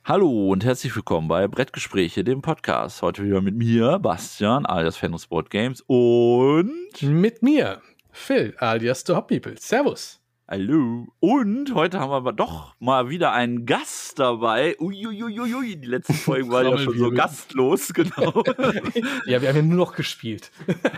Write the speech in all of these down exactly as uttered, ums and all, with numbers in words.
Hallo und herzlich willkommen bei Brettgespräche, dem Podcast. Heute wieder mit mir, Bastian, alias Fenris Board Games und mit mir, Phil, alias The Hop People. Servus. Hallo. Und heute haben wir aber doch mal wieder einen Gast dabei. Uiuiuiui, die letzten Folgen waren ja schon so gastlos, genau. Ja, wir haben ja nur noch gespielt.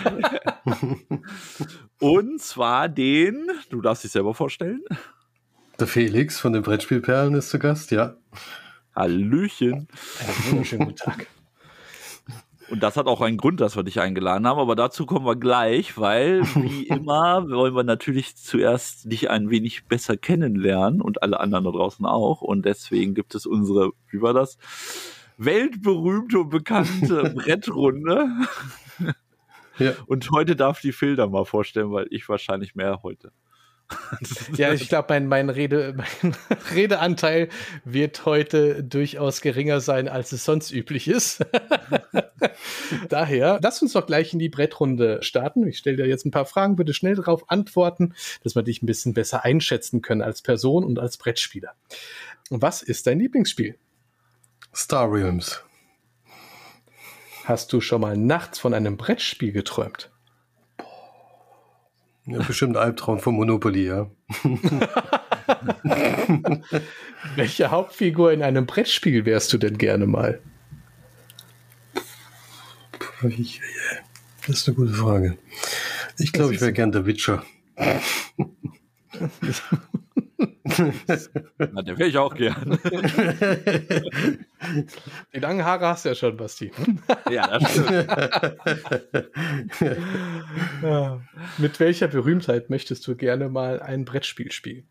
Und zwar den, du darfst dich selber vorstellen. Der Felix von den Brettspielperlen ist zu Gast, ja. Hallöchen. Einen wunderschönen guten Tag. Und das hat auch einen Grund, dass wir dich eingeladen haben, aber dazu kommen wir gleich, weil, wie immer, wollen wir natürlich zuerst dich ein wenig besser kennenlernen und alle anderen da draußen auch. Und deswegen gibt es unsere, wie war das, weltberühmte und bekannte Brettrunde. Ja. Und heute darf die Phil da mal vorstellen, weil ich wahrscheinlich mehr heute. Ja, ich glaube, mein, mein, Rede, mein Redeanteil wird heute durchaus geringer sein, als es sonst üblich ist. Daher, lass uns doch gleich in die Brettrunde starten. Ich stelle dir jetzt ein paar Fragen, bitte schnell darauf antworten, dass wir dich ein bisschen besser einschätzen können als Person und als Brettspieler. Was ist dein Lieblingsspiel? Star Realms. Hast du schon mal nachts von einem Brettspiel geträumt? Ja, bestimmt ein Albtraum von Monopoly, ja. Welche Hauptfigur in einem Brettspiel wärst du denn gerne mal? Das ist eine gute Frage. Ich glaube, ich wäre gern der Witcher. Na, der wäre ich auch gern. Die langen Haare hast du ja schon, Basti. Ja, das stimmt. Ja. Mit welcher Berühmtheit möchtest du gerne mal ein Brettspiel spielen?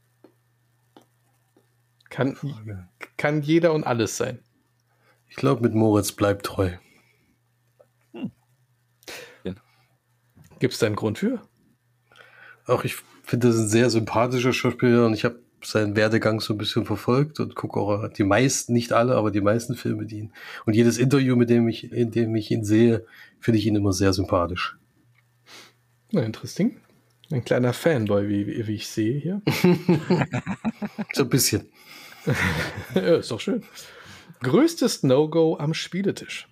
Kann, kann jeder und alles sein. Ich glaube, mit Moritz bleibt treu. Hm. Ja. Gibt es da einen Grund für? Auch ich finde, das ist ein sehr sympathischer Schauspieler und ich habe seinen Werdegang so ein bisschen verfolgt und gucke auch die meisten, nicht alle, aber die meisten Filme mit ihm. Und jedes Interview, mit dem ich, in dem ich ihn sehe, finde ich ihn immer sehr sympathisch. Na, interesting. Ein kleiner Fanboy, wie, wie ich sehe hier. So ein bisschen. Ja, ist doch schön. Größtes No-Go am Spieletisch?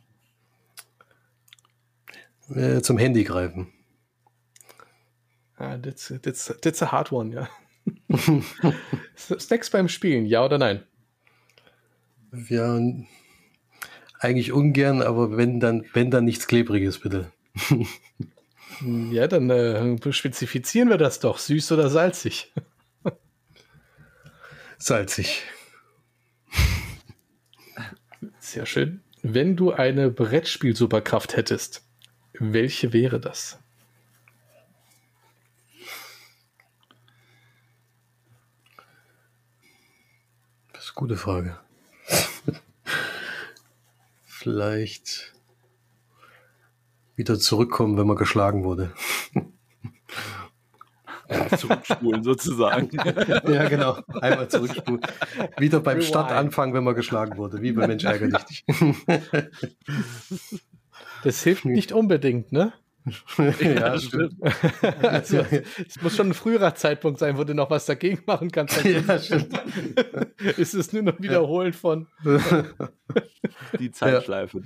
Äh, zum Handy greifen. Ah, that's, that's, that's a hard one, ja. Snacks beim Spielen, ja oder nein? Ja, eigentlich ungern, aber wenn dann, wenn dann nichts Klebriges, bitte. Ja, dann äh, spezifizieren wir das doch. Süß oder salzig? Salzig. Sehr schön. Wenn du eine Brettspiel-Superkraft hättest, welche wäre das? Das ist eine gute Frage. Vielleicht wieder zurückkommen, wenn man geschlagen wurde. Zurückspulen sozusagen. Ja, genau. Einmal zurückspulen. Wieder beim Start anfangen, wenn man geschlagen wurde. Wie bei Mensch ärgere dich. Das hilft nicht unbedingt, ne? Ja, das stimmt. Also, es muss schon ein früherer Zeitpunkt sein, wo du noch was dagegen machen kannst. Ja, stimmt. Ist es nur noch Wiederholen von die Zeitschleife.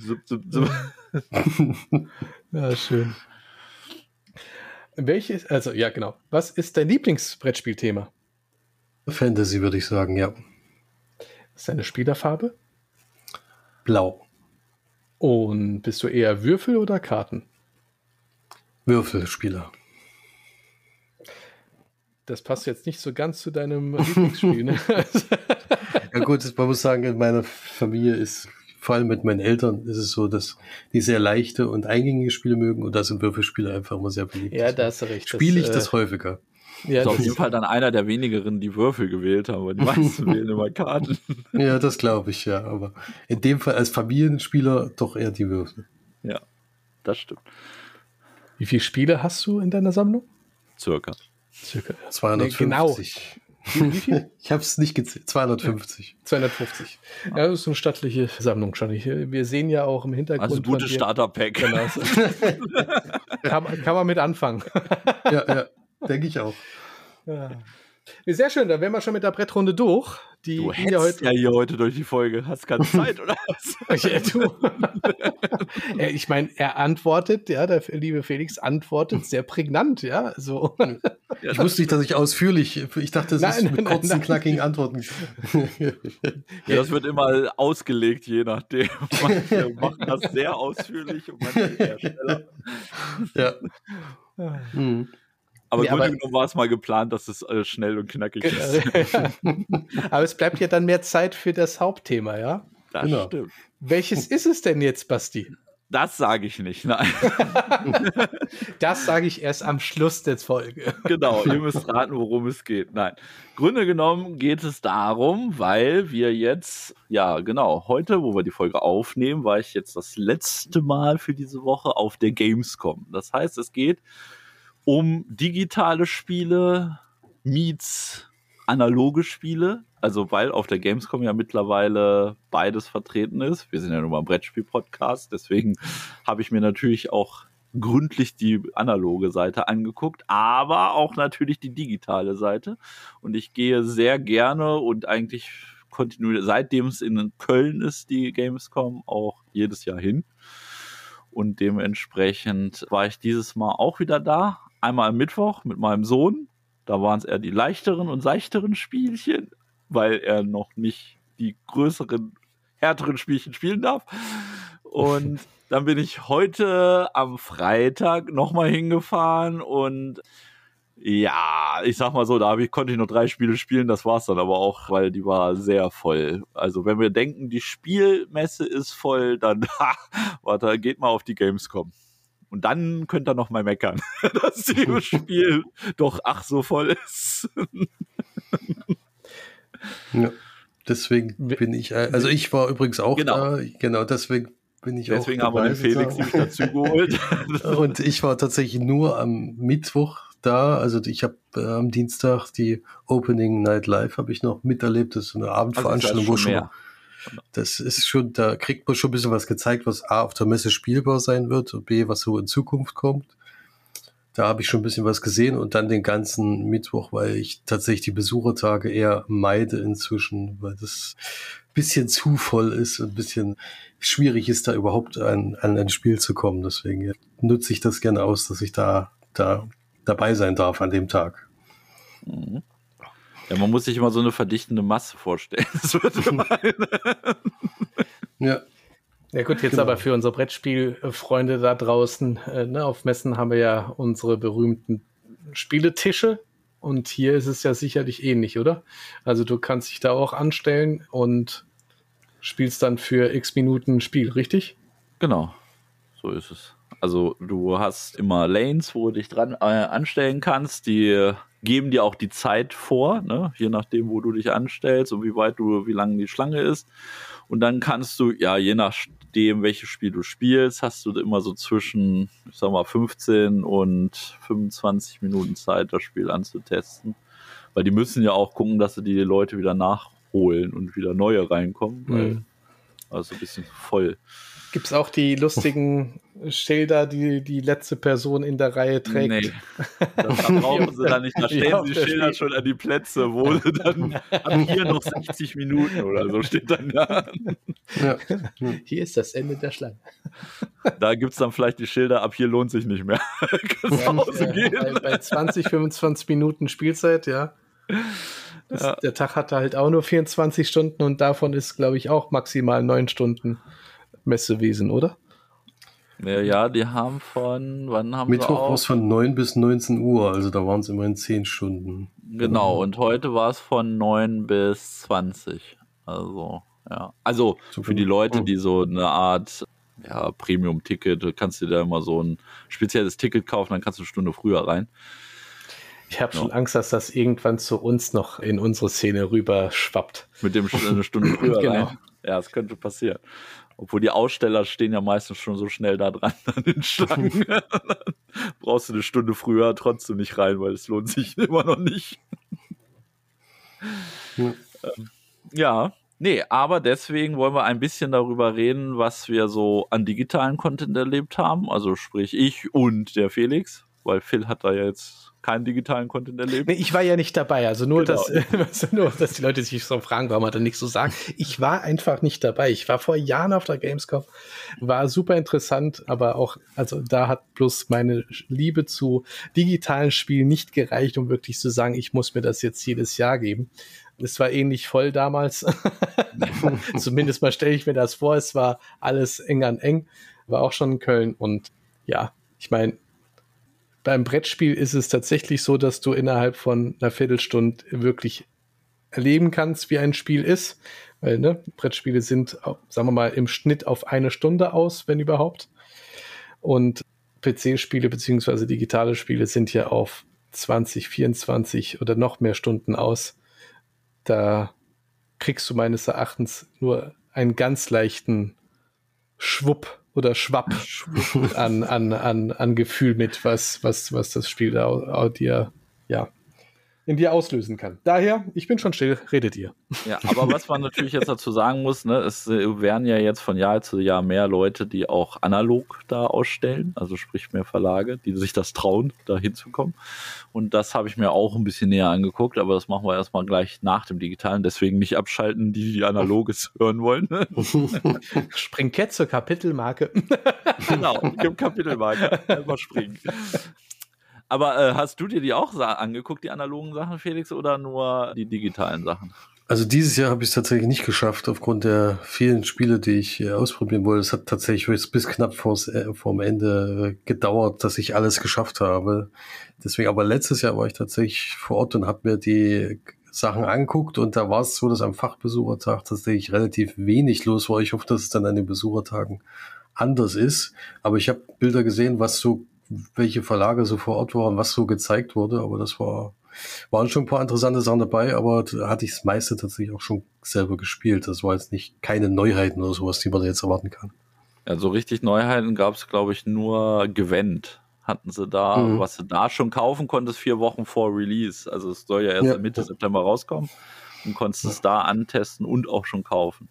Ja, ja, schön. Welches, also ja, genau. Was ist dein Lieblingsbrettspielthema? Fantasy, würde ich sagen, ja. Was ist deine Spielerfarbe? Blau. Und bist du eher Würfel oder Karten? Würfelspieler. Das passt jetzt nicht so ganz zu deinem Lieblingsspiel, ne? Ja gut, man muss sagen, in meiner Familie ist, vor allem mit meinen Eltern, ist es so, dass die sehr leichte und eingängige Spiele mögen und da sind Würfelspiele einfach immer sehr beliebt. Ja, da hast du recht. Spiele ich das, das äh, häufiger. Ja, ist auf jeden Fall dann einer der wenigeren, die Würfel gewählt haben, weil die meisten wählen immer Karten. Ja, das glaube ich, ja. Aber in dem Fall als Familienspieler doch eher die Würfel. Ja, das stimmt. Wie viele Spiele hast du in deiner Sammlung? Circa. Circa. zweihundertfünfzig. Nee, genau. Wie, wie viel? Ich habe es nicht gezählt. zweihundertfünfzig. zweihundertfünfzig. Ja, das ist eine stattliche Sammlung schon. Ich, wir sehen ja auch im Hintergrund. Also ein gutes Starter-Pack. Genau. kann, kann man mit anfangen. Ja, ja, denke ich auch. Ja. Sehr schön, dann wären wir schon mit der Brettrunde durch. Die Du ging hetzt ja heute. ja hier heute durch die Folge. Hast keine Zeit, oder was? Ja, du. Ja, ich meine, er antwortet, ja, der liebe Felix antwortet sehr prägnant, ja, so. Ich wusste nicht, dass ich ausführlich, ich dachte, das Nein, ist nein, mit nein, kurzen, nein. knackigen Antworten. Ja, das wird immer ausgelegt, je nachdem. Manche machen das sehr ausführlich und manche eher schneller. Ja. Mhm. Aber im Ja, Grunde aber- genommen war es mal geplant, dass es äh, schnell und knackig ist. Aber es bleibt ja dann mehr Zeit für das Hauptthema, ja? Das Genau. stimmt. Welches ist es denn jetzt, Basti? Das sage ich nicht, nein. Das sage ich erst am Schluss der Folge. Genau, ihr müsst raten, worum es geht. Nein, Grunde genommen geht es darum, weil wir jetzt, ja genau, heute, wo wir die Folge aufnehmen, war ich jetzt das letzte Mal für diese Woche auf der Gamescom. Das heißt, es geht um digitale Spiele meets analoge Spiele, also weil auf der Gamescom ja mittlerweile beides vertreten ist. Wir sind ja nur mal ein Brettspiel-Podcast, deswegen habe ich mir natürlich auch gründlich die analoge Seite angeguckt, aber auch natürlich die digitale Seite. Und ich gehe sehr gerne und eigentlich kontinuierlich, seitdem es in Köln ist, die Gamescom, auch jedes Jahr hin. Und dementsprechend war ich dieses Mal auch wieder da. Einmal am Mittwoch mit meinem Sohn. Da waren es eher die leichteren und seichteren Spielchen, weil er noch nicht die größeren, härteren Spielchen spielen darf. Und dann bin ich heute am Freitag nochmal hingefahren und ja, ich sag mal so, da hab ich, konnte ich noch drei Spiele spielen, das war's dann aber auch, weil die war sehr voll. Also wenn wir denken, die Spielmesse ist voll, dann ha, warte, geht mal auf die Gamescom. Und dann könnt ihr noch mal meckern, dass das Spiel doch ach so voll ist. Ja. Deswegen bin ich, also ich war übrigens auch Genau. da, genau, deswegen bin ich Deswegen auch haben wir den Felix nämlich dazu geholt. Und ich war tatsächlich nur am Mittwoch da, also ich habe äh, am Dienstag die Opening Night Live habe ich noch miterlebt, das ist eine Abendveranstaltung, wo schon, das ist schon, da kriegt man schon ein bisschen was gezeigt, was A auf der Messe spielbar sein wird und B, was so in Zukunft kommt. Da habe ich schon ein bisschen was gesehen und dann den ganzen Mittwoch, weil ich tatsächlich die Besuchertage eher meide inzwischen, weil das ein bisschen zu voll ist und ein bisschen schwierig ist, da überhaupt an, an ein Spiel zu kommen. Deswegen nutze ich das gerne aus, dass ich da, da dabei sein darf an dem Tag. Mhm. Ja, man muss sich immer so eine verdichtende Masse vorstellen. Das wird immer ja. Ja gut, jetzt Genau. aber für unsere Brettspielfreunde da draußen, äh, ne, auf Messen haben wir ja unsere berühmten Spieletische und hier ist es ja sicherlich ähnlich, oder? Also du kannst dich da auch anstellen und spielst dann für x Minuten ein Spiel, richtig? Genau, so ist es. Also du hast immer Lanes, wo du dich dran äh, anstellen kannst, die geben dir auch die Zeit vor, ne? Je nachdem, wo du dich anstellst und wie weit du, wie lang die Schlange ist. Und dann kannst du, ja, je nachdem, welches Spiel du spielst, hast du immer so zwischen, ich sag mal, fünfzehn und fünfundzwanzig Minuten Zeit, das Spiel anzutesten. Weil die müssen ja auch gucken, dass sie die Leute wieder nachholen und wieder neue reinkommen. Weil, Mhm. also ein bisschen voll. Gibt es auch die lustigen Schilder, die die letzte Person in der Reihe trägt? Nee, das brauchen sie dann nicht. Da stehen Ja, sie da Schilder steht- schon an die Plätze, wo sie dann ab hier noch sechzig Minuten oder so steht dann da. Ja. Hier ist das Ende der Schlange. Da gibt es dann vielleicht die Schilder, ab hier lohnt sich nicht mehr. Kannst nach Hause Ja, gehen. bei, bei zwanzig, fünfundzwanzig Minuten Spielzeit, ja. Das, Ja. Der Tag hat halt auch nur vierundzwanzig Stunden und davon ist, glaube ich, auch maximal neun Stunden Messewesen, oder? Ja, ja, die haben von, wann haben Mittwoch sie war auch? es von neun bis neunzehn Uhr, also da waren es immerhin zehn Stunden. Genau, und heute war es von neun bis zwanzig. Also, ja. Also, Super. für die Leute, Hm. die so eine Art, ja, Premium-Ticket, du kannst dir da immer so ein spezielles Ticket kaufen, dann kannst du eine Stunde früher rein. Ich habe schon Ja. Angst, dass das irgendwann zu uns noch in unsere Szene rüber schwappt. Mit dem Sch- eine Stunde früher Genau. rein. Ja, das könnte passieren. Obwohl die Aussteller stehen ja meistens schon so schnell da dran an den Schlangen. Brauchst du eine Stunde früher trotzdem nicht rein, weil es lohnt sich immer noch nicht. Ja. Ähm, ja, nee, aber deswegen wollen wir ein bisschen darüber reden, was wir so an digitalen Content erlebt haben. Also sprich ich und der Felix. weil Phil hat da ja jetzt keinen digitalen Content erlebt. Nee, ich war ja nicht dabei, also nur, genau. dass, nur, dass die Leute sich so fragen, warum hat er nichts so sagen. Ich war einfach nicht dabei. Ich war vor Jahren auf der Gamescom, war super interessant, aber auch, also da hat bloß meine Liebe zu digitalen Spielen nicht gereicht, um wirklich zu sagen, ich muss mir das jetzt jedes Jahr geben. Es war ähnlich voll damals. Zumindest mal stelle ich mir das vor. Es war alles eng an eng. War auch schon in Köln und ja, ich meine, beim Brettspiel ist es tatsächlich so, dass du innerhalb von einer Viertelstunde wirklich erleben kannst, wie ein Spiel ist. Weil, ne, Brettspiele sind, sagen wir mal, im Schnitt auf eine Stunde aus, wenn überhaupt. Und P C-Spiele beziehungsweise digitale Spiele sind ja auf zwanzig, vierundzwanzig oder noch mehr Stunden aus. Da kriegst du meines Erachtens nur einen ganz leichten Schwupp oder Schwapp an, an, an, an Gefühl mit, was, was, was das Spiel da dir, ja, in dir auslösen kann. Daher, ich bin schon still, redet ihr. Ja, aber was man natürlich jetzt dazu sagen muss, ne, es werden ja jetzt von Jahr zu Jahr mehr Leute, die auch analog da ausstellen, also sprich mehr Verlage, die sich das trauen, da hinzukommen. Und das habe ich mir auch ein bisschen näher angeguckt, aber das machen wir erstmal gleich nach dem Digitalen, deswegen nicht abschalten, die die Analoges hören wollen. Spring jetzt zur Kapitelmarke. Genau, gib Kapitelmarke, einfach springen. Aber äh, hast du dir die auch sa- angeguckt, die analogen Sachen, Felix, oder nur die digitalen Sachen? Also dieses Jahr habe ich es tatsächlich nicht geschafft, aufgrund der vielen Spiele, die ich äh, ausprobieren wollte. Es hat tatsächlich bis knapp vors, äh, vorm Ende äh, gedauert, dass ich alles geschafft habe. Deswegen, aber letztes Jahr war ich tatsächlich vor Ort und habe mir die Sachen angeguckt und da war es so, dass am Fachbesuchertag tatsächlich relativ wenig los war. Ich hoffe, dass es dann an den Besuchertagen anders ist. Aber ich habe Bilder gesehen, was so welche Verlage so vor Ort waren, was so gezeigt wurde, aber das war, waren schon ein paar interessante Sachen dabei, aber da hatte ich das meiste tatsächlich auch schon selber gespielt. Das war jetzt nicht keine Neuheiten oder sowas, die man da jetzt erwarten kann. Ja, so richtig Neuheiten gab es, glaube ich, nur Gwent. Hatten sie da, mhm. was du da schon kaufen konntest, vier Wochen vor Release. Also es soll ja erst ja. Mitte September rauskommen und konntest ja. es da antesten und auch schon kaufen.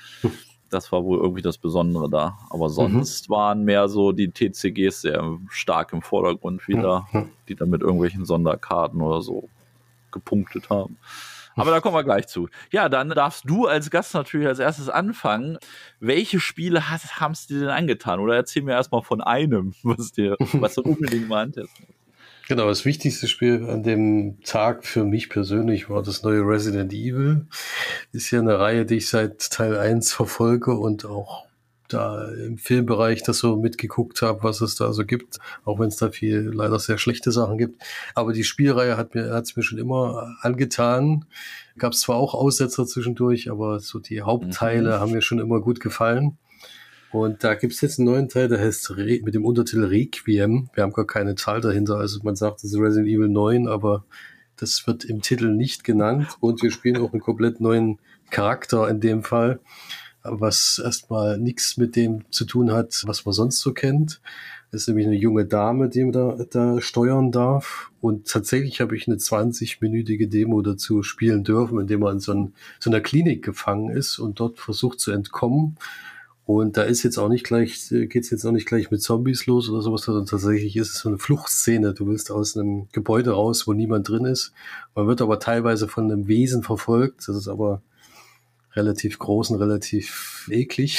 Das war wohl irgendwie das Besondere da. Aber sonst mhm. waren mehr so die T C Gs sehr stark im Vordergrund wieder, mhm. die dann mit irgendwelchen Sonderkarten oder so gepunktet haben. Aber da kommen wir gleich zu. Ja, dann darfst du als Gast natürlich als erstes anfangen. Welche Spiele hast, haben es dir denn angetan? Oder erzähl mir erstmal von einem, was dir, was du unbedingt mal antesten. Genau, das wichtigste Spiel an dem Tag für mich persönlich war das neue Resident Evil. Ist ja eine Reihe, die ich seit Teil eins verfolge und auch da im Filmbereich das so mitgeguckt habe, was es da so gibt, auch wenn es da viel leider sehr schlechte Sachen gibt. Aber die Spielreihe hat mir hat's mir schon immer angetan. Gab es zwar auch Aussetzer zwischendurch, aber so die Hauptteile mhm. haben mir schon immer gut gefallen. Und da gibt's jetzt einen neuen Teil, der heißt Re- mit dem Untertitel Requiem. Wir haben gar keine Zahl dahinter, also man sagt, es ist Resident Evil neun, aber das wird im Titel nicht genannt. Und wir spielen auch einen komplett neuen Charakter in dem Fall, was erstmal nichts mit dem zu tun hat, was man sonst so kennt. Das ist nämlich eine junge Dame, die man da, da steuern darf. Und tatsächlich habe ich eine zwanzig-minütige Demo dazu spielen dürfen, indem man in so, ein, so einer Klinik gefangen ist und dort versucht zu entkommen. Und da ist jetzt auch nicht gleich, geht's jetzt auch nicht gleich mit Zombies los oder sowas, sondern tatsächlich ist es so eine Fluchtszene. Du willst aus einem Gebäude raus, wo niemand drin ist. Man wird aber teilweise von einem Wesen verfolgt. Das ist aber relativ groß und relativ eklig.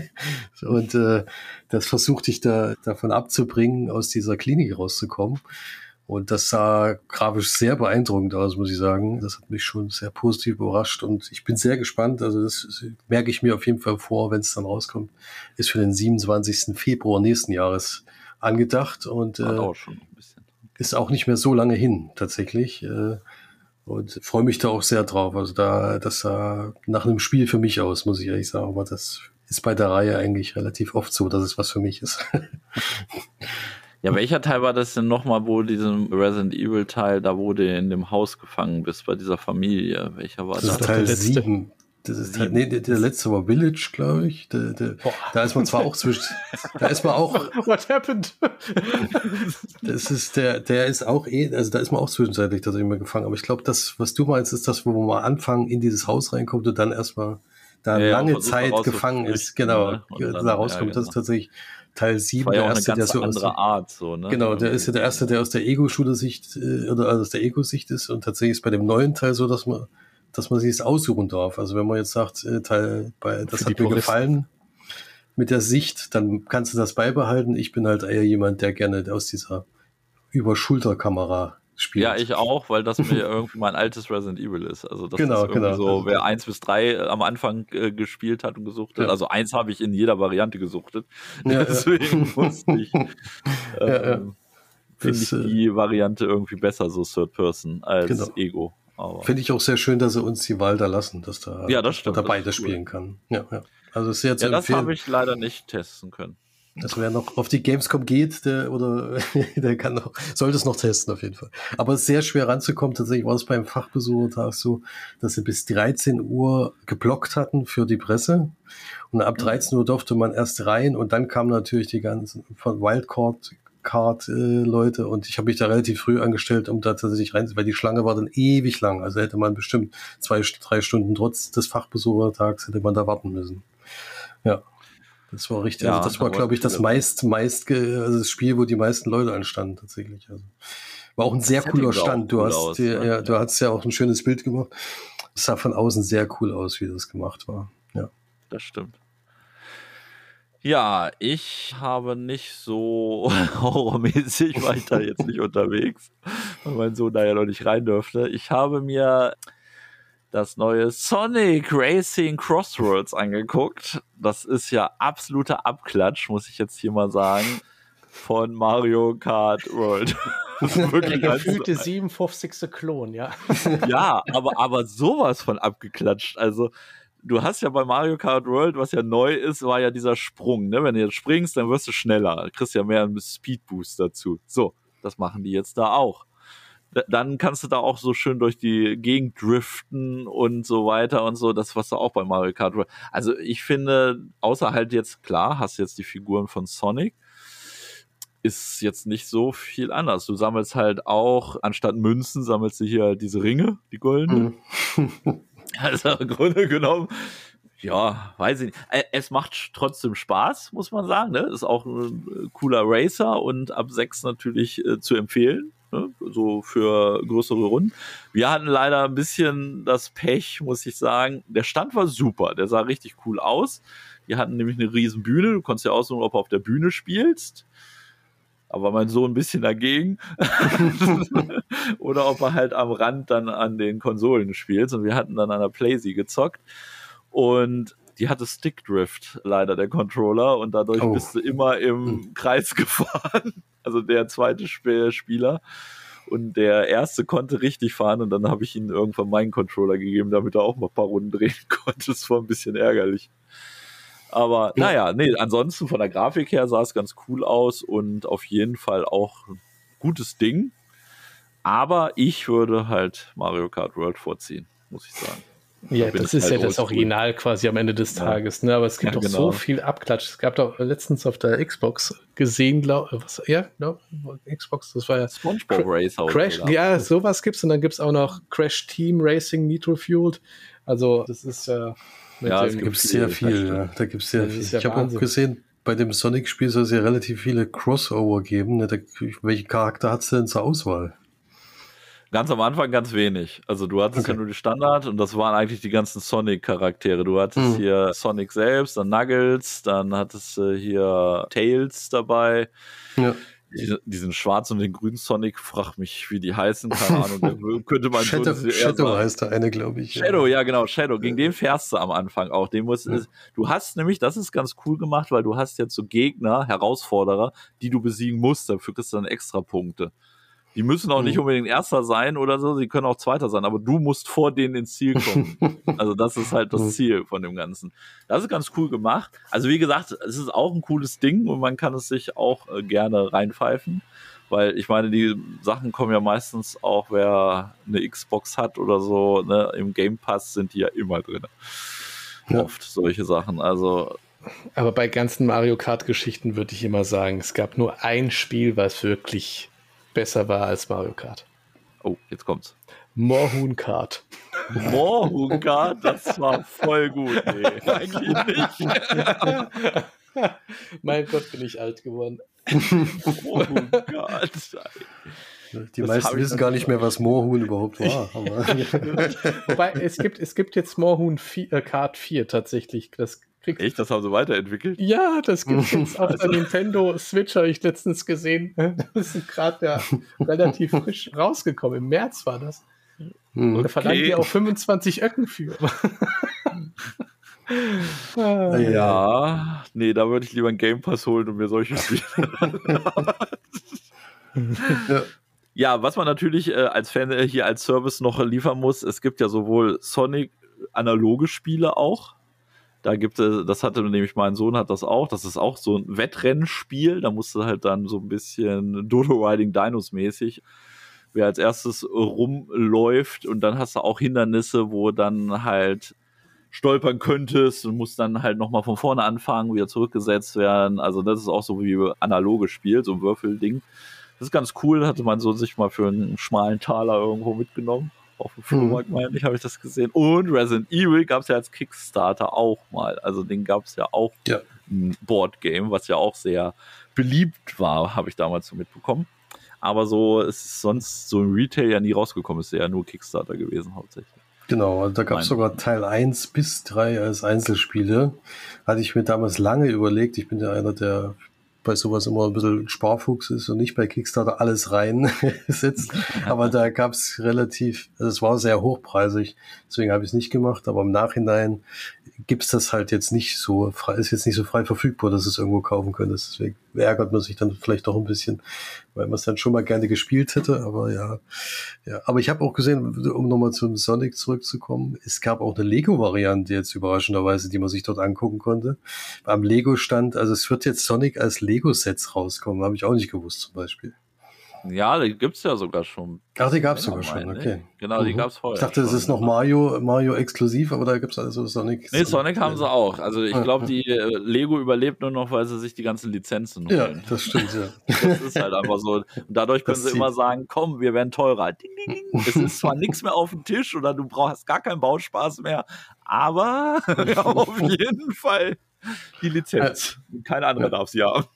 Und äh, das versucht dich da davon abzubringen, aus dieser Klinik rauszukommen. Und das sah grafisch sehr beeindruckend aus, muss ich sagen. Das hat mich schon sehr positiv überrascht und ich bin sehr gespannt. Also das merke ich mir auf jeden Fall vor, wenn es dann rauskommt. Ist für den siebenundzwanzigsten Februar nächsten Jahres angedacht und äh, auch schon ein bisschen. Ist auch nicht mehr so lange hin tatsächlich. Äh, und freue mich da auch sehr drauf. Also da, das sah nach einem Spiel für mich aus, muss ich ehrlich sagen. Aber das ist bei der Reihe eigentlich relativ oft so, dass es was für mich ist. Ja, welcher Teil war das denn nochmal, wo diesem Resident Evil Teil, da wo du in dem Haus gefangen bist, bei dieser Familie? Welcher war das? Das ist Teil sieben. Das ist Teil, nee, der, der letzte war Village, glaube ich. Der, der, da ist man zwar auch zwischen, da ist man auch. What happened? Das ist der, der ist auch eh, also da ist man auch zwischenzeitlich tatsächlich mal gefangen. Aber ich glaube, das, was du meinst, ist das, wo man mal anfangen, in dieses Haus reinkommt und dann erstmal da ja, lange ja, Zeit gefangen ist, genau, ne? da rauskommt. Ja, genau. Das ist tatsächlich Teil sieben, war ja der auch erste, eine ganz der so andere aus, Art. So, ne? Genau, der ist ja der erste, der aus der Ego-Shooter-Sicht äh, oder also aus der Ego-Sicht ist und tatsächlich ist bei dem neuen Teil so, dass man dass man sich es aussuchen darf. Also wenn man jetzt sagt, äh, Teil bei das Für hat die mir Puristen. gefallen mit der Sicht, dann kannst du das beibehalten. Ich bin halt eher jemand, der gerne aus dieser Über-Schulter-Kamera spielt. Ja, ich auch, weil das mir irgendwie mein altes Resident Evil ist. Also das Genau, ist irgendwie genau. so, Also, wer eins bis drei am Anfang äh, gespielt hat und gesuchtet. Ja. Also eins habe ich in jeder Variante gesuchtet. Ja, Deswegen ja. musste ich, Ja, ja. ähm, finde Das, ich äh, die Variante irgendwie besser, so Third Person, als Genau. Ego. Aber Finde ich auch sehr schön, dass sie uns die Wahl da lassen, dass da Ja, das dass stimmt, man da das beide ist cool. spielen kann. Ja, ja. Also sehr zu ja, das empfehlen. habe ich leider nicht testen können. Also wer noch auf die Gamescom geht, der oder der kann noch, sollte es noch testen auf jeden Fall. Aber es ist sehr schwer ranzukommen. Tatsächlich war es beim Fachbesuchertag so, dass sie bis dreizehn Uhr geblockt hatten für die Presse. Und ab dreizehn Uhr durfte man erst rein und dann kamen natürlich die ganzen von Wildcard Card, äh, Leute und ich habe mich da relativ früh angestellt, um da tatsächlich rein, weil die Schlange war dann ewig lang. Also hätte man bestimmt zwei, drei Stunden trotz des Fachbesuchertags hätte man da warten müssen. Ja. Das war richtig, Ja, also das war, aber glaube ich, das viele- meist, meist, ge- also das Spiel, wo die meisten Leute anstanden, tatsächlich. Also, war auch ein sehr Setting cooler sah auch Stand. Du cool hast, aus, die, ne? ja, du hast ja auch ein schönes Bild gemacht. Es sah von außen sehr cool aus, wie das gemacht war. Ja. Das stimmt. Ja, ich habe nicht so horrormäßig weiter jetzt nicht unterwegs, weil mein Sohn da ja noch nicht rein dürfte. Ich habe mir das neue Sonic Racing Crossroads angeguckt. Das ist ja absoluter Abklatsch, muss ich jetzt hier mal sagen, von Mario Kart World. Das ist Der wirklich eins zu gefühlte siebenundfünfzigste Klon, ja. Ja, aber, aber sowas von abgeklatscht. Also, du hast ja bei Mario Kart World, was ja neu ist, war ja dieser Sprung. Ne? Wenn du jetzt springst, dann wirst du schneller. Du kriegst ja mehr einen Speedboost dazu. So, das machen die jetzt da auch. D- Dann kannst du da auch so schön durch die Gegend driften und so weiter und so. Das, was du auch bei Mario Kart World. Also, ich finde, außer halt jetzt, klar, hast jetzt die Figuren von Sonic, ist jetzt nicht so viel anders. Du sammelst halt auch, anstatt Münzen, sammelst du hier halt diese Ringe, die goldenen. Also im Grunde genommen, ja, weiß ich nicht. Äh, Es macht trotzdem Spaß, muss man sagen. Ne? Ist auch ein cooler Racer und ab sechs natürlich äh, zu empfehlen. Ne? So für größere Runden. Wir hatten leider ein bisschen das Pech, muss ich sagen. Der Stand war super, der sah richtig cool aus. Die hatten nämlich eine riesen Bühne. Du konntest ja aussuchen, ob du auf der Bühne spielst. Aber mein Sohn ein bisschen dagegen. Oder ob er halt am Rand dann an den Konsolen spielt. Und wir hatten dann an der Playsee gezockt. Und die hatte Stickdrift, leider, der Controller. Und dadurch Oh. bist du immer im Kreis gefahren. Also der zweite Sp- Spieler. Und der erste konnte richtig fahren. Und dann habe ich ihm irgendwann meinen Controller gegeben, damit er auch mal ein paar Runden drehen konnte. Das war ein bisschen ärgerlich. Aber Ja. naja, nee, ansonsten von der Grafik her sah es ganz cool aus und auf jeden Fall auch ein gutes Ding. Aber ich würde halt Mario Kart World vorziehen, muss ich sagen. Ja, Da bin das ich ist halt ja das oldschool. Original quasi am Ende des Ja. Tages, ne? Aber es gibt Ja, doch genau. so viel Abklatsch. Es gab doch letztens auf der Xbox gesehen, glaube was, ja, no, Xbox, das war ja SpongeBob Cra- Racer. Crash, oder? ja, sowas gibt's und dann gibt's auch noch Crash Team Racing Nitro Fueled. Also, das ist ja mit Ja, es dem, Da gibt es Viel, sehr das viel, stimmt. ja. Da gibt's sehr Das viel. ist ja ich habe auch Wahnsinn. gesehen, bei dem Sonic-Spiel soll es ja relativ viele Crossover geben. Ne? Da, welchen Charakter hat's denn zur Auswahl? Ganz am Anfang ganz wenig. Also du hattest Okay. ja nur die Standard und das waren eigentlich die ganzen Sonic-Charaktere. Du hattest Mhm. hier Sonic selbst, dann Knuckles, dann hattest du hier Tails dabei. Ja. Die, diesen schwarzen und den grünen Sonic, frag mich, wie die heißen, keine Ahnung. Der könnte man Shadow, so eher Shadow sagen. heißt der eine, glaube ich. Shadow, ja genau, Shadow. Gegen den fährst du am Anfang auch. Den musst, Ja. Du hast nämlich, das ist ganz cool gemacht, weil du hast jetzt so Gegner, Herausforderer, die du besiegen musst. Dafür kriegst du dann extra Punkte. Die müssen auch Mhm. nicht unbedingt Erster sein oder so, sie können auch Zweiter sein, aber du musst vor denen ins Ziel kommen. Also das ist halt Mhm. das Ziel von dem Ganzen. Das ist ganz cool gemacht. Also wie gesagt, es ist auch ein cooles Ding und man kann es sich auch äh, gerne reinpfeifen, weil ich meine, die Sachen kommen ja meistens auch, wer eine Xbox hat oder so, ne, im Game Pass sind die ja immer drin. Ja. Oft solche Sachen. Also aber bei ganzen Mario Kart Geschichten würde ich immer sagen, es gab nur ein Spiel, was wirklich besser war als Mario Kart. oh, jetzt kommt's. Moorhuhn Kart. Moorhuhn Kart, das war voll gut. Nee, eigentlich nicht. Mein Gott, bin ich alt geworden. Oh Gott. Die Das meisten hab ich wissen noch gar nicht nicht mehr, was Moorhuhn überhaupt war. Aber Wobei, es gibt, es gibt jetzt Moorhuhn vier, äh, Kart vier tatsächlich. Das kriegst Echt, das haben sie weiterentwickelt? Ja, das gibt es jetzt auf der Nintendo Switch, habe ich letztens gesehen. Das ist gerade ja relativ frisch rausgekommen. Im März war das. Hm. Da verlangen die auch fünfundzwanzig Öcken für. Ah, ja. Ja, nee, da würde ich lieber einen Game Pass holen und mir solche Spiele. Ja. Ja, was man natürlich äh, als Fan äh, hier als Service noch liefern muss, es gibt ja sowohl Sonic analoge Spiele auch. Da gibt es, das hatte nämlich mein Sohn hat das auch, das ist auch so ein Wettrennspiel, da musst du halt dann so ein bisschen Dodo Riding Dinos mäßig, wer als erstes rumläuft und dann hast du auch Hindernisse, wo dann halt stolpern könntest und musst dann halt nochmal von vorne anfangen, wieder zurückgesetzt werden. Also das ist auch so wie ein analoges Spiel, so ein Würfelding. Das ist ganz cool, hatte man so sich mal für einen schmalen Taler irgendwo mitgenommen. Auf dem Flohmarkt, Mhm. meine ich, habe ich das gesehen. Und Resident Evil gab es ja als Kickstarter auch mal. Also den gab es ja auch Ja. ein Boardgame, was ja auch sehr beliebt war, habe ich damals so mitbekommen. Aber so ist es sonst so im Retail ja nie rausgekommen. Ist ja nur Kickstarter gewesen hauptsächlich. Genau, also da gab es Nein. sogar Teil eins bis drei als Einzelspiele. Hatte ich mir damals lange überlegt. Ich bin ja einer, der bei sowas immer ein bisschen Sparfuchs ist und nicht bei Kickstarter alles reinsetzt. Aber da gab es relativ, also es war sehr hochpreisig, deswegen habe ich es nicht gemacht. Aber im Nachhinein gibt's das halt jetzt nicht so frei, ist jetzt nicht so frei verfügbar, dass es irgendwo kaufen könntest. Deswegen ärgert man sich dann vielleicht doch ein bisschen, weil man es dann schon mal gerne gespielt hätte. Aber ja, ja. Aber ich habe auch gesehen, um nochmal zum Sonic zurückzukommen, es gab auch eine Lego-Variante jetzt überraschenderweise, die man sich dort angucken konnte. Am Lego-Stand, also es wird jetzt Sonic als Lego-Sets rauskommen, habe ich auch nicht gewusst zum Beispiel. Ja, die gibt's ja sogar schon. Ach, die gab's Länger, sogar schon, meine ich. okay. Genau, die Mhm. gab's vorher. Ich dachte, das schon. ist noch Mario, Mario exklusiv, aber da gibt's also Sonic. Nee, Sonic haben sie auch. Also ich Ja, glaube, ja. die äh, Lego überlebt nur noch, weil sie sich die ganzen Lizenzen Ja, holen. das stimmt, ja. Das ist halt einfach so. Und dadurch können Das sie zieht. immer sagen, komm, wir werden teurer. Ding, ding, ding. Es ist zwar nichts mehr auf dem Tisch oder du brauchst gar keinen Bauspaß mehr, aber wir haben auf jeden Fall die Lizenz. Kein anderer Ja. darf sie haben.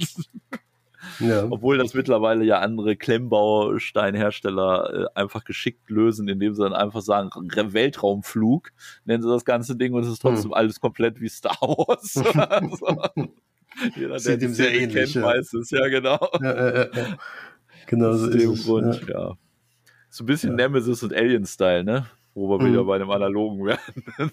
Ja. Obwohl das mittlerweile ja andere Klemmbausteinhersteller äh, einfach geschickt lösen, indem sie dann einfach sagen, Re- Weltraumflug, nennen sie das ganze Ding und es ist trotzdem Hm. alles komplett wie Star Wars. Also, jeder, der Sieht die ihm sehr Serie ähnlich, kennt, ja. weiß es, ja genau. Ja, ja, ja, ja. Genau so Aus ist dem es. Grund, Ja. ja. So ein bisschen Ja. Nemesis und Alien-Style, ne? Wo wir Hm. wieder bei dem Analogen wären.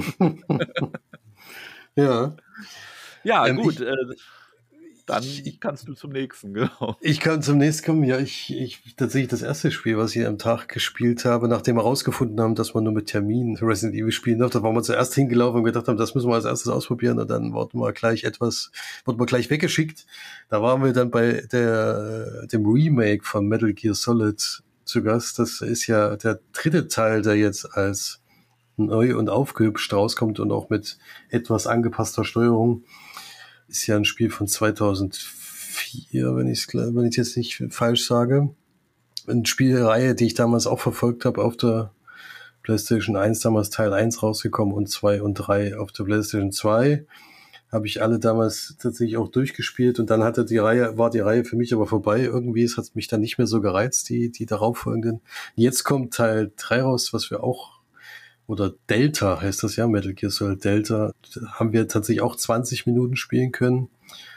Ja. Ja, Ähm, gut, ich- äh, dann ich- kannst du zum nächsten, genau. Ich kann zum nächsten kommen. Ja, ich, ich, tatsächlich das erste Spiel, was ich am Tag gespielt habe, nachdem wir herausgefunden haben, dass man nur mit Termin Resident Evil spielen darf, da waren wir zuerst hingelaufen und gedacht haben, das müssen wir als erstes ausprobieren und dann wurden wir gleich etwas, wurden wir gleich weggeschickt. Da waren wir dann bei der, dem Remake von Metal Gear Solid zu Gast. Das ist ja der dritte Teil, der jetzt als neu und aufgehübscht rauskommt und auch mit etwas angepasster Steuerung. Ist ja ein Spiel von zweitausendvier, wenn ich wenn ich jetzt nicht falsch sage. Eine Spielreihe, die ich damals auch verfolgt habe auf der PlayStation eins, damals Teil eins rausgekommen und zwei und drei auf der PlayStation zwei. Habe ich alle damals tatsächlich auch durchgespielt und dann hatte die Reihe, war die Reihe für mich aber vorbei. Irgendwie, es hat mich dann nicht mehr so gereizt, die, die darauffolgenden. Jetzt kommt Teil drei raus, was wir auch oder Delta heißt das ja, Metal Gear Solid Delta, haben wir tatsächlich auch zwanzig Minuten spielen können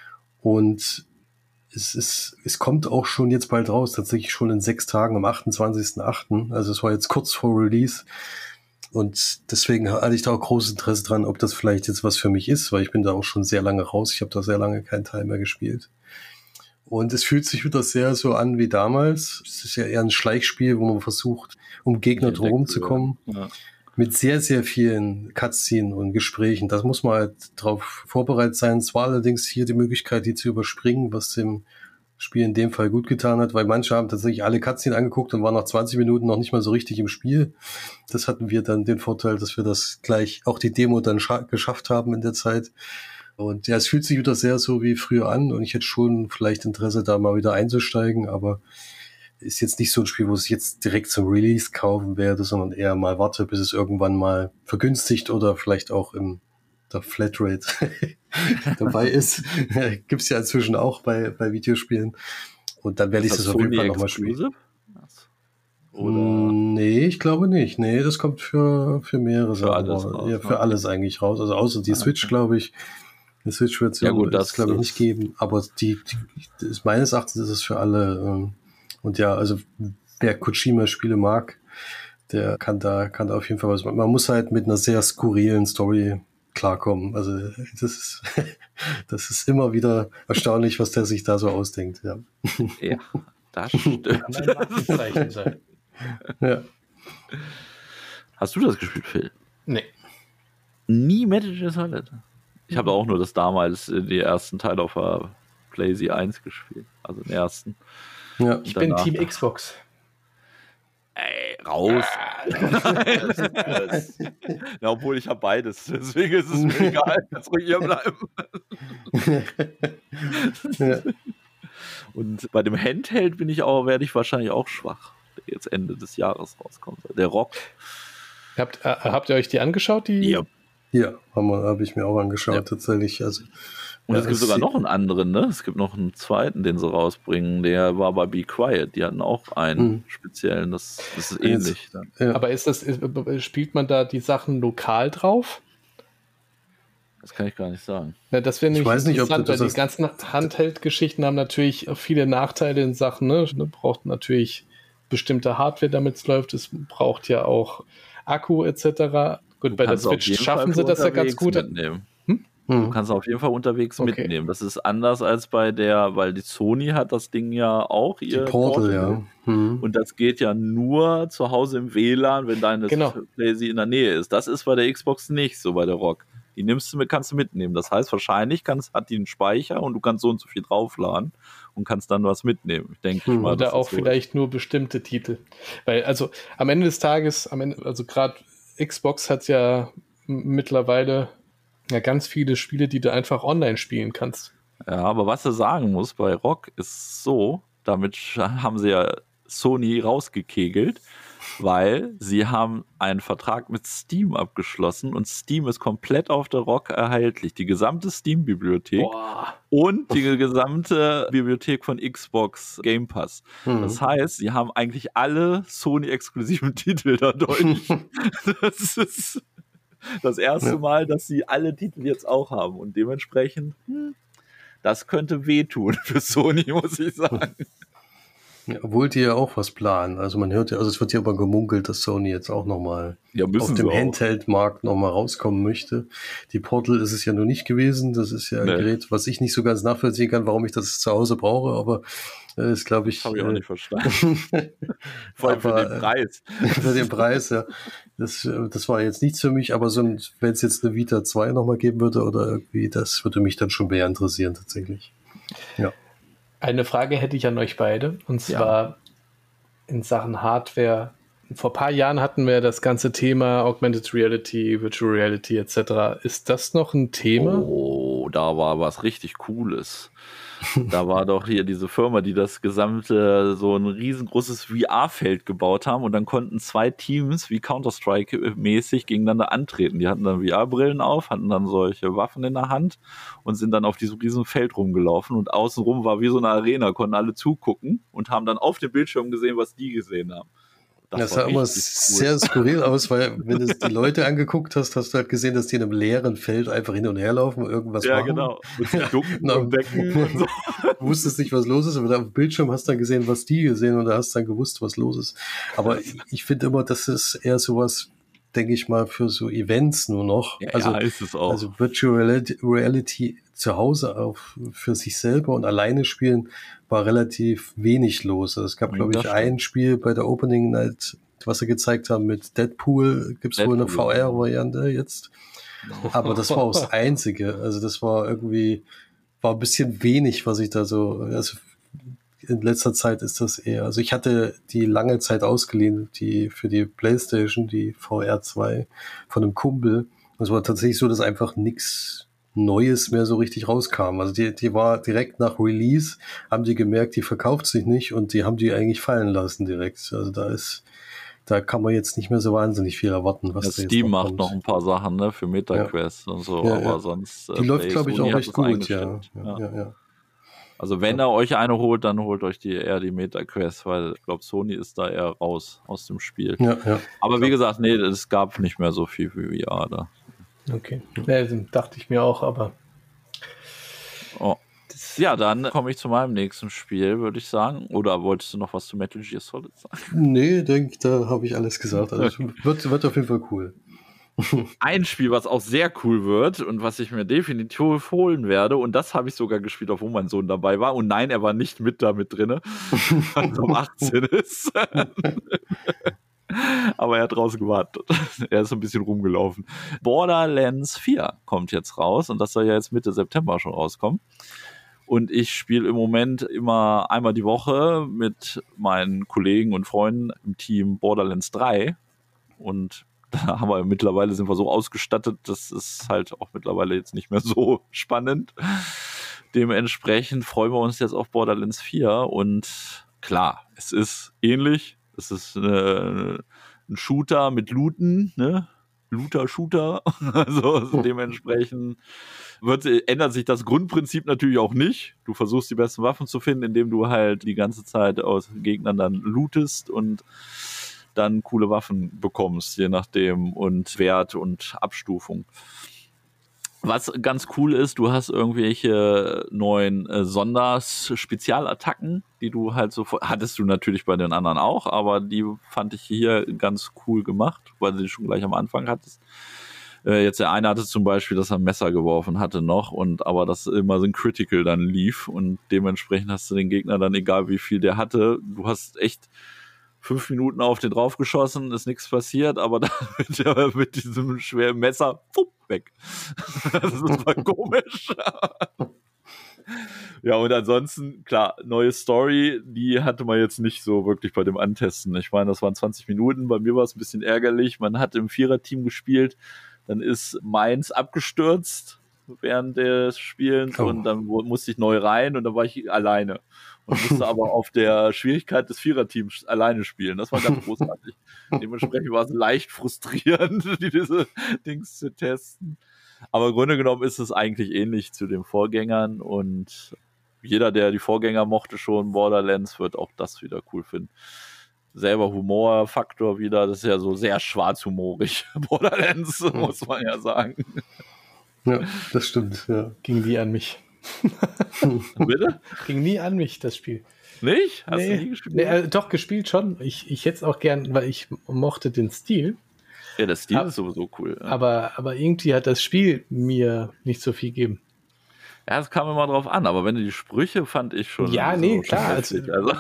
und es ist, es kommt auch schon jetzt bald raus, tatsächlich schon in sechs Tagen am achtundzwanzigsten achten Also es war jetzt kurz vor Release und deswegen hatte ich da auch großes Interesse dran, ob das vielleicht jetzt was für mich ist, weil ich bin da auch schon sehr lange raus, ich habe da sehr lange keinen Teil mehr gespielt. Und es fühlt sich wieder sehr so an wie damals. Es ist ja eher ein Schleichspiel, wo man versucht, um Gegner drumherum zu kommen. Ja. Mit sehr, sehr vielen Cutscenes und Gesprächen. Das muss man halt drauf vorbereitet sein. Es war allerdings hier die Möglichkeit, die zu überspringen, was dem Spiel in dem Fall gut getan hat, weil manche haben tatsächlich alle Cutscenes angeguckt und waren nach zwanzig Minuten noch nicht mal so richtig im Spiel. Das hatten wir dann den Vorteil, dass wir das gleich, auch die Demo dann scha- geschafft haben in der Zeit. Und ja, es fühlt sich wieder sehr so wie früher an und ich hätte schon vielleicht Interesse, da mal wieder einzusteigen, aber ist jetzt nicht so ein Spiel, wo ich jetzt direkt zum Release kaufen werde, sondern eher mal warte, bis es irgendwann mal vergünstigt oder vielleicht auch im der Flatrate dabei ist. Gibt es ja inzwischen auch bei, bei Videospielen. Und dann werde ich das, das auf jeden Fall nochmal spielen. Oder? Nee, ich glaube nicht. Nee, das kommt für, für mehrere für Sachen alles raus. raus. Ja, für ne? alles eigentlich raus. Also außer die ah, Switch, okay. glaube ich. Die Switch-Version ja, gut, wird es, glaube ich, nicht geben. Aber die, die ist, meines Erachtens ist es für alle. Ähm, und ja, also wer Kojima-Spiele mag, der kann da, kann da auf jeden Fall was machen. Man muss halt mit einer sehr skurrilen Story klarkommen. Also das ist, das ist immer wieder erstaunlich, was der sich da so ausdenkt. Ja, ja das stimmt. Kann ein Markenzeichen sein. Ja. Hast du das gespielt, Phil? Nee. Nie Metal Gear Solid? Ich habe auch nur das damals, die ersten Teile auf der PlayStation eins gespielt. Also den ersten. Ja. Ich bin Team Xbox. Ey, raus. Ja, obwohl ich habe beides, deswegen ist es mir egal. Jetzt ruhig hier bleiben. Ja. Und bei dem Handheld bin ich auch, werde ich wahrscheinlich auch schwach, der jetzt Ende des Jahres rauskommt. Der Rock. Habt, äh, habt ihr euch die angeschaut? Die? Ja. Ja, habe hab ich mir auch angeschaut, ja. tatsächlich. Also, und ja, es gibt sogar noch einen anderen, ne? Es gibt noch einen zweiten, den sie rausbringen. Der war bei Be Quiet. Die hatten auch einen hm. speziellen. Das, das ist ähnlich. Dann. Ja. Aber ist das, ist, spielt man da die Sachen lokal drauf? Das kann ich gar nicht sagen. Ja, das wäre nicht interessant, weil die ganzen Handheld-Geschichten haben natürlich viele Nachteile in Sachen. Ne? Braucht natürlich bestimmte Hardware, damit es läuft. Es braucht ja auch Akku et cetera. Gut, du bei der Switch schaffen sie das ja ganz gut. Mitnehmen. Hm? Du kannst auf jeden Fall unterwegs okay. mitnehmen. Das ist anders als bei der, weil die Sony hat das Ding ja auch, ihr die Portal, Portal ja. Hm. Und das geht ja nur zu Hause im W L A N, wenn deine genau. PlayStation in der Nähe ist. Das ist bei der Xbox nicht so, bei der Rock. Die nimmst du, kannst du mitnehmen. Das heißt, wahrscheinlich kannst, hat die einen Speicher und du kannst so und so viel draufladen und kannst dann was mitnehmen. Ich denke hm. mal. Oder auch so vielleicht ist. Nur bestimmte Titel. Weil, also am Ende des Tages, am Ende, also gerade Xbox hat ja mittlerweile ja ganz viele Spiele, die du einfach online spielen kannst. Ja, aber was du sagen musst bei Rock ist so, damit haben sie ja Sony rausgekegelt, weil sie haben einen Vertrag mit Steam abgeschlossen und Steam ist komplett auf der Rock erhältlich. Die gesamte Steam-Bibliothek Boah. und die gesamte Bibliothek von Xbox Game Pass. Mhm. Das heißt, sie haben eigentlich alle Sony-exklusiven Titel dadurch. Das ist das erste ja. Mal, dass sie alle Titel jetzt auch haben und dementsprechend, hm, das könnte wehtun für Sony, muss ich sagen. Ja, obwohl die ja auch was planen. Also man hört ja, also es wird ja aber gemunkelt, dass Sony jetzt auch nochmal ja, auf dem Handheld-Markt nochmal rauskommen möchte. Die Portal ist es ja noch nicht gewesen. Das ist ja ein nee. Gerät, was ich nicht so ganz nachvollziehen kann, warum ich das zu Hause brauche, aber das ist, glaube ich... Habe ich auch äh, nicht verstanden. Vor allem aber, für den Preis. Für den Preis, ja. Das, das war jetzt nichts für mich, aber so ein, wenn es jetzt eine Vita zwei nochmal geben würde oder irgendwie, das würde mich dann schon mehr interessieren tatsächlich. Ja. Eine Frage hätte ich an euch beide, und zwar ja. in Sachen Hardware. Vor ein paar Jahren hatten wir das ganze Thema Augmented Reality, Virtual Reality et cetera. Ist das noch ein Thema? Oh, da war was richtig Cooles. Da war doch hier diese Firma, die das gesamte, so ein riesengroßes V R-Feld gebaut haben und dann konnten zwei Teams wie Counter-Strike-mäßig gegeneinander antreten. Die hatten dann V R-Brillen auf, hatten dann solche Waffen in der Hand und sind dann auf diesem riesen Feld rumgelaufen und außenrum war wie so eine Arena, konnten alle zugucken und haben dann auf dem Bildschirm gesehen, was die gesehen haben. Das, das sah immer cool. Sehr skurril aus, weil wenn du die Leute angeguckt hast, hast du halt gesehen, dass die in einem leeren Feld einfach hin und her laufen und irgendwas ja, machen. Genau. Und ja, genau. Und Becken und so. Du wusstest nicht, was los ist, aber da auf dem Bildschirm hast du dann gesehen, was die gesehen und da hast du dann gewusst, was los ist. Aber ich, ich finde immer, das ist eher sowas, denke ich mal, für so Events nur noch. Ja, also, ja, ist es auch. Also Virtual Reality, Reality zu Hause auf, für sich selber und alleine spielen war relativ wenig los. Also es gab, glaube ich, ein Spiel bei der Opening Night, was sie gezeigt haben mit Deadpool. Gibt es wohl eine V R-Variante jetzt. Aber das war auch das Einzige. Also das war irgendwie, war ein bisschen wenig, was ich da so, also in letzter Zeit ist das eher, also ich hatte die lange Zeit ausgeliehen, die für die PlayStation, die V R zwei von einem Kumpel. Es war tatsächlich so, dass einfach nichts Neues mehr so richtig rauskam. Also die, die war direkt nach Release, haben die gemerkt, die verkauft sich nicht und die haben die eigentlich fallen lassen direkt. Also da ist, da kann man jetzt nicht mehr so wahnsinnig viel erwarten, was ja, da jetzt Steam noch macht kommt. noch ein paar Sachen, ne, für MetaQuest ja. und so, ja, aber ja. sonst... Die äh, läuft, glaube ich, auch recht gut, ja. Ja. Ja, ja, ja. Also wenn ja. ihr euch eine holt, dann holt euch die eher die MetaQuest, weil ich glaube, Sony ist da eher raus aus dem Spiel. Ja, ja. Aber wie gesagt, nee, es gab nicht mehr so viel wie V R da. Okay, ja, dachte ich mir auch, aber... Oh. Ja, dann komme ich zu meinem nächsten Spiel, würde ich sagen. Oder wolltest du noch was zu Metal Gear Solid sagen? Nee, denke, da habe ich alles gesagt. Also wird, wird auf jeden Fall cool. Ein Spiel, was auch sehr cool wird und was ich mir definitiv holen werde, und das habe ich sogar gespielt, obwohl mein Sohn dabei war. Und nein, er war nicht mit da mit drin, weil er um achtzehn ist. Aber er hat draußen gewartet. Er ist ein bisschen rumgelaufen. Borderlands vier kommt jetzt raus und das soll ja jetzt Mitte September schon rauskommen. Und ich spiele im Moment immer einmal die Woche mit meinen Kollegen und Freunden im Team Borderlands drei. Und da haben wir mittlerweile sind wir so ausgestattet, das ist halt auch mittlerweile jetzt nicht mehr so spannend. Dementsprechend freuen wir uns jetzt auf Borderlands vier. Und klar, es ist ähnlich. Es ist eine, ein Shooter mit Looten, ne? Looter-Shooter. Also dementsprechend wird, ändert sich das Grundprinzip natürlich auch nicht. Du versuchst die besten Waffen zu finden, indem du halt die ganze Zeit aus Gegnern dann lootest und dann coole Waffen bekommst, je nachdem und Wert und Abstufung. Was ganz cool ist, du hast irgendwelche neuen äh, Sonders-Spezialattacken, die du halt so, hattest du natürlich bei den anderen auch, aber die fand ich hier ganz cool gemacht, weil du die schon gleich am Anfang hattest. Äh, jetzt der eine hatte zum Beispiel, dass er ein Messer geworfen hatte noch, und aber das immer so ein Critical dann lief und dementsprechend hast du den Gegner dann, egal wie viel der hatte, du hast echt fünf Minuten auf den draufgeschossen, ist nichts passiert, aber dann mit, der, mit diesem schweren Messer, fupp, weg. Das ist mal komisch. Ja, und ansonsten, klar, neue Story, die hatte man jetzt nicht so wirklich bei dem Antesten. Ich meine, das waren zwanzig Minuten, bei mir war es ein bisschen ärgerlich. Man hat im Viererteam gespielt, dann ist meins abgestürzt während des Spielens oh. und dann musste ich neu rein und dann war ich alleine. Und musste aber auf der Schwierigkeit des Viererteams alleine spielen. Das war ganz großartig. Dementsprechend war es leicht frustrierend, diese Dings zu testen. Aber im Grunde genommen ist es eigentlich ähnlich zu den Vorgängern und jeder, der die Vorgänger mochte schon, Borderlands, wird auch das wieder cool finden. Selber Humorfaktor wieder, das ist ja so sehr schwarzhumorig. Borderlands, muss man ja sagen. Ja, das stimmt, ja. Ging nie an mich. Bitte? Ging nie an mich, das Spiel. Nicht? Hast nee, du nie gespielt? Nee, äh, doch, gespielt schon. Ich, ich hätte es auch gern, weil ich mochte den Stil. Ja, der Stil Ab, ist sowieso cool. Ja. Aber, aber irgendwie hat das Spiel mir nicht so viel gegeben. Ja, es kam immer drauf an, aber wenn du die Sprüche fand ich schon. Ja, so nee, klar. Also, also.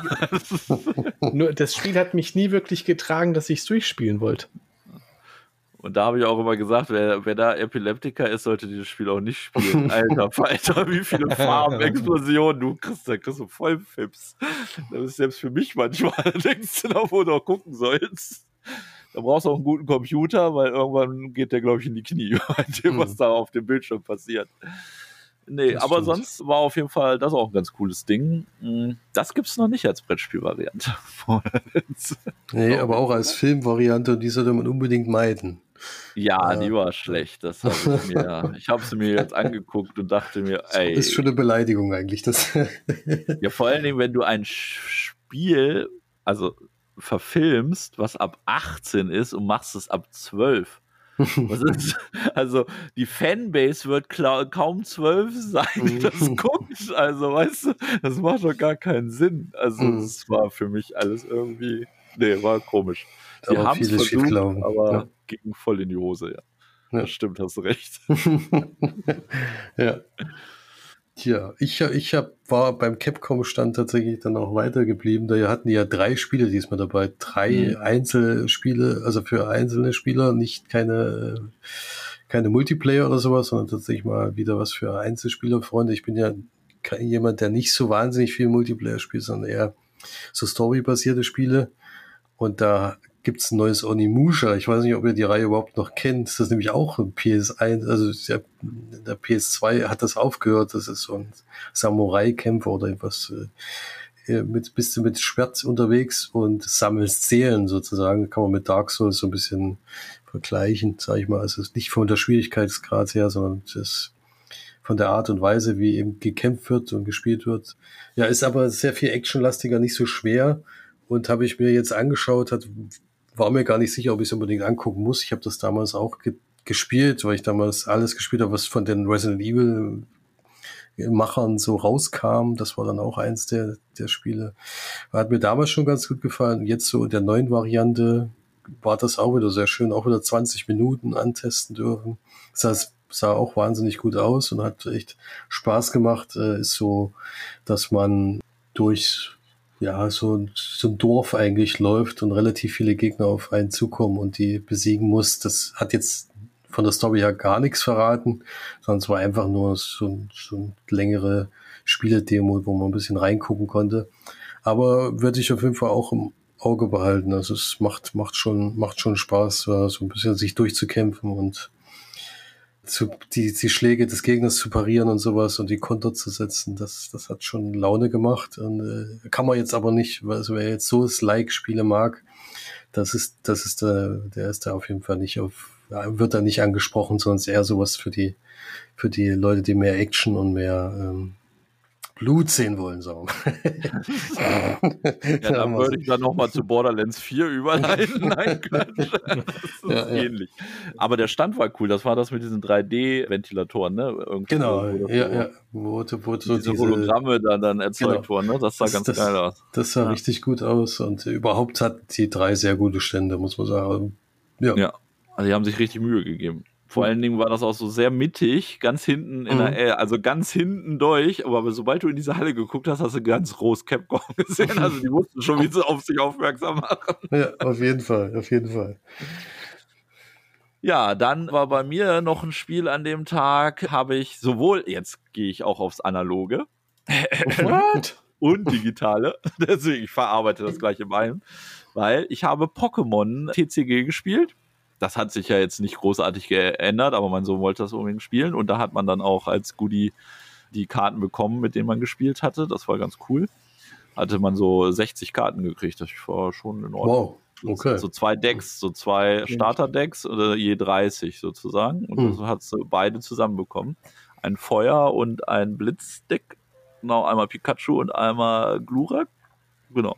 Nur das Spiel hat mich nie wirklich getragen, dass ich es durchspielen wollte. Und da habe ich auch immer gesagt, wer, wer da Epileptiker ist, sollte dieses Spiel auch nicht spielen. Alter Falter, wie viele Farben, Explosionen, du kriegst, da kriegst du voll Fips. Das ist selbst für mich manchmal, da denkst du noch, wo du auch gucken sollst. Da brauchst du auch einen guten Computer, weil irgendwann geht der, glaube ich, in die Knie, bei dem, was da auf dem Bildschirm passiert. Nee, das aber stimmt. Sonst war auf jeden Fall das auch ein ganz cooles Ding. Das gibt es noch nicht als Brettspielvariante. Nee, aber auch als Filmvariante, und die sollte man unbedingt meiden. Ja, die war schlecht. Das hab ich mir, ich habe sie mir jetzt angeguckt und dachte mir, ey. Das ist schon eine Beleidigung eigentlich. Das ja, vor allen Dingen, wenn du ein Spiel, also verfilmst, was ab achtzehn ist und machst es ab zwölf. Was ist, also die Fanbase wird kaum zwölf sein, die das guckt. Also, weißt du, das macht doch gar keinen Sinn. Also, es mhm. war für mich alles irgendwie, nee, war komisch. Die haben es versucht, aber ja. ging voll in die Hose, ja. ja. Das stimmt, hast du recht. Ja. Tja, ich, ich hab, war beim Capcom-Stand tatsächlich dann auch weitergeblieben. Da hatten die ja drei Spiele diesmal dabei. Drei mhm. Einzelspiele, also für einzelne Spieler, nicht keine, keine Multiplayer oder sowas, sondern tatsächlich mal wieder was für Einzelspielerfreunde. Ich bin ja kein, jemand, der nicht so wahnsinnig viel Multiplayer spielt, sondern eher so storybasierte Spiele. Und da gibt's ein neues Onimusha. Ich weiß nicht, ob ihr die Reihe überhaupt noch kennt. Das ist nämlich auch ein P S eins, also der, der P S zwei hat das aufgehört. Das ist so ein Samurai-Kämpfer oder etwas mit, bist du mit Schwert unterwegs und sammelst Seelen sozusagen. Kann man mit Dark Souls so ein bisschen vergleichen, sage ich mal. Also nicht von der Schwierigkeitsgrad her, sondern das von der Art und Weise, wie eben gekämpft wird und gespielt wird. Ja, ist aber sehr viel actionlastiger, nicht so schwer. Und habe ich mir jetzt angeschaut, hat, war mir gar nicht sicher, ob ich es unbedingt angucken muss. Ich habe das damals auch ge- gespielt, weil ich damals alles gespielt habe, was von den Resident Evil Machern so rauskam. Das war dann auch eins der, der Spiele. Hat mir damals schon ganz gut gefallen. Jetzt so in der neuen Variante war das auch wieder sehr schön. Auch wieder zwanzig Minuten antesten dürfen. Das heißt, sah auch wahnsinnig gut aus und hat echt Spaß gemacht. Äh, ist so, dass man durch ja so, so ein Dorf eigentlich läuft und relativ viele Gegner auf einen zukommen und die besiegen muss. Das hat jetzt von der Story her gar nichts verraten, sondern es war einfach nur so ein, so ein längere Spiele-Demo, wo man ein bisschen reingucken konnte. Aber würde ich auf jeden Fall auch im Auge behalten. Also es macht, macht schon, macht schon Spaß, so ein bisschen sich durchzukämpfen und zu, die, die Schläge des Gegners zu parieren und sowas und die Konter zu setzen. Das, das hat schon Laune gemacht und äh, kann man jetzt aber nicht, weil also wer jetzt so Like-Spiele mag, das ist, das ist der, der ist da auf jeden Fall nicht auf, ja, wird da nicht angesprochen, sondern eher sowas für die, für die Leute, die mehr Action und mehr ähm, Blut sehen wollen, so. Ja, dann würde ich dann nochmal zu Borderlands vier überleiten. Nein, Quatsch. Das ist ja, ähnlich. Ja. Aber der Stand war cool. Das war das mit diesen drei D-Ventilatoren, ne? Irgendwie genau, so, ja, so, ja. Wo, wo so diese, diese Hologramme dann, dann erzeugt genau. wurden, ne? Das sah das, ganz das, geil aus. Das sah ja. richtig gut aus und überhaupt hatten die drei sehr gute Stände, muss man sagen. Ja. ja. Also die haben sich richtig Mühe gegeben. Vor allen Dingen war das auch so sehr mittig, ganz hinten in mhm. der, also ganz hinten durch, aber sobald du in diese Halle geguckt hast, hast du ganz groß Capcom gesehen, also die mussten schon wieder auf sich aufmerksam machen. Ja, auf jeden Fall, auf jeden Fall. Ja, dann war bei mir noch ein Spiel an dem Tag, habe ich sowohl, jetzt gehe ich auch aufs Analoge und Digitale, deswegen ich verarbeite das gleich im einen, weil ich habe Pokémon T C G gespielt. Das hat sich ja jetzt nicht großartig geändert, aber mein Sohn wollte das unbedingt spielen und da hat man dann auch als Goodie die Karten bekommen, mit denen man gespielt hatte. Das war ganz cool. Hatte man so sechzig Karten gekriegt, das war schon in Ordnung. Wow, okay. So zwei Decks, so zwei Starter-Decks oder je dreißig sozusagen und hm. das hat sie beide zusammenbekommen. Ein Feuer- und ein Blitzdeck, genau, einmal Pikachu und einmal Glurak. Genau.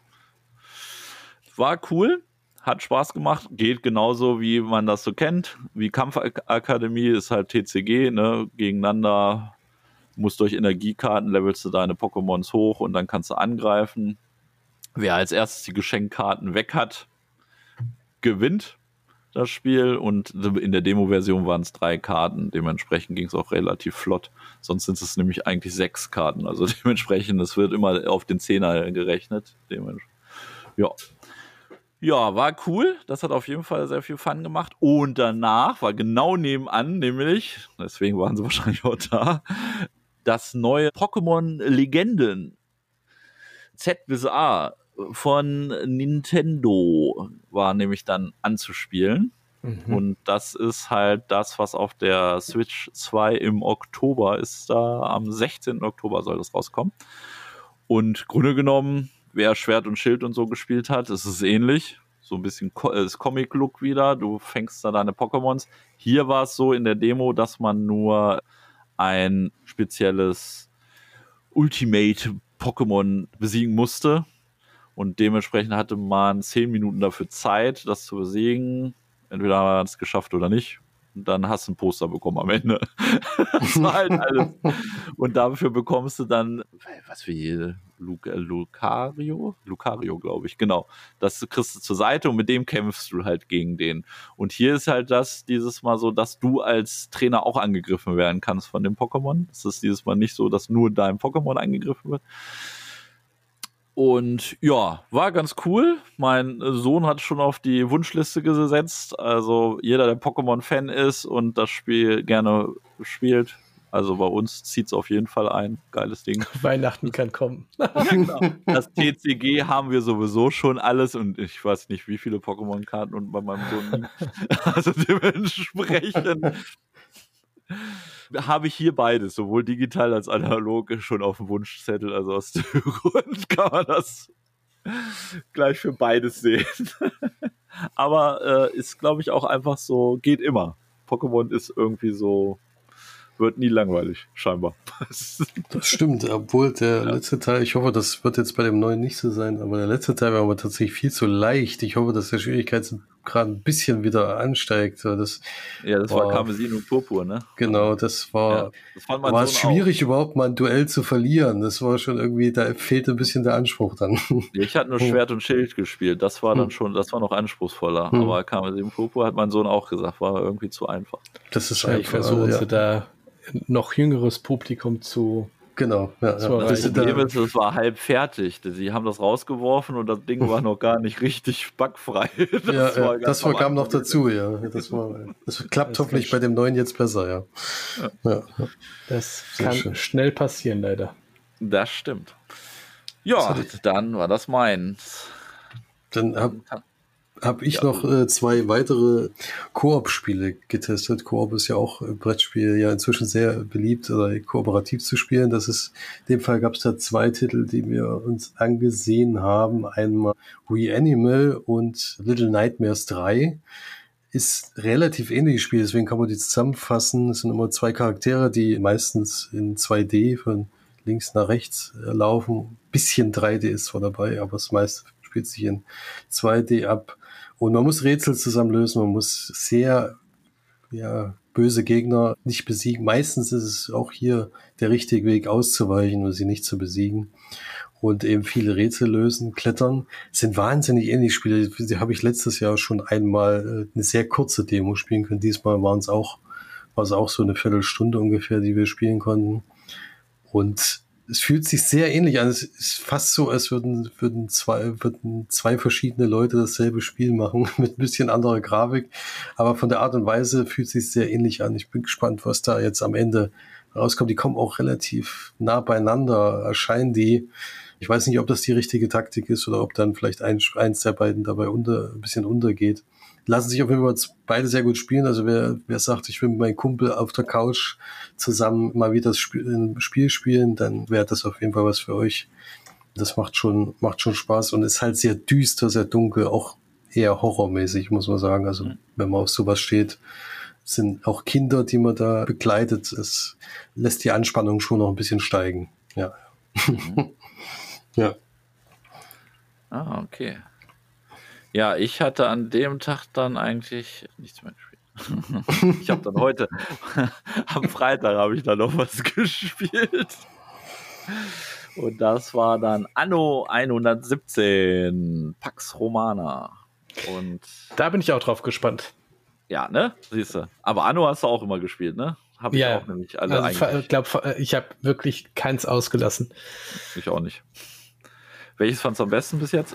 War cool. Hat Spaß gemacht, geht genauso, wie man das so kennt. Wie Kampfakademie ist halt T C G, ne? Gegeneinander, musst durch Energiekarten, levelst du deine Pokémons hoch und dann kannst du angreifen. Wer als erstes die Geschenkkarten weg hat, gewinnt das Spiel und in der Demo-Version waren es drei Karten, dementsprechend ging es auch relativ flott. Sonst sind es nämlich eigentlich sechs Karten, also dementsprechend, es wird immer auf den Zehner gerechnet. Ja. Ja, war cool. Das hat auf jeden Fall sehr viel Fun gemacht. Und danach war genau nebenan, nämlich, deswegen waren sie wahrscheinlich auch da, das neue Pokémon Legenden Z bis A von Nintendo war nämlich dann anzuspielen. Mhm. Und das ist halt das, was auf der Switch zwei im Oktober ist. Da am sechzehnten Oktober soll das rauskommen. Und Grunde genommen, wer Schwert und Schild und so gespielt hat, ist es ähnlich. So ein bisschen das Comic-Look wieder. Du fängst da deine Pokémons. Hier war es so in der Demo, dass man nur ein spezielles Ultimate-Pokémon besiegen musste. Und dementsprechend hatte man zehn Minuten dafür Zeit, das zu besiegen. Entweder hat man es geschafft oder nicht. Und dann hast du ein Poster bekommen am Ende. Das war halt alles. Und dafür bekommst du dann, was für jede, Lucario? Lucario, glaube ich, genau. Das kriegst du zur Seite und mit dem kämpfst du halt gegen den. Und hier ist halt das dieses Mal so, dass du als Trainer auch angegriffen werden kannst von dem Pokémon. Es ist dieses Mal nicht so, dass nur dein Pokémon angegriffen wird. Und ja, war ganz cool. Mein Sohn hat schon auf die Wunschliste gesetzt. Also jeder, der Pokémon-Fan ist und das Spiel gerne spielt, also bei uns zieht es auf jeden Fall ein. Geiles Ding. Weihnachten kann kommen. Ja, genau. Das T C G haben wir sowieso schon alles und ich weiß nicht, wie viele Pokémon-Karten und bei meinem Sohn. Also dementsprechend habe ich hier beides, sowohl digital als analog, schon auf dem Wunschzettel. Also aus dem Grund kann man das gleich für beides sehen. Aber äh, ist, glaube ich, auch einfach so, geht immer. Pokémon ist irgendwie so, wird nie langweilig, scheinbar. Das stimmt, obwohl der ja. letzte Teil, ich hoffe, das wird jetzt bei dem neuen nicht so sein, aber der letzte Teil war aber tatsächlich viel zu leicht. Ich hoffe, dass der Schwierigkeitsgrad ein bisschen wieder ansteigt. Das ja, das war, war Karmesin und Purpur, ne? Genau, das war, ja, das fand man war es schwierig, auch. überhaupt mal ein Duell zu verlieren. Das war schon irgendwie, da fehlte ein bisschen der Anspruch dann. Ja, ich hatte nur Schwert und Schild gespielt. Das war dann schon, das war noch anspruchsvoller. Hm. Aber Karmesin und Purpur hat mein Sohn auch gesagt, war irgendwie zu einfach. Das ist einfach, ich versuche ja. da noch jüngeres Publikum zu genau ja, zu ja. Das, da das war halb fertig. Sie haben das rausgeworfen und das Ding war noch gar nicht richtig bugfrei. Das, ja, war, das war, kam noch dazu, ja. Das, war, das klappt das hoffentlich bei dem neuen jetzt besser, ja. ja. ja. Das Sehr kann schön. schnell passieren, leider. Das stimmt. Ja, dann war das meins. Dann hab Habe ich ja. noch äh, zwei weitere Koop-Spiele getestet. Koop ist ja auch ein Brettspiel, ja inzwischen sehr beliebt, oder kooperativ zu spielen. Das ist, in dem Fall gab es da zwei Titel, die wir uns angesehen haben. Einmal Reanimal und Little Nightmares drei. Ist relativ ähnliches Spiel, deswegen kann man die zusammenfassen. Es sind immer zwei Charaktere, die meistens in zwei D von links nach rechts äh, laufen. Ein bisschen drei D ist zwar dabei, aber das meiste spielt sich in zwei D ab. Und man muss Rätsel zusammen lösen, man muss sehr ja, böse Gegner nicht besiegen. Meistens ist es auch hier der richtige Weg auszuweichen und sie nicht zu besiegen. Und eben viele Rätsel lösen, klettern. Es sind wahnsinnig ähnliche Spiele. Die habe ich letztes Jahr schon einmal eine sehr kurze Demo spielen können. Diesmal waren es auch, war es auch so eine Viertelstunde ungefähr, die wir spielen konnten. Und es fühlt sich sehr ähnlich an. Es ist fast so, als würden, würden, zwei, würden zwei verschiedene Leute dasselbe Spiel machen, mit ein bisschen anderer Grafik. Aber von der Art und Weise fühlt es sich sehr ähnlich an. Ich bin gespannt, was da jetzt am Ende rauskommt. Die kommen auch relativ nah beieinander, erscheinen die. Ich weiß nicht, ob das die richtige Taktik ist oder ob dann vielleicht ein, eins der beiden dabei unter, ein bisschen untergeht. Lassen sich auf jeden Fall beide sehr gut spielen. Also wer, wer sagt, ich will mit meinem Kumpel auf der Couch zusammen mal wieder das Spiel, ein Spiel spielen, dann wäre das auf jeden Fall was für euch. Das macht schon, macht schon Spaß und ist halt sehr düster, sehr dunkel, auch eher horrormäßig, muss man sagen. Also mhm. wenn man auf sowas steht, sind auch Kinder, die man da begleitet. Es lässt die Anspannung schon noch ein bisschen steigen. Ja. Mhm. ja. Ah, okay. Ja, ich hatte an dem Tag dann eigentlich nichts mehr gespielt. Ich habe dann heute, am Freitag habe ich dann noch was gespielt. Und das war dann Anno hundertsiebzehn, Pax Romana. Und da bin ich auch drauf gespannt. Ja, ne? Siehst du. Aber Anno hast du auch immer gespielt, ne? Habe ich ja, auch nämlich alle also eigentlich. Ich glaube, ich habe wirklich keins ausgelassen. Ich auch nicht. Welches fandst du am besten bis jetzt?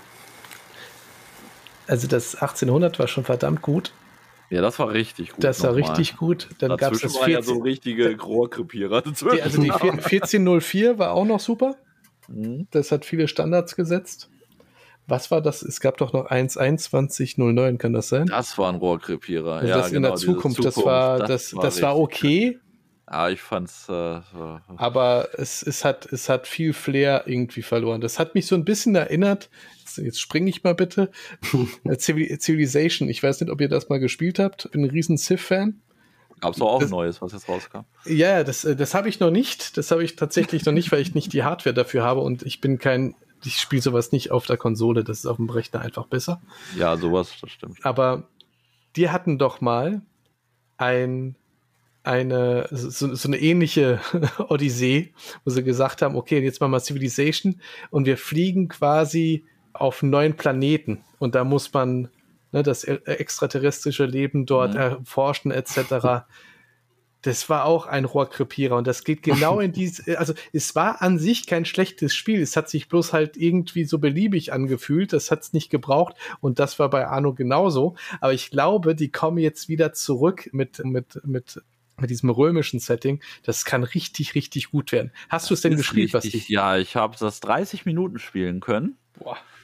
Also das achtzehnhundert war schon verdammt gut. Ja, das war richtig gut. Das war nochmal. richtig gut. Dann gab es das war ja so richtige Rohrkrepierer. Die, also die vierzehn null vier war auch noch super. Mhm. Das hat viele Standards gesetzt. Was war das? Es gab doch noch eins einundzwanzig null neun, kann das sein? Das war ein Rohrkrepierer. Also ja, das genau, in der Zukunft, Zukunft, das war, das, das war, das war okay. Ja, ich fand's. Äh, aber es, es, hat, es hat viel Flair irgendwie verloren. Das hat mich so ein bisschen erinnert. Jetzt, jetzt springe ich mal bitte. Civilization. Ich weiß nicht, ob ihr das mal gespielt habt. Ich bin ein riesen Civ-Fan. Gab es auch ein neues, was jetzt rauskam? Ja, das, das habe ich noch nicht. Das habe ich tatsächlich noch nicht, weil ich nicht die Hardware dafür habe und ich bin kein. Ich spiele sowas nicht auf der Konsole. Das ist auf dem Rechner einfach besser. Ja, sowas, das stimmt. Aber die hatten doch mal ein. eine so, so eine ähnliche Odyssee, wo sie gesagt haben, okay, jetzt machen wir Civilization und wir fliegen quasi auf einen neuen Planeten und da muss man ne, das extraterrestrische Leben dort mhm. erforschen et cetera. Das war auch ein Rohrkrepierer und das geht genau in diese, also es war an sich kein schlechtes Spiel, es hat sich bloß halt irgendwie so beliebig angefühlt, das hat es nicht gebraucht und das war bei Anno genauso, aber ich glaube, die kommen jetzt wieder zurück mit, mit, mit mit diesem römischen Setting, das kann richtig, richtig gut werden. Hast du es denn gespielt, was ich? Ja, ich habe das dreißig Minuten spielen können. Boah.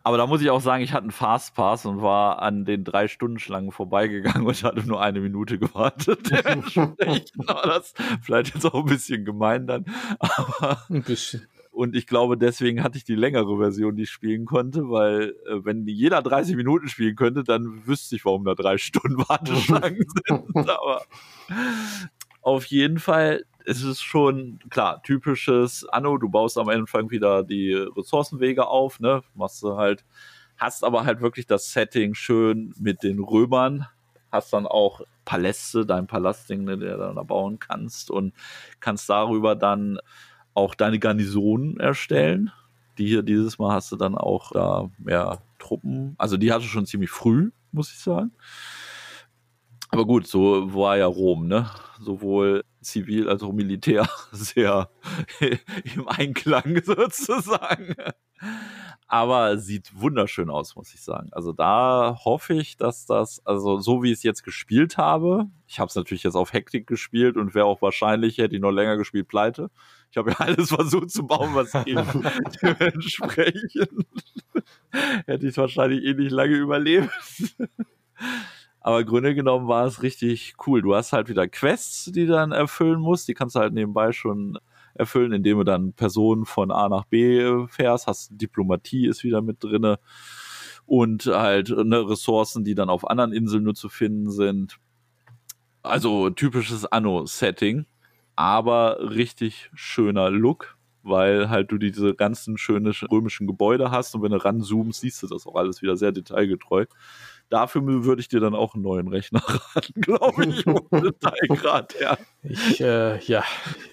Aber da muss ich auch sagen, ich hatte einen Fastpass und war an den drei Stunden Schlangen vorbeigegangen und hatte nur eine Minute gewartet. Das vielleicht jetzt auch ein bisschen gemein dann. Aber ein bisschen. Und ich glaube, deswegen hatte ich die längere Version, die ich spielen konnte, weil äh, wenn jeder dreißig Minuten spielen könnte, dann wüsste ich, warum da drei Stunden Warteschlangen sind. Aber auf jeden Fall ist es schon, klar, typisches Anno, du baust am Anfang wieder die Ressourcenwege auf, ne, machst du halt, hast aber halt wirklich das Setting schön mit den Römern, hast dann auch Paläste, dein Palastding, ne, der du dann da bauen kannst und kannst darüber dann auch deine Garnisonen erstellen. Die hier dieses Mal hast du dann auch da mehr Truppen. Also die hatte schon ziemlich früh, muss ich sagen. Aber gut, so war ja Rom, ne? Sowohl zivil als auch Militär sehr im Einklang sozusagen. Aber sieht wunderschön aus, muss ich sagen. Also da hoffe ich, dass das, also so wie ich es jetzt gespielt habe, ich habe es natürlich jetzt auf Hektik gespielt und wäre auch wahrscheinlich, hätte ich noch länger gespielt, pleite. Ich habe ja alles versucht zu bauen, was geht. Dementsprechend hätte ich es wahrscheinlich eh nicht lange überlebt. Aber im Grunde genommen war es richtig cool. Du hast halt wieder Quests, die du dann erfüllen musst. Die kannst du halt nebenbei schon erfüllen, indem du dann Personen von A nach B fährst. Hast Diplomatie ist wieder mit drinne. Und halt ne, Ressourcen, die dann auf anderen Inseln nur zu finden sind. Also typisches Anno-Setting. Aber richtig schöner Look, weil halt du diese ganzen schönen römischen Gebäude hast. Und wenn du ranzoomst, siehst du das auch alles wieder sehr detailgetreu. Dafür würde ich dir dann auch einen neuen Rechner raten, glaube ich, vom Detailgrad her. Ich, äh, ja.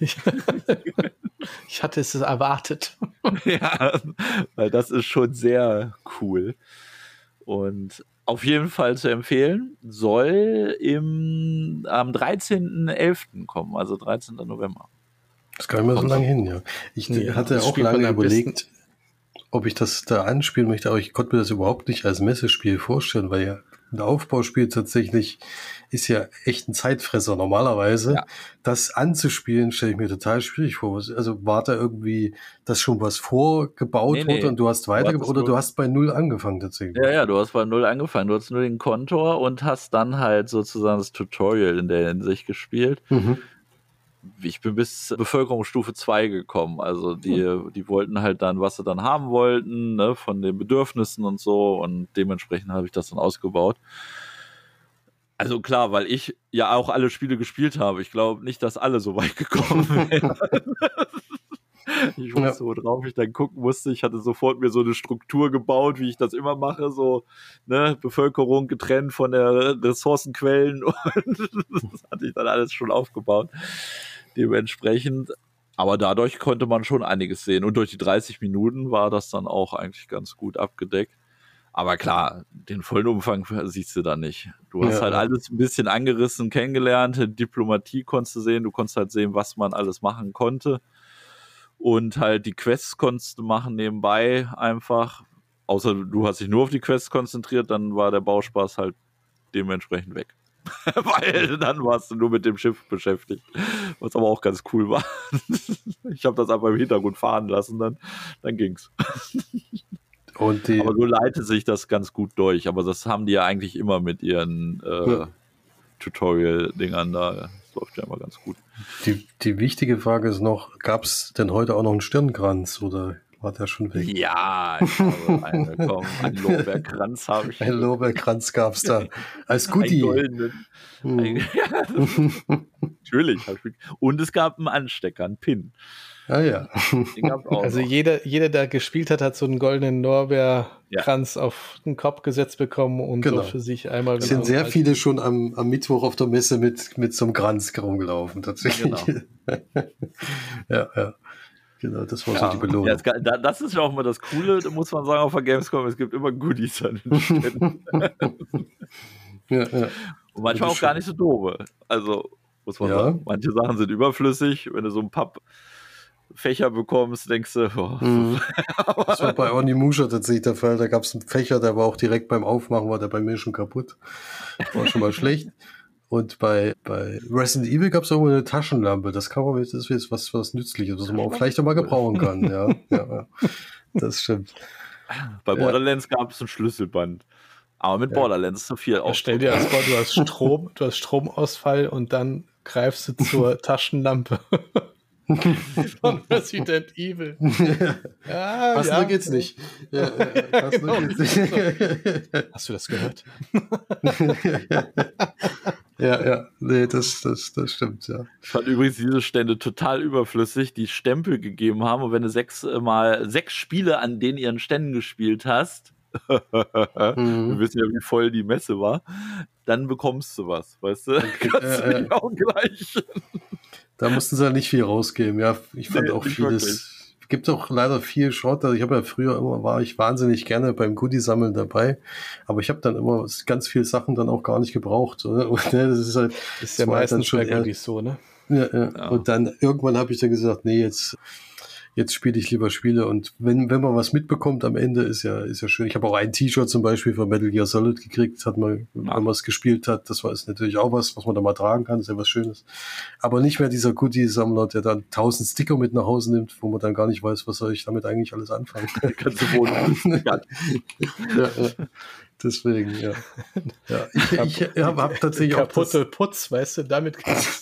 Ich hatte es erwartet. Ja, weil das ist schon sehr cool. Und auf jeden Fall zu empfehlen, soll im, am dreizehnten elften kommen, also dreizehnten November. Das ist gar nicht mehr so lange hin, ja. Ich ja, hatte auch lange überlegt, ob ich das da anspielen möchte, aber ich konnte mir das überhaupt nicht als Messespiel vorstellen, weil ja ein Aufbauspiel tatsächlich ist ja echt ein Zeitfresser normalerweise. Ja. Das anzuspielen, stelle ich mir total schwierig vor. Also war da irgendwie, dass schon was vorgebaut nee, wurde nee. und du hast weitergebaut oder du hast bei Null angefangen tatsächlich? Ja, ja, du hast bei Null angefangen. Du hast nur den Kontor und hast dann halt sozusagen das Tutorial in der Hinsicht gespielt. Mhm. Ich bin bis Bevölkerungsstufe zwei gekommen, also die, die wollten halt dann, was sie dann haben wollten, ne, von den Bedürfnissen und so und dementsprechend habe ich das dann ausgebaut. Also klar, weil ich ja auch alle Spiele gespielt habe. Ich glaube nicht, dass alle so weit gekommen wären. Ich wusste, worauf ich dann gucken musste. Ich hatte sofort mir so eine Struktur gebaut, wie ich das immer mache, so ne, Bevölkerung getrennt von der Ressourcenquellen und das hatte ich dann alles schon aufgebaut. Dementsprechend, aber dadurch konnte man schon einiges sehen und durch die dreißig Minuten war das dann auch eigentlich ganz gut abgedeckt. Aber klar, den vollen Umfang siehst du da nicht. Du hast ja, halt ja. alles ein bisschen angerissen, kennengelernt, Diplomatie konntest du sehen, du konntest halt sehen, was man alles machen konnte. Und halt die Quests konntest du machen nebenbei einfach. Außer du hast dich nur auf die Quests konzentriert, dann war der Bauspaß halt dementsprechend weg. Weil dann warst du nur mit dem Schiff beschäftigt. Was aber auch ganz cool war. Ich habe das einfach im Hintergrund fahren lassen, dann, dann ging's. Und die, aber so leitet sich das ganz gut durch. Aber das haben die ja eigentlich immer mit ihren äh, ja. Tutorial-Dingern da. Das läuft ja immer ganz gut. Die, die wichtige Frage ist noch, gab es denn heute auch noch einen Stirnkranz oder war der schon weg? Ja, ich habe eine, komm, einen Lorbeerkranz habe ich. Ein Lorbeerkranz gab es da als Goodie. Einen goldenen. Hm. Ein, ja, natürlich. Und es gab einen Anstecker, einen Pin. Ah ja. Also jeder, jeder, der gespielt hat, hat so einen goldenen Lorbeerkranz ja. auf den Kopf gesetzt bekommen und genau. so für sich einmal. Es sind sehr viele schon am, am Mittwoch auf der Messe mit, mit so einem Kranz rumgelaufen, tatsächlich. Genau. ja, ja. Genau, das war ja. so die Belohnung. Ja, das, das ist ja auch immer das Coole, da muss man sagen, auf der Gamescom, es gibt immer Goodies an den Ständen. ja, ja. Und manchmal auch gar nicht so doof. Also, muss man ja. sagen, manche Sachen sind überflüssig, wenn du so ein Papp Fächer bekommst, denkst du, oh. mhm. Das war bei Onimusha tatsächlich der Fall. Da gab es einen Fächer, der war auch direkt beim Aufmachen, war der bei mir schon kaputt. War schon mal schlecht. Und bei, bei Resident Evil gab es auch eine Taschenlampe. Das kann man, das ist jetzt was, was Nützliches, was man auch vielleicht auch mal gebrauchen kann. Ja, ja, ja. Das stimmt. Bei Borderlands ja. gab es ein Schlüsselband. Aber mit ja. Borderlands ist so viel ja, auch. Stell dir das vor, du hast Strom, du hast Stromausfall und dann greifst du zur Taschenlampe von Resident Evil. Ja, passender ja. geht's nicht. Ja, ja, genau. geht's nicht. Hast du das gehört? Ja, ja, nee, das, das, das stimmt, ja. Ich fand übrigens diese Stände total überflüssig, die Stempel gegeben haben. Und wenn du sechs mal sechs Spiele an den ihren Ständen gespielt hast, mhm. wir wissen ja, wie voll die Messe war, dann bekommst du was, weißt du? Okay, Kannst äh, du nicht auch gleich. Da mussten sie ja nicht viel rausgeben, ja. Ich fand Nee, auch nicht vieles. wirklich. Gibt auch leider viel Schrott. Also ich habe ja früher immer, war ich wahnsinnig gerne beim Goodie-Sammeln dabei, aber ich habe dann immer ganz viele Sachen dann auch gar nicht gebraucht. Oder? Und, ne, das ist halt, Das ist ja meistens schon irgendwie so, ne? Ja, ja. Ja. Und dann irgendwann habe ich dann gesagt, nee, jetzt jetzt spiele ich lieber Spiele und wenn wenn man was mitbekommt am Ende, ist ja ist ja schön. Ich habe auch ein T-Shirt zum Beispiel von Metal Gear Solid gekriegt, hat man, ja. wenn man es gespielt hat, das war ist natürlich auch was, was man da mal tragen kann, ist ja was Schönes. Aber nicht mehr dieser Goodie-Sammler, der dann tausend Sticker mit nach Hause nimmt, wo man dann gar nicht weiß, was soll ich damit eigentlich alles anfangen. Kannst du wohl ja, ja. Deswegen, ja. ja ich ich, ich habe hab tatsächlich auch kaputte Putz, weißt du, damit kannst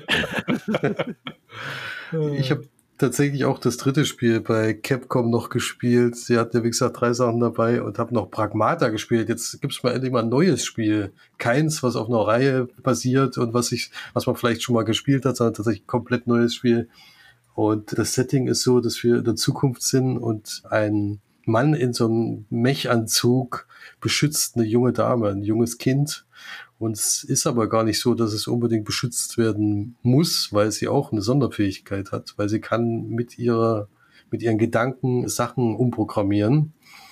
Ich habe tatsächlich auch das dritte Spiel bei Capcom noch gespielt. Sie hatten ja, wie gesagt, drei Sachen dabei und habe noch Pragmata gespielt. Jetzt gibt's mal endlich mal ein neues Spiel. Keins, was auf einer Reihe basiert und was ich, was man vielleicht schon mal gespielt hat, sondern tatsächlich ein komplett neues Spiel. Und das Setting ist so, dass wir in der Zukunft sind und ein Mann in so einem Mechanzug beschützt eine junge Dame, ein junges Kind. Und es ist aber gar nicht so, dass es unbedingt beschützt werden muss, weil sie auch eine Sonderfähigkeit hat, weil sie kann mit ihrer, mit ihren Gedanken Sachen umprogrammieren.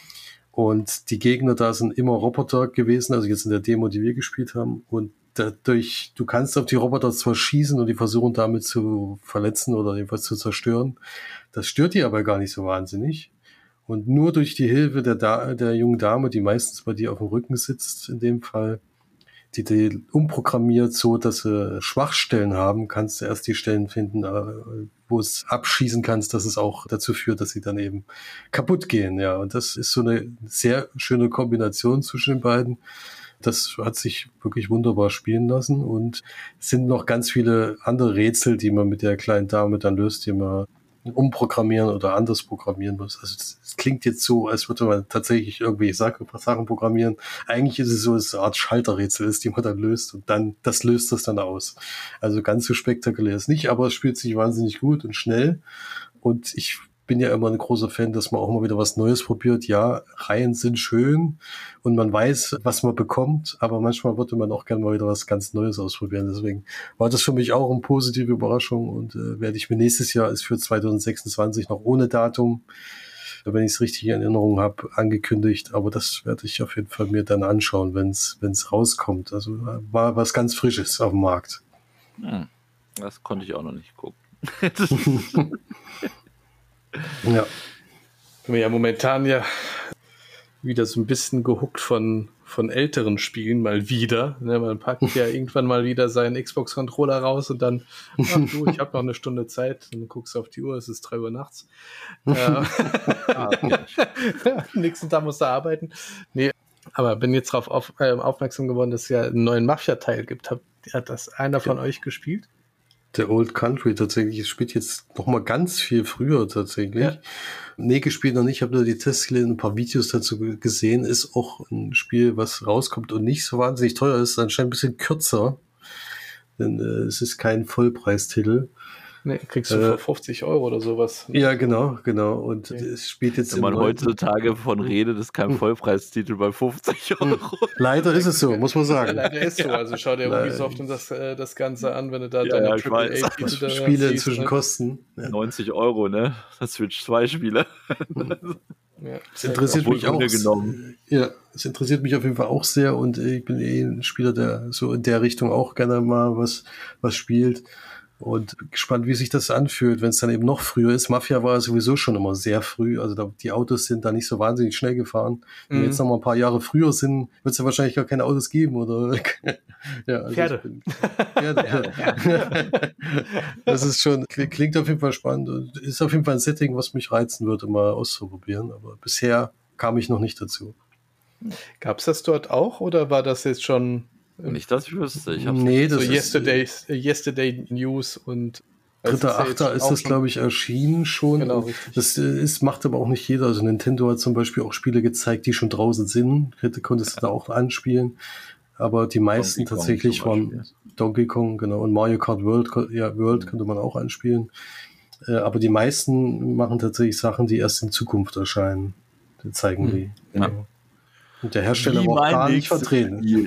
Und die Gegner da sind immer Roboter gewesen, also jetzt in der Demo, die wir gespielt haben. Und dadurch, du kannst auf die Roboter zwar schießen und die versuchen damit zu verletzen oder jedenfalls zu zerstören. Das stört die aber gar nicht so wahnsinnig. Und nur durch die Hilfe der, da- der jungen Dame, die meistens bei dir auf dem Rücken sitzt, in dem Fall, die die umprogrammiert so, dass sie Schwachstellen haben, kannst du erst die Stellen finden, wo es abschießen kannst, dass es auch dazu führt, dass sie dann eben kaputt gehen. Ja, und das ist so eine sehr schöne Kombination zwischen den beiden. Das hat sich wirklich wunderbar spielen lassen und es sind noch ganz viele andere Rätsel, die man mit der kleinen Dame dann löst, die man umprogrammieren oder anders programmieren muss. Also es, es klingt jetzt so, als würde man tatsächlich irgendwelche Sachen programmieren. Eigentlich ist es so, dass es eine Art Schalterrätsel ist, die man dann löst und dann, das löst das dann aus. Also ganz so spektakulär ist nicht, aber es spielt sich wahnsinnig gut und schnell und ich bin ja immer ein großer Fan, dass man auch mal wieder was Neues probiert. Ja, Reihen sind schön und man weiß, was man bekommt, aber manchmal würde man auch gerne mal wieder was ganz Neues ausprobieren. Deswegen war das für mich auch eine positive Überraschung und äh, werde ich mir nächstes Jahr, ist für zwanzig sechsundzwanzig noch ohne Datum, wenn ich es richtig in Erinnerung habe, angekündigt. Aber das werde ich auf jeden Fall mir dann anschauen, wenn es wenn es rauskommt. Also war was ganz Frisches auf dem Markt. Hm, das konnte ich auch noch nicht gucken. Ja. Ich bin ja momentan ja wieder so ein bisschen gehuckt von, von älteren Spielen, mal wieder. Ne, man packt ja irgendwann mal wieder seinen Xbox-Controller raus und dann, ach du, ich habe noch eine Stunde Zeit. Und dann guckst du auf die Uhr, es ist drei Uhr nachts. äh, nächsten Tag musst du arbeiten. Nee, aber bin jetzt darauf auf, äh, aufmerksam geworden, dass es ja einen neuen Mafia-Teil gibt. Hat, hat das einer von ja. euch gespielt? Der Old Country tatsächlich, es spielt jetzt noch mal ganz viel früher tatsächlich. Ja. Nee, gespielt noch nicht, ich habe nur die Tests gelesen, ein paar Videos dazu gesehen, ist auch ein Spiel, was rauskommt und nicht so wahnsinnig teuer ist, anscheinend ein bisschen kürzer, denn äh, es ist kein Vollpreistitel. Nee, kriegst du äh, für fünfzig Euro oder sowas. Ja, genau, genau. Und okay. es spielt jetzt. Wenn man heutzutage von redet, ist kein Vollpreistitel bei fünfzig Euro. Leider ist es so, muss man sagen. Ja, leider ist so. Also schau dir Ubisoft und das, äh, das Ganze an, wenn du da ja, deine ja, Triple A Titel Spiele inzwischen ne? kosten. Ja. neunzig Euro, ne? Das Switch zwei Spiele. Ja, es interessiert mich auch. Ja, es interessiert mich auf jeden Fall auch sehr und ich bin eh ein Spieler, der so in der Richtung auch gerne mal was, was spielt. Und gespannt, wie sich das anfühlt, wenn es dann eben noch früher ist. Mafia war sowieso schon immer sehr früh, also da, die Autos sind da nicht so wahnsinnig schnell gefahren. Wenn mhm. wir jetzt noch mal ein paar Jahre früher sind, wird es ja wahrscheinlich gar keine Autos geben, oder? ja, also Pferde. Bin, Pferde. Ja. Das ist schon, klingt auf jeden Fall spannend und ist auf jeden Fall ein Setting, was mich reizen würde, mal auszuprobieren. Aber bisher kam ich noch nicht dazu. Gab es das dort auch oder war das jetzt schon... Nicht, dass ich wüsste. Ich hab's nee, so das Yesterday, ist... Yesterday News und... Dritter Achter ist das, glaube ich, erschienen schon. Genau, richtig. Das ist, macht aber auch nicht jeder. Also Nintendo hat zum Beispiel auch Spiele gezeigt, die schon draußen sind. Hätte, konntest du da auch anspielen. Aber die meisten Donkey tatsächlich Kong waren Donkey Kong, genau. Und Mario Kart World, ja, World könnte man auch anspielen. Äh, aber die meisten machen tatsächlich Sachen, die erst in Zukunft erscheinen. Die zeigen die. Ja. Genau. Und der Hersteller Wie war auch mein gar nicht nächstes vertreten. Spiel.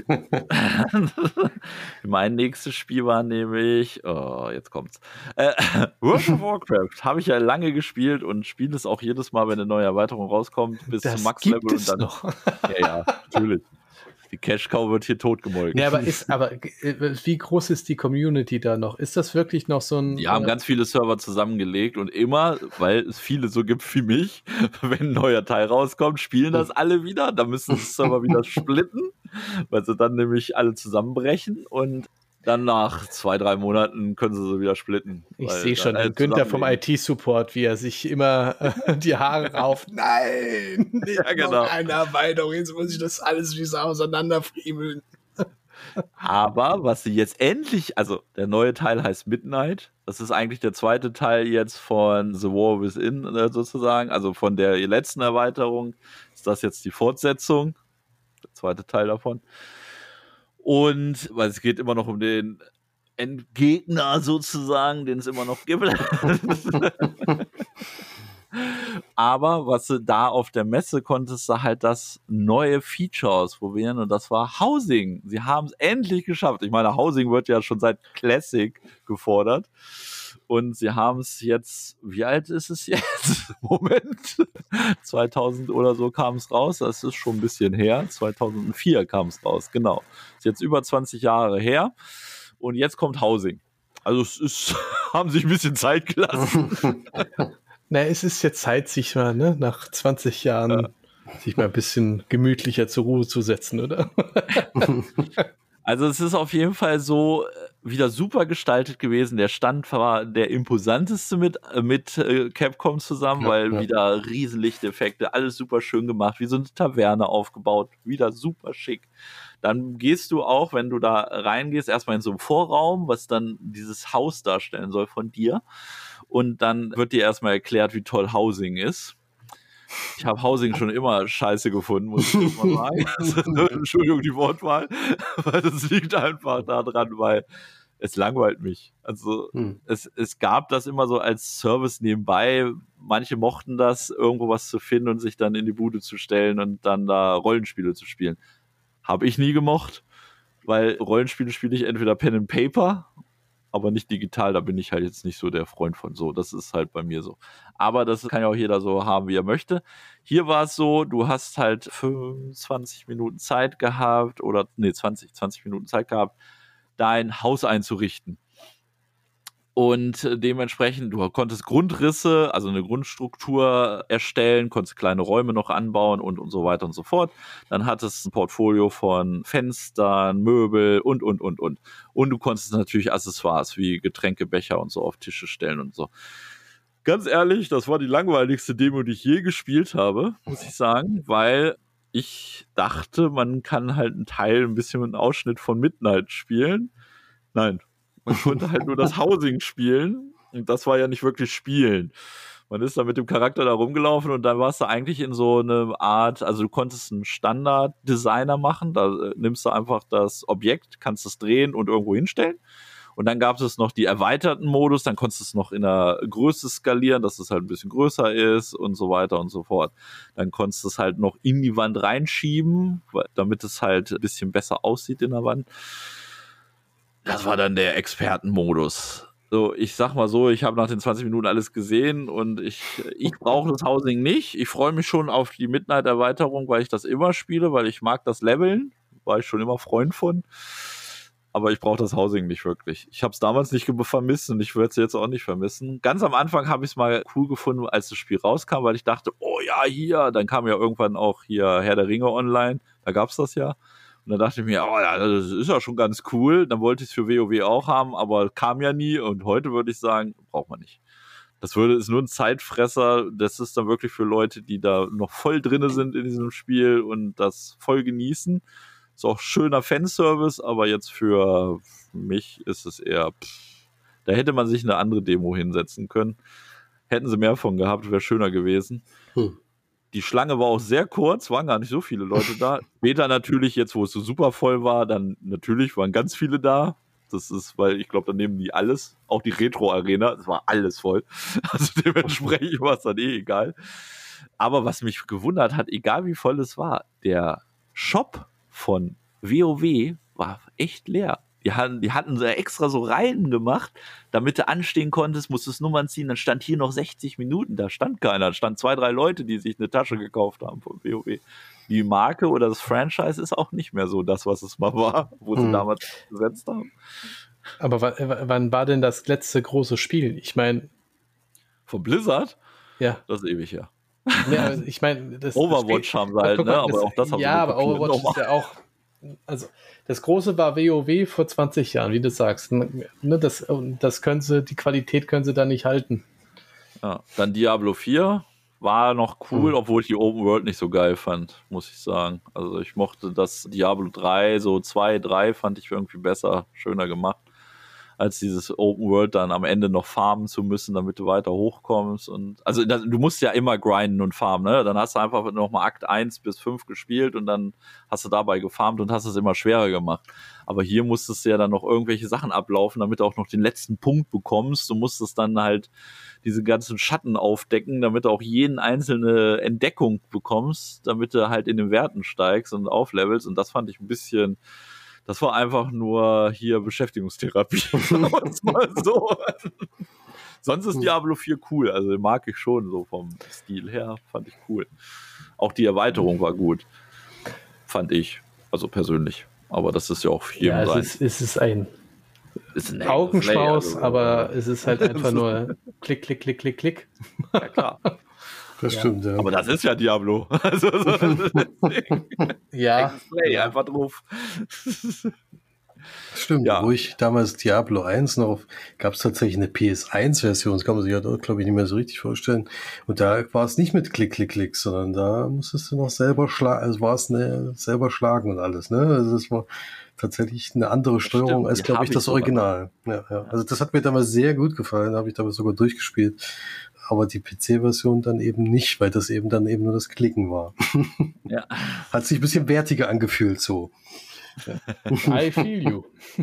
Mein nächstes Spiel war nämlich, oh, jetzt kommt's. Äh, World of Warcraft habe ich ja lange gespielt und spiele es auch jedes Mal, wenn eine neue Erweiterung rauskommt, bis Das zum Max-Level. gibt es und dann, noch. Ja, ja, natürlich. Die Cash-Cow wird hier totgemolken. Ja, aber ist, aber äh, wie groß ist die Community da noch? Ist das wirklich noch so ein... Die haben äh, ganz viele Server zusammengelegt und immer, weil es viele so gibt wie mich, wenn ein neuer Teil rauskommt, spielen das alle wieder. Da müssen die Server wieder splitten, weil sie dann nämlich alle zusammenbrechen und dann nach zwei, drei Monaten können sie sie wieder splitten. Ich weil sehe schon dann den Günther vom I zusammenlegen. T-Support, wie er sich immer äh, die Haare rauft. Nein, nicht Ja, genau. noch eine Erweiterung, jetzt muss ich das alles wieder auseinanderfriemeln. Aber was sie jetzt endlich, also der neue Teil heißt Midnight. Das ist eigentlich der zweite Teil jetzt von The War Within äh, sozusagen. Also von der letzten Erweiterung ist das jetzt die Fortsetzung. Der zweite Teil davon. Und weil es geht immer noch um den Endgegner sozusagen, den es immer noch gibt. Aber was sie da auf der Messe konntest du halt das neue Feature ausprobieren und das war Housing. Sie haben es endlich geschafft. Ich meine, Housing wird ja schon seit Classic gefordert. Und sie haben es jetzt, wie alt ist es jetzt? Moment. zweitausend oder so kam es raus. Das ist schon ein bisschen her. zweitausendvier kam es raus, genau. Ist jetzt über zwanzig Jahre her. Und jetzt kommt Housing. Also es ist, haben sich ein bisschen Zeit gelassen. Na, es ist jetzt Zeit, sich mal, ne, nach zwanzig Jahren ja. sich mal ein bisschen gemütlicher zur Ruhe zu setzen, oder? Also es ist auf jeden Fall so wieder super gestaltet gewesen. Der Stand war der imposanteste mit, mit äh, Capcom zusammen, ja, weil ja. wieder Riesenlichteffekte, alles super schön gemacht, wie so eine Taverne aufgebaut, wieder super schick. Dann gehst du auch, wenn du da reingehst, erstmal in so einen Vorraum, was dann dieses Haus darstellen soll von dir. Und dann wird dir erstmal erklärt, wie toll Housing ist. Ich habe Housing schon immer scheiße gefunden, muss ich mal sagen. Also, Entschuldigung, die Wortwahl. Weil das liegt einfach daran, weil es langweilt mich. Also hm. es, es gab das immer so als Service nebenbei. Manche mochten das, irgendwo was zu finden und sich dann in die Bude zu stellen und dann da Rollenspiele zu spielen. Habe ich nie gemocht, weil Rollenspiele spiele ich entweder Pen and Paper, aber nicht digital, da bin ich halt jetzt nicht so der Freund von. So, das ist halt bei mir so. Aber das kann ja auch jeder so haben, wie er möchte. Hier war es so, du hast halt fünfundzwanzig Minuten Zeit gehabt oder, nee, zwanzig, zwanzig Minuten Zeit gehabt, dein Haus einzurichten. Und dementsprechend, du konntest Grundrisse, also eine Grundstruktur erstellen, konntest kleine Räume noch anbauen und, und so weiter und so fort. Dann hattest du ein Portfolio von Fenstern, Möbel und, und, und, und. Und du konntest natürlich Accessoires wie Getränke, Becher und so auf Tische stellen und so. Ganz ehrlich, das war die langweiligste Demo, die ich je gespielt habe, muss ich sagen, weil ich dachte, man kann halt einen Teil, ein bisschen einen Ausschnitt von Midnight spielen. Nein. Man konnte halt nur das Housing spielen und das war ja nicht wirklich Spielen. Man ist da mit dem Charakter da rumgelaufen und dann warst du eigentlich in so eine Art, also du konntest einen Standard-Designer machen, da äh, nimmst du einfach das Objekt, kannst es drehen und irgendwo hinstellen und dann gab es noch die erweiterten Modus, dann konntest du es noch in der Größe skalieren, dass es halt ein bisschen größer ist und so weiter und so fort. Dann konntest du es halt noch in die Wand reinschieben, damit es halt ein bisschen besser aussieht in der Wand. Das war dann der Expertenmodus. So, ich sag mal so, ich habe nach den zwanzig Minuten alles gesehen und ich, ich brauche das Housing nicht. Ich freue mich schon auf die Midnight-Erweiterung, weil ich das immer spiele, weil ich mag das Leveln. War ich schon immer Freund von. Aber ich brauche das Housing nicht wirklich. Ich habe es damals nicht vermisst und ich würde es jetzt auch nicht vermissen. Ganz am Anfang habe ich es mal cool gefunden, als das Spiel rauskam, weil ich dachte, oh ja, hier. Dann kam ja irgendwann auch hier Herr der Ringe online. Da gab es das ja. Und dann dachte ich mir, oh ja, das ist ja schon ganz cool. Dann wollte ich es für WoW auch haben, aber kam ja nie. Und heute würde ich sagen, braucht man nicht. Das würde, ist nur ein Zeitfresser. Das ist dann wirklich für Leute, die da noch voll drinne sind in diesem Spiel und das voll genießen. Ist auch schöner Fanservice, aber jetzt für mich ist es eher, pff, da hätte man sich eine andere Demo hinsetzen können. Hätten sie mehr von gehabt, wäre schöner gewesen. Hm. Die Schlange war auch sehr kurz, waren gar nicht so viele Leute da. Später natürlich, jetzt wo es so super voll war, dann natürlich waren ganz viele da. Das ist, weil ich glaube, da nehmen die alles, auch die Retro-Arena, das war alles voll. Also dementsprechend war es dann eh egal. Aber was mich gewundert hat, egal wie voll es war, der Shop von WoW war echt leer. Die hatten, die hatten so extra so Reihen gemacht, damit du anstehen konntest, musstest Nummern ziehen, dann stand hier noch sechzig Minuten, da stand keiner, da standen zwei, drei Leute, die sich eine Tasche gekauft haben von WoW. Die Marke oder das Franchise ist auch nicht mehr so das, was es mal war, wo sie hm. damals gesetzt haben. Aber w- wann war denn das letzte große Spiel? Ich meine... Von Blizzard? Ja. Das ist ewig her. Ja, ich meine... Overwatch haben sie halt, ne? Das, aber auch das haben ja, sie aber Overwatch ist ja auch... Also, das Große war WoW vor zwanzig Jahren, wie du sagst. Ne, das, das können sie, die Qualität können sie da nicht halten. Ja, dann Diablo vier. War noch cool, mhm. obwohl ich die Open World nicht so geil fand, muss ich sagen. Also ich mochte das Diablo drei, so zwei, drei fand ich irgendwie besser, schöner gemacht, als dieses Open World dann am Ende noch farmen zu müssen, damit du weiter hochkommst. Und also das, du musst ja immer grinden und farmen, ne? Dann hast du einfach nochmal Akt eins bis fünf gespielt und dann hast du dabei gefarmt und hast es immer schwerer gemacht. Aber hier musstest du ja dann noch irgendwelche Sachen ablaufen, damit du auch noch den letzten Punkt bekommst. Du musstest dann halt diese ganzen Schatten aufdecken, damit du auch jeden einzelne Entdeckung bekommst, damit du halt in den Werten steigst und auflevelst. Und das fand ich ein bisschen, das war einfach nur hier Beschäftigungstherapie. Mal so. Sonst ist Diablo vier cool, also den mag ich schon so vom Stil her, fand ich cool. Auch die Erweiterung war gut, fand ich, also persönlich. Aber das ist ja auch viel. Ja, es ist, es ist ein, ist ein Augenschmaus, also, aber es ist halt einfach nur Klick, Klick, Klick, Klick, Klick. Ja, klar. Das ja. stimmt, ja. Aber das ist ja Diablo. Also, so, das ist ja. Play, einfach drauf. Stimmt, ja. Wo ich damals Diablo eins noch, gab es tatsächlich eine P S eins Version, das kann man sich ja dort, glaube ich, nicht mehr so richtig vorstellen. Und da war es nicht mit Klick, Klick, Klick, sondern da musstest du noch selber schlagen, also war es eine, selber schlagen und alles, ne? Also das war tatsächlich eine andere Steuerung Stimmt, als, glaube ich, das Original. Ja, ja. Also das hat mir damals sehr gut gefallen, da habe ich damals sogar durchgespielt. Aber die P C-Version dann eben nicht, weil das eben dann eben nur das Klicken war. Ja. Hat sich ein bisschen wertiger angefühlt so. Ja. I feel you.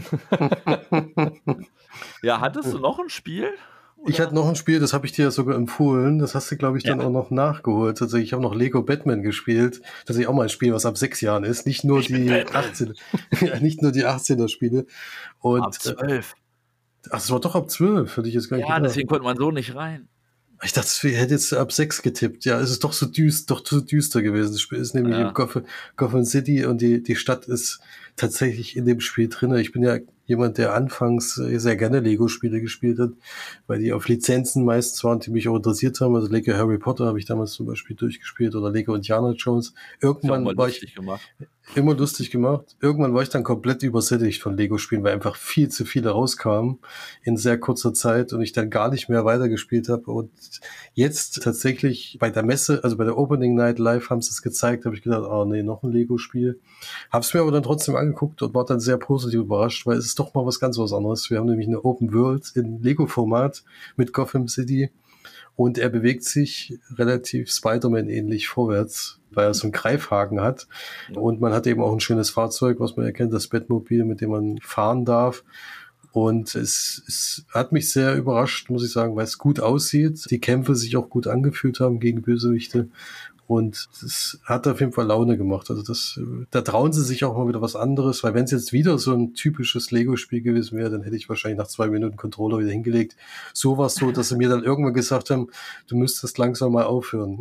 Ja, hattest du noch ein Spiel? Oder? Ich hatte noch ein Spiel, das habe ich dir sogar empfohlen. Das hast du, glaube ich, dann ja. auch noch nachgeholt. Also ich habe noch Lego Batman gespielt. Das ist auch mal ein Spiel, was ab sechs Jahren ist. Nicht nur ich die achtzehn, ja, nicht nur die achtzehner Spiele. Und, ab zwölf. Ach, das war doch ab zwölf, hätte ich jetzt gar nicht Ja, gedacht. deswegen konnte man so nicht rein. Ich dachte, ich hätte jetzt ab sechs getippt. Ja, es ist doch so düster, doch so düster gewesen. Das Spiel ist nämlich ja. in Gotham, Gotham City und die, die Stadt ist tatsächlich in dem Spiel drin. Ich bin ja jemand, der anfangs sehr gerne Lego-Spiele gespielt hat, weil die auf Lizenzen meistens waren, die mich auch interessiert haben. Also Lego Harry Potter habe ich damals zum Beispiel durchgespielt oder Lego Indiana Jones. Irgendwann war ich gemacht. immer lustig gemacht. Irgendwann war ich dann komplett übersättigt von Lego-Spielen, weil einfach viel zu viele rauskamen in sehr kurzer Zeit und ich dann gar nicht mehr weitergespielt habe. Und jetzt tatsächlich bei der Messe, also bei der Opening Night Live haben sie es gezeigt, habe ich gedacht, oh nee, noch ein Lego-Spiel. Hab's mir aber dann trotzdem angeguckt und war dann sehr positiv überrascht, weil es ist doch mal was ganz was anderes. Wir haben nämlich eine Open World in Lego-Format mit Gotham City und er bewegt sich relativ Spider-Man-ähnlich vorwärts, weil er so einen Greifhaken hat. Und man hat eben auch ein schönes Fahrzeug, was man erkennt, das Batmobil, mit dem man fahren darf. Und es, es hat mich sehr überrascht, muss ich sagen, weil es gut aussieht, die Kämpfe sich auch gut angefühlt haben gegen Bösewichte. Und das hat auf jeden Fall Laune gemacht. Also das, da trauen sie sich auch mal wieder was anderes, weil wenn es jetzt wieder so ein typisches Lego-Spiel gewesen wäre, dann hätte ich wahrscheinlich nach zwei Minuten Controller wieder hingelegt. So war es so, dass sie mir dann irgendwann gesagt haben, du müsstest langsam mal aufhören.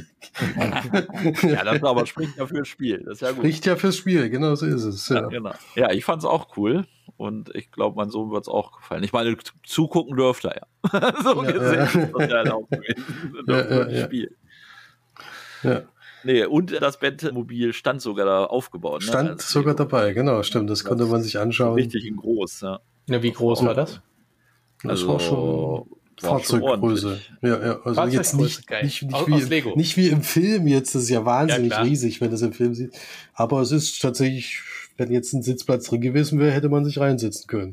Ja, das aber spricht ja fürs Spiel. Das ist ja gut. Spricht ja fürs Spiel, genau so ist es. Ja, ja, genau. Ja, ich fand es auch cool. Und ich glaube, mein Sohn wird es auch gefallen. Ich meine, zugucken dürfte er ja. So ja, gesehen ja. ist das ja auch gewesen. Ja, ja, ja. Spiel. Ja. Nee, und das Batmobil stand sogar da aufgebaut. Stand ne? Also sogar dabei, genau, stimmt. Das, das konnte man sich anschauen. Richtig in groß, ja. Ja, wie groß war das? Das also war schon Fahrzeuggröße. Ja, ja. Also jetzt nicht, nicht, nicht, aus, wie aus im, Lego. nicht wie im Film jetzt. Das ist ja wahnsinnig ja, riesig, wenn du es im Film siehst. Aber es ist tatsächlich, wenn jetzt ein Sitzplatz drin gewesen wäre, hätte man sich reinsetzen können.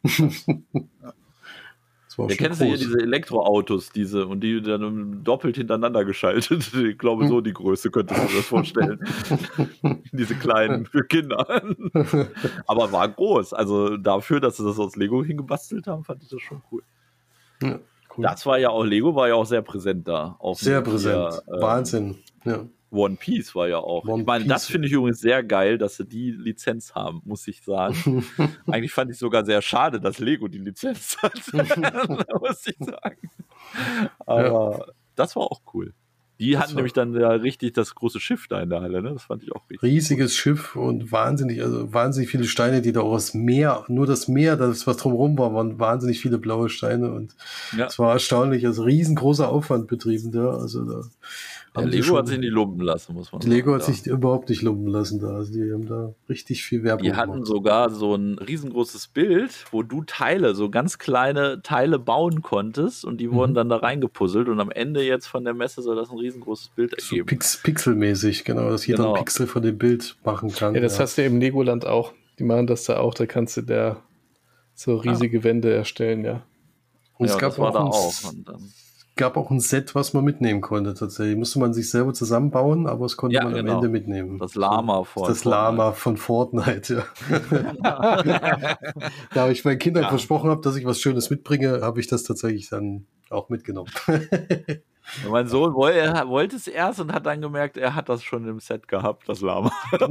Ja, kennst du hier diese Elektroautos, diese, und die dann doppelt hintereinander geschaltet? Ich glaube, so die Größe könntest du dir das vorstellen. Diese kleinen für Kinder. Aber war groß. Also dafür, dass sie das aus Lego hingebastelt haben, fand ich das schon cool. Ja, cool. Das war ja auch, Lego war ja auch sehr präsent da. Auch sehr präsent. Hier, Wahnsinn. Ja. One Piece war ja auch. One ich meine, Piece. Das finde ich übrigens sehr geil, dass sie die Lizenz haben, muss ich sagen. Eigentlich fand ich sogar sehr schade, dass Lego die Lizenz hat, muss ich sagen. Aber ja. Das war auch cool. Die das hatten nämlich dann ja richtig das große Schiff da in der Halle, ne? Das fand ich auch richtig. Riesiges cool. Schiff und wahnsinnig, also wahnsinnig viele Steine, die da auch aus Meer, nur das Meer, das was drumherum war, waren wahnsinnig viele blaue Steine und es ja. war erstaunlich, also riesengroßer Aufwand betrieben da, also da. Ja, Lego schon, hat sich nicht lumpen lassen, muss man sagen. Lego hat sich überhaupt nicht lumpen lassen da. Also die haben da richtig viel Werbung gemacht. Die hatten gemacht. Sogar so ein riesengroßes Bild, wo du Teile, so ganz kleine Teile bauen konntest und die mhm. wurden dann da reingepuzzelt und am Ende jetzt von der Messe soll das ein riesengroßes Bild ergeben. So pix- pixelmäßig, genau, dass jeder genau. ein Pixel von dem Bild machen kann. Ja, das ja. hast du im Legoland auch. Die machen das da auch, da kannst du da so riesige ah. Wände erstellen, ja. Und ja, es gab das war auch da ein, auch. Und dann gab auch ein Set, was man mitnehmen konnte tatsächlich. Musste man sich selber zusammenbauen, aber es konnte ja, man genau. am Ende mitnehmen. Das Lama von Das Lama von Fortnite, ja. Da ich meinen Kindern ja. versprochen habe, dass ich was Schönes mitbringe, habe ich das tatsächlich dann auch mitgenommen. Und mein Sohn wollte, er wollte es erst und hat dann gemerkt, er hat das schon im Set gehabt, das Lama.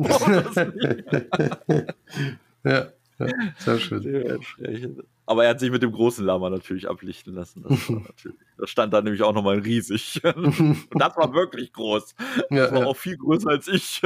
Ja, ja, sehr schön. Aber er hat sich mit dem großen Lama natürlich ablichten lassen. Das, war natürlich, das stand da nämlich auch nochmal riesig. Und das war wirklich groß. Ja, das war ja. auch viel größer als ich.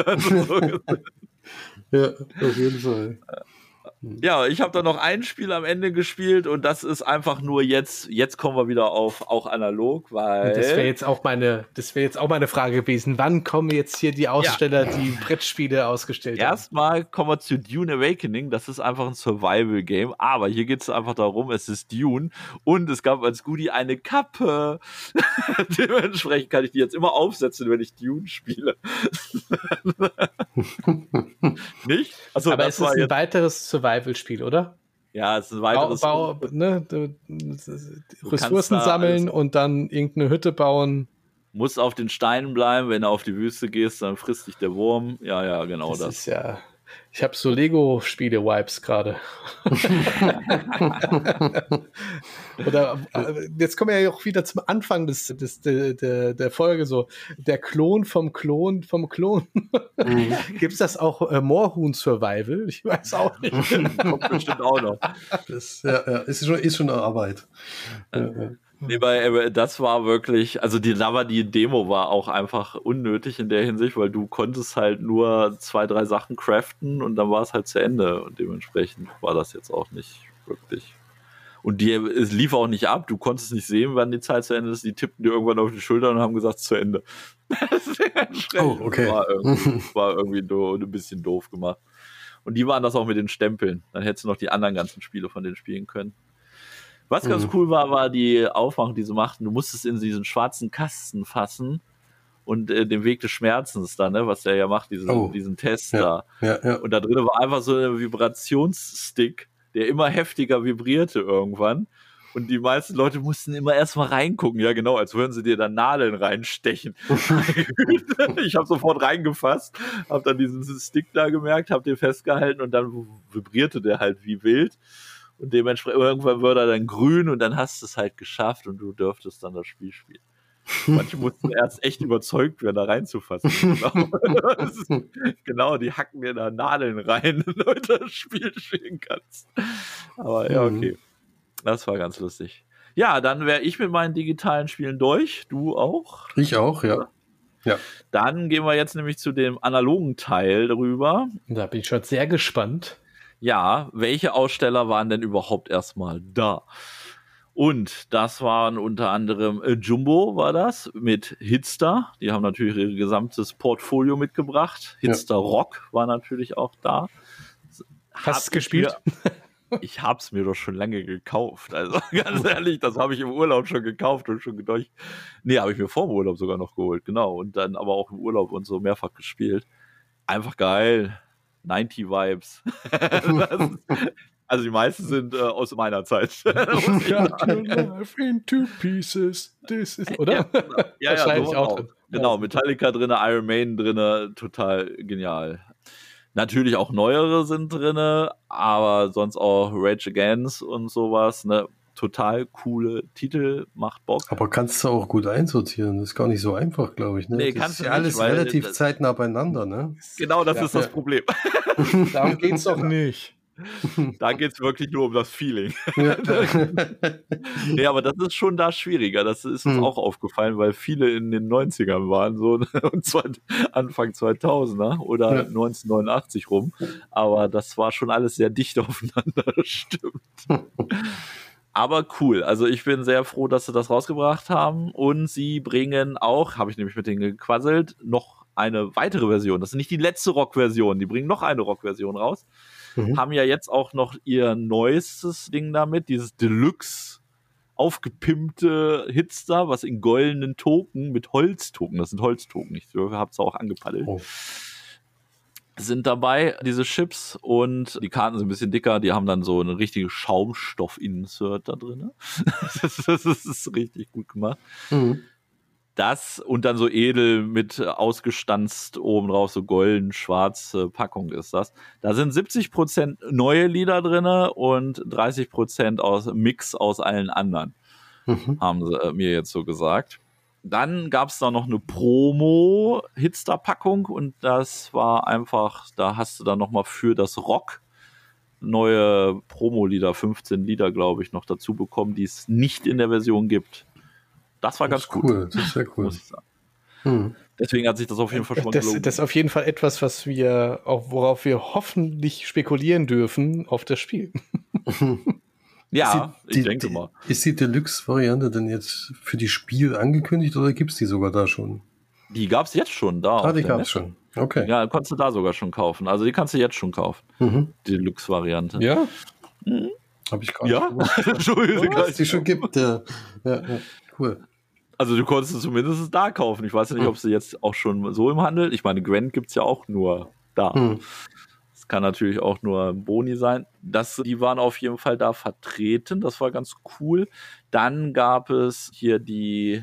Ja, auf jeden Fall. Ja, ich habe da noch ein Spiel am Ende gespielt und das ist einfach nur jetzt, jetzt kommen wir wieder auf auch analog, weil... Das wäre jetzt auch meine, das wäre jetzt auch meine Frage gewesen. Wann kommen jetzt hier die Aussteller, ja. die Brettspiele ausgestellt haben? Erstmal kommen wir zu Dune Awakening. Das ist einfach ein Survival-Game, aber hier geht es einfach darum, es ist Dune und es gab als Goodie eine Kappe. Dementsprechend kann ich die jetzt immer aufsetzen, wenn ich Dune spiele. Nicht? Achso, aber das es ist war ein jetzt weiteres Survival-Spiel, oder? Ja, es ist ein weiteres... Bau, Bau, ne, du, Ressourcen sammeln und dann irgendeine Hütte bauen. Musst auf den Steinen bleiben, wenn du auf die Wüste gehst, dann frisst dich der Wurm. Ja, ja, genau das. Das ist ja... Ich habe so Lego-Spiele-Vibes gerade. Oder jetzt kommen wir ja auch wieder zum Anfang des, des, der, der, der Folge so. Der Klon vom Klon vom Klon. Mhm. Gibt es das auch äh, Moorhuhn Survival? Ich weiß auch nicht. Kommt bestimmt auch noch. Das ja, ja, ist, schon, ist schon eine Arbeit. Ja, ja. Nee, bei, das war wirklich, also die, da war die Demo war auch einfach unnötig in der Hinsicht, weil du konntest halt nur zwei, drei Sachen craften und dann war es halt zu Ende und dementsprechend war das jetzt auch nicht wirklich. Und die, es lief auch nicht ab, du konntest nicht sehen, wann die Zeit zu Ende ist, die tippten dir irgendwann auf die Schulter und haben gesagt, zu Ende. Oh, okay. War irgendwie, war irgendwie do, ein bisschen doof gemacht. Und die waren das auch mit den Stempeln, dann hättest du noch die anderen ganzen Spiele von denen spielen können. Was ganz mhm. cool war, war die Aufmachung, die sie machten. Du musstest in diesen schwarzen Kasten fassen und äh, den Weg des Schmerzens da, ne, was der ja macht, diesen, oh. diesen Test ja. da. Ja, ja. Und da drin war einfach so ein Vibrationsstick, der immer heftiger vibrierte irgendwann. Und die meisten Leute mussten immer erstmal reingucken. Ja, genau, als würden sie dir dann Nadeln reinstechen. Ich habe sofort reingefasst, habe dann diesen Stick da gemerkt, habe den festgehalten und dann vibrierte der halt wie wild. Und dementsprechend irgendwann wird er dann grün und dann hast du es halt geschafft und du dürftest dann das Spiel spielen. Manche mussten erst echt überzeugt werden, da reinzufassen. Genau, ist, genau die hacken dir da Nadeln rein, damit du das Spiel spielen kannst. Aber ja, okay. Das war ganz lustig. Ja, dann wäre ich mit meinen digitalen Spielen durch. Du auch? Ich auch, ja. Ja. Dann gehen wir jetzt nämlich zu dem analogen Teil drüber. Da bin ich schon sehr gespannt. Ja, welche Aussteller waren denn überhaupt erstmal da? Und das waren unter anderem äh, Jumbo war das mit Hitstar. Die haben natürlich ihr gesamtes Portfolio mitgebracht. Hitstar ja. Rock war natürlich auch da. Hast du gespielt? Ich hab's mir doch schon lange gekauft. Also ganz ehrlich, das habe ich im Urlaub schon gekauft und schon durch. Nee, habe ich mir vor dem Urlaub sogar noch geholt, genau. Und dann aber auch im Urlaub und so mehrfach gespielt. Einfach geil. neunzig Vibes. Ist, also die meisten sind äh, aus meiner Zeit. Cut your life into pieces. This is, oder? Ja, genau. Ja, Wahrscheinlich ja, auch auch drin. Genau, Metallica drin, Iron Maiden drin, total genial. Natürlich auch neuere sind drin, aber sonst auch Rage Against und sowas, ne? Total coole Titel, macht Bock. Aber kannst du auch gut einsortieren, das ist gar nicht so einfach, glaube ich. Ne? Nee, das kannst ist du ja nicht, alles weil relativ das, zeitnah beieinander, ne? Genau, das ja, ist das ja. Problem. Darum geht's doch nicht. Da geht's wirklich nur um das Feeling. Ja. Nee, aber das ist schon da schwieriger. Das ist uns Hm. auch aufgefallen, weil viele in den neunzigern waren, so und zwar Anfang zweitausender oder Ja. neunzehnhundertneunundachtzig rum. Aber das war schon alles sehr dicht aufeinander, das stimmt. Aber cool. Also ich bin sehr froh, dass sie das rausgebracht haben. Und sie bringen auch, habe ich nämlich mit denen gequasselt, noch eine weitere Version. Das ist nicht die letzte Rock-Version. Die bringen noch eine Rock-Version raus. Mhm. Haben ja jetzt auch noch ihr neuestes Ding damit, dieses Deluxe aufgepimpte Hitster, was in goldenen Token mit Holztoken, das sind Holztoken, ich habe es auch angepaddelt, Oh. sind dabei, diese Chips, und die Karten sind ein bisschen dicker, die haben dann so eine richtige Schaumstoff-Insert da drin. das, das ist richtig gut gemacht. Mhm. Das und dann so edel mit ausgestanzt oben drauf, so golden, schwarze Packung ist das. Da sind siebzig Prozent neue Lieder drin und dreißig Prozent aus Mix aus allen anderen, Mhm. haben sie äh, mir jetzt so gesagt. Dann gab es da noch eine Promo-Hitster-Packung und das war einfach, da hast du dann nochmal für das Rock neue Promo-Lieder, fünfzehn Lieder, glaube ich, noch dazu bekommen, die es nicht in der Version gibt. Das war Das ganz ist cool. cool, das ist sehr cool. Muss ich sagen. Mhm. Deswegen hat sich das auf jeden Fall schon Das, gelohnt. das ist auf jeden Fall etwas, was wir, auch worauf wir hoffentlich spekulieren dürfen auf das Spiel. Ja, Ist die, ich denke die, mal. Ist die Deluxe-Variante denn jetzt für die Spiel angekündigt oder gibt es die sogar da schon? Die gab es jetzt schon da. Ah, auf die der gab es Messe. schon. Okay. Ja, konntest du da sogar schon kaufen. Also die kannst du jetzt schon kaufen. Mhm. Die Deluxe-Variante. Ja? Habe ich gar Ja? nicht gewusst, Entschuldigung. dass es die schon gibt. Ja. Ja, ja. Cool. Also du konntest es zumindest da kaufen. Ich weiß ja nicht, ob sie jetzt auch schon so im Handel. Ich meine, Gwent gibt es ja auch nur da. Mhm. Das kann natürlich auch nur Boni sein. Das, die waren auf jeden Fall da vertreten. Das war ganz cool. Dann gab es hier die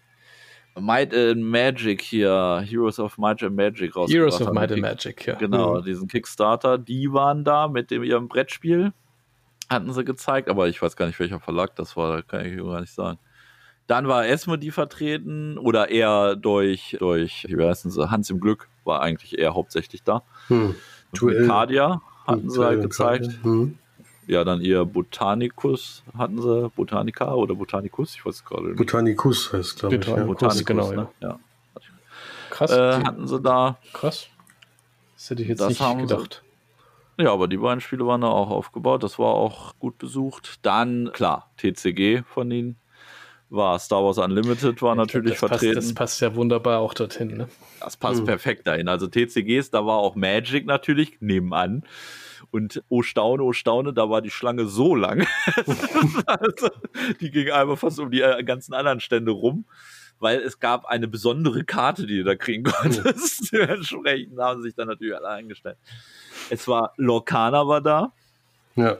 Might and Magic hier, Heroes of Might and Magic rausgebracht. Heroes of haben. Might and Kick- Magic, ja. Genau, Mhm. diesen Kickstarter. Die waren da mit dem ihrem Brettspiel. Hatten sie gezeigt, aber ich weiß gar nicht, welcher Verlag das war. Da kann ich gar nicht sagen. Dann war Asmodee vertreten oder eher durch, durch wie heißen sie, Hans im Glück war eigentlich eher hauptsächlich da. Mhm. Und Cardia hatten sie halt gezeigt. Mhm. Ja, dann ihr Botanicus hatten sie, Botanica oder Botanicus, ich weiß es gerade nicht. Botanicus heißt, glaube ich. Botanicus. Ja. Botanicus, genau, ne? Ja. Krass. Äh, die- hatten sie da. krass. Das hätte ich jetzt Das nicht haben sie- gedacht. Ja, aber die beiden Spiele waren da auch aufgebaut. Das war auch gut besucht. Dann, klar, T C G von ihnen war Star Wars Unlimited, war natürlich das passt, vertreten. das passt ja wunderbar auch dorthin, ne? Das passt Mhm. perfekt dahin. Also T C Gs, da war auch Magic natürlich nebenan. Und oh Staune, oh Staune, da war die Schlange so lang. also, die ging einfach fast um die äh, ganzen anderen Stände rum, weil es gab eine besondere Karte, die du da kriegen konntest. Dementsprechend haben sich dann natürlich alle eingestellt. Es war Lorcana war da. Ja.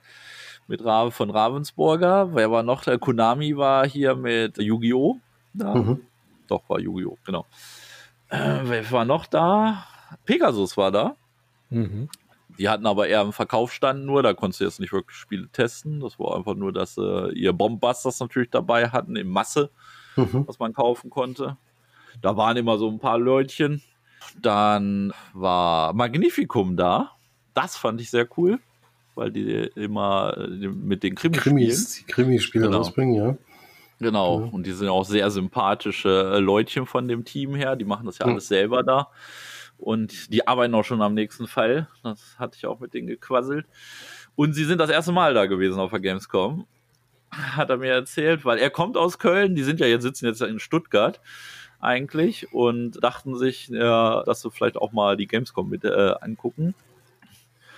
Mit Ra von Ravensburger. Wer war noch? Der Konami war hier mit Yu-Gi-Oh! Da. Mhm. Doch, war Yu-Gi-Oh! Genau. Äh, wer war noch da? Pegasus war da. Mhm. Die hatten aber eher im Verkaufsstand nur, da konntest du jetzt nicht wirklich Spiele testen. Das war einfach nur, dass äh, ihr Bombasters natürlich dabei hatten, in Masse, Mhm. was man kaufen konnte. Da waren immer so ein paar Leutchen. Dann war Magnificum da. Das fand ich sehr cool, weil die immer äh, mit den Krimis spielen. Krimis, die Krimispiele Genau. rausbringen, ja. Genau, Ja. und die sind auch sehr sympathische äh, Leutchen von dem Team her. Die machen das ja Ja. alles selber da. Und die arbeiten auch schon am nächsten Fall. Das hatte ich auch mit denen gequasselt. Und sie sind das erste Mal da gewesen auf der Gamescom. Hat er mir erzählt, weil er kommt aus Köln. Die sind ja jetzt, sitzen jetzt in Stuttgart eigentlich und dachten sich, ja, dass sie vielleicht auch mal die Gamescom mit äh, angucken.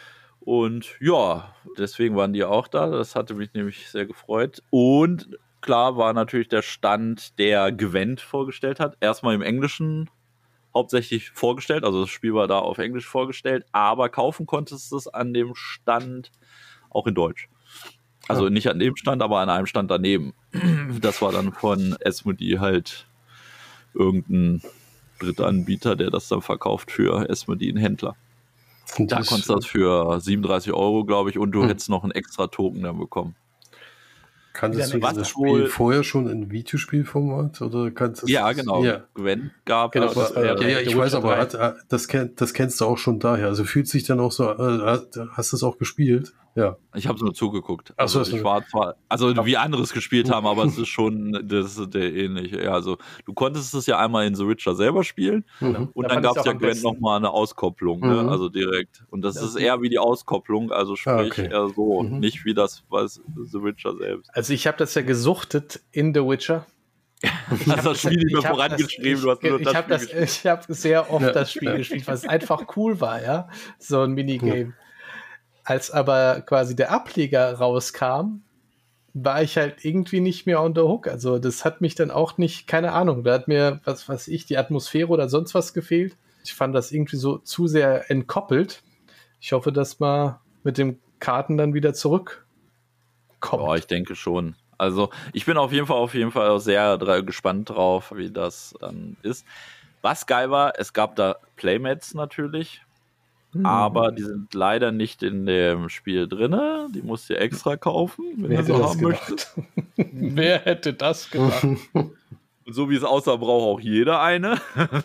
Und ja, deswegen waren die auch da. Das hatte mich nämlich sehr gefreut. Und klar war natürlich der Stand, der Gwent vorgestellt hat. Erstmal im Englischen hauptsächlich vorgestellt. Also das Spiel war da auf Englisch vorgestellt. Aber kaufen konntest du es an dem Stand auch in Deutsch. Also nicht an dem Stand, aber an einem Stand daneben. Das war dann von Asmodee halt irgendein Drittanbieter, der das dann verkauft für Asmodee, ein Händler. Und da konntest du das für siebenunddreißig Euro, glaube ich, und du hm. hättest noch einen extra Token dann bekommen. Kanntest du das Spiel wohl vorher schon in Videospielformat? Oder kannst du ja, genau. Ja. Gwent gab genau, das. das war, ja, ja, ich weiß, aber hat, das, kenn, das kennst du auch schon daher. Also fühlt sich dann auch so, äh, hast du es auch gespielt? Ja. Ich habe nur zugeguckt. Also so, ich war zwar, also ja. wie anderes gespielt haben, aber es ist schon das ist der ähnliche. Ja, also du konntest es ja einmal in The Witcher selber spielen mhm. und da dann gab es ja Gwent nochmal eine Auskopplung, mhm. ne? Also direkt. Und das, das ist eher wie die Auskopplung, also sprich ah, okay. eher so, mhm. nicht wie das was The Witcher selbst. Also ich habe das ja gesuchtet in The Witcher. Ich habe das Spiel nicht mehr vorangeschrieben, du hast nur ich das habe das, ich habe sehr oft ja. das Spiel ja. gespielt, was einfach cool war, ja, so ein Minigame. Ja. Als aber quasi der Ableger rauskam, war ich halt irgendwie nicht mehr on the hook. Also das hat mich dann auch nicht, keine Ahnung, da hat mir, was weiß ich, die Atmosphäre oder sonst was gefehlt. Ich fand das irgendwie so zu sehr entkoppelt. Ich hoffe, dass man mit den Karten dann wieder zurückkommt. Ja, ich denke schon. Also ich bin auf jeden Fall auf jeden Fall auch sehr gespannt drauf, wie das dann ist. Was geil war, es gab da Playmats natürlich. Aber die sind leider nicht in dem Spiel drin. Die musst du extra kaufen, wenn Wer du hätte so das haben gedacht? möchtest. Wer hätte das gedacht? Und so wie es aussah, braucht auch jeder eine.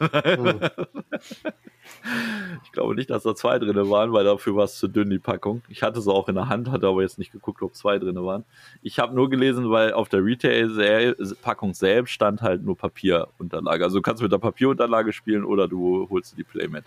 Ich glaube nicht, dass da zwei drin waren, weil dafür war es zu dünn, die Packung. Ich hatte sie auch in der Hand, hatte aber jetzt nicht geguckt, ob zwei drin waren. Ich habe nur gelesen, weil auf der Retail-Packung selbst stand halt nur Papierunterlage. Also du kannst mit der Papierunterlage spielen oder du holst dir die Playmat.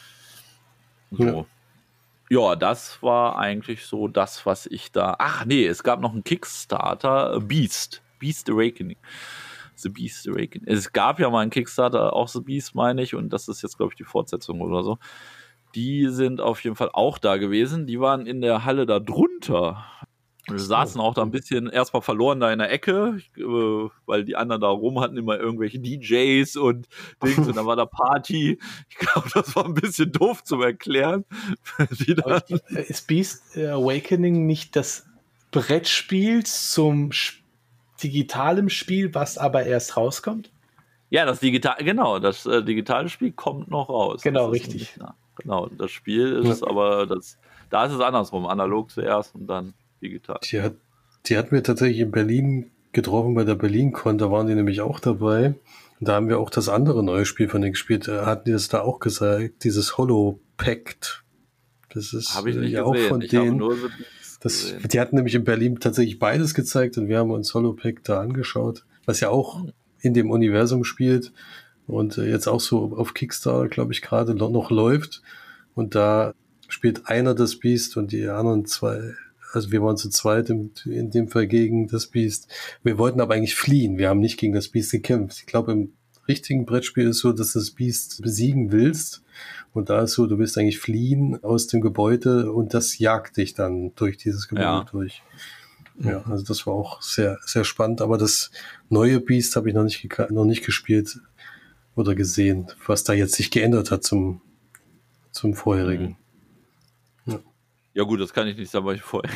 So. Ja. ja, das war eigentlich so das, was ich da... Ach nee, es gab noch einen Kickstarter, Beast. Beast Awakening. The Beast Awakening. Es gab ja mal einen Kickstarter, auch The Beast, meine ich, und das ist jetzt, glaube ich, die Fortsetzung oder so. Die sind auf jeden Fall auch da gewesen. Die waren in der Halle da drunter. Wir saßen auch da ein bisschen erstmal verloren da in der Ecke, äh, weil die anderen da rum hatten immer irgendwelche D Js und Dings und dann war da Party. Ich glaube, das war ein bisschen doof zum Erklären. Aber ist Beast Awakening nicht das Brettspiel zum digitalen Spiel, was aber erst rauskommt? Ja, das digital, genau, das äh, digitale Spiel kommt noch raus. Genau, richtig. Genau, das Spiel ist ja. aber, das, da ist es andersrum, analog zuerst und dann digital. Die hat, die hat mir tatsächlich in Berlin getroffen, bei der BerlinCon, da waren die nämlich auch dabei. Und da haben wir auch das andere neue Spiel von denen gespielt. Hatten die das da auch gesagt, dieses Hollow Pact. Das ist hab ich nicht ja gesehen. auch von ich denen. Nur das, die hatten nämlich in Berlin tatsächlich beides gezeigt und wir haben uns Hollow Pact da angeschaut, was ja auch in dem Universum spielt und jetzt auch so auf Kickstarter, glaube ich, gerade noch läuft. Und da spielt einer das Beast und die anderen zwei, also wir waren zu zweit in, in dem Fall gegen das Beast. Wir wollten aber eigentlich fliehen. Wir haben nicht gegen das Beast gekämpft. Ich glaube, im richtigen Brettspiel ist so, dass du das Beast besiegen willst. Und da ist so, du willst eigentlich fliehen aus dem Gebäude und das jagt dich dann durch dieses Gebäude ja. durch. Ja, also das war auch sehr, sehr spannend. Aber das neue Beast habe ich noch nicht, noch nicht gespielt oder gesehen, was da jetzt sich geändert hat zum, zum vorherigen. Mhm. Ja. Ja gut, das kann ich nicht sagen, weil ich vorher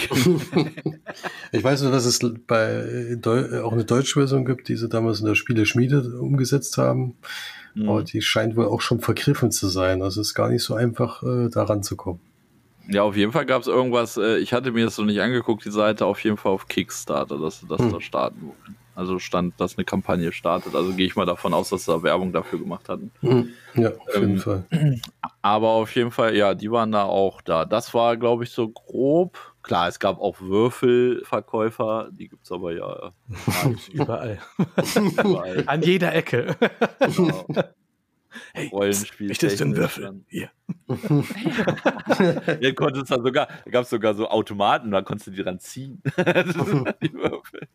Ich weiß nur, dass es bei auch eine deutsche Version gibt, die sie damals in der Spieleschmiede umgesetzt haben. Mhm. Aber die scheint wohl auch schon vergriffen zu sein. Also es ist gar nicht so einfach, äh, da ranzukommen. Ja, auf jeden Fall gab es irgendwas, äh, ich hatte mir das noch nicht angeguckt, die Seite auf jeden Fall auf Kickstarter, dass sie das hm. da starten wollen. Also stand, dass eine Kampagne startet. Also gehe ich mal davon aus, dass sie da Werbung dafür gemacht hatten. Ja, auf jeden ähm, Fall. Aber auf jeden Fall, ja, die waren da auch da. Das war, glaube ich, so grob. Klar, es gab auch Würfelverkäufer, die gibt es aber ja überall. überall. An jeder Ecke. Genau. Hey, Rollenspiel. Ich das den Würfel. Hier. Ja, konntest dann sogar, da gab es sogar so Automaten, da konntest du die dran ziehen. Die Würfel.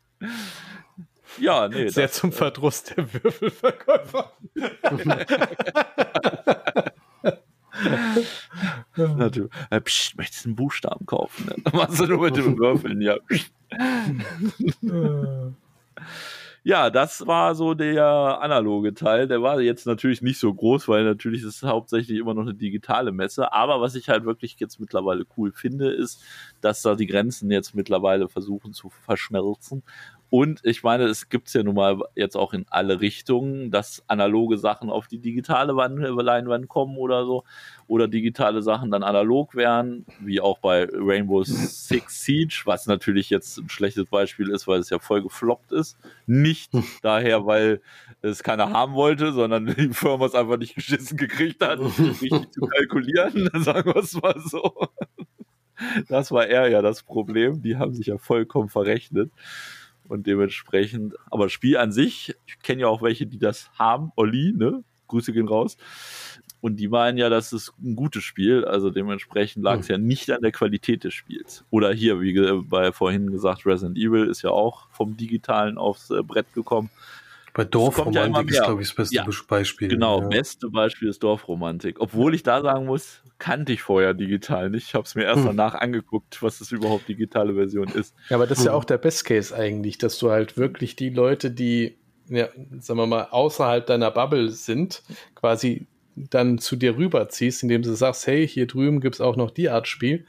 Ja, nee. Sehr das, zum Verdruss der Würfelverkäufer. Natürlich. Äh, pst, möchtest du einen Buchstaben kaufen? Ne? Machst du nur mit den Würfeln, ja. Ja, das war so der analoge Teil. Der war jetzt natürlich nicht so groß, weil natürlich ist es hauptsächlich immer noch eine digitale Messe. Aber was ich halt wirklich jetzt mittlerweile cool finde, ist, dass da die Grenzen jetzt mittlerweile versuchen zu verschmelzen. Und ich meine, es gibt es ja nun mal jetzt auch in alle Richtungen, dass analoge Sachen auf die digitale Leinwand kommen oder so. Oder digitale Sachen dann analog werden, wie auch bei Rainbow Six Siege, was natürlich jetzt ein schlechtes Beispiel ist, weil es ja voll gefloppt ist. Nicht daher, weil es keiner haben wollte, sondern die Firma es einfach nicht geschissen gekriegt hat, richtig zu kalkulieren, sagen wir es mal so. Das war eher ja das Problem. Die haben sich ja vollkommen verrechnet. Und dementsprechend, aber Spiel an sich, ich kenne ja auch welche, die das haben, Olli, ne? Grüße gehen raus. Und die meinen ja, das ist ein gutes Spiel, also dementsprechend lag es mhm. ja nicht an der Qualität des Spiels. Oder hier, wie bei vorhin gesagt, Resident Evil ist ja auch vom Digitalen aufs äh, Brett gekommen. Bei Dorfromantik ja ist, glaube ich, das beste ja, Beispiel. Genau, ja. beste Beispiel ist Dorfromantik. Obwohl ich da sagen muss, kannte ich vorher digital nicht. Ich habe es mir erst hm. danach angeguckt, was das überhaupt digitale Version ist. Ja, aber das ist hm. ja auch der Best Case eigentlich, dass du halt wirklich die Leute, die, ja, sagen wir mal, außerhalb deiner Bubble sind, quasi dann zu dir rüberziehst, indem du sagst, hey, hier drüben gibt es auch noch die Art Spiel.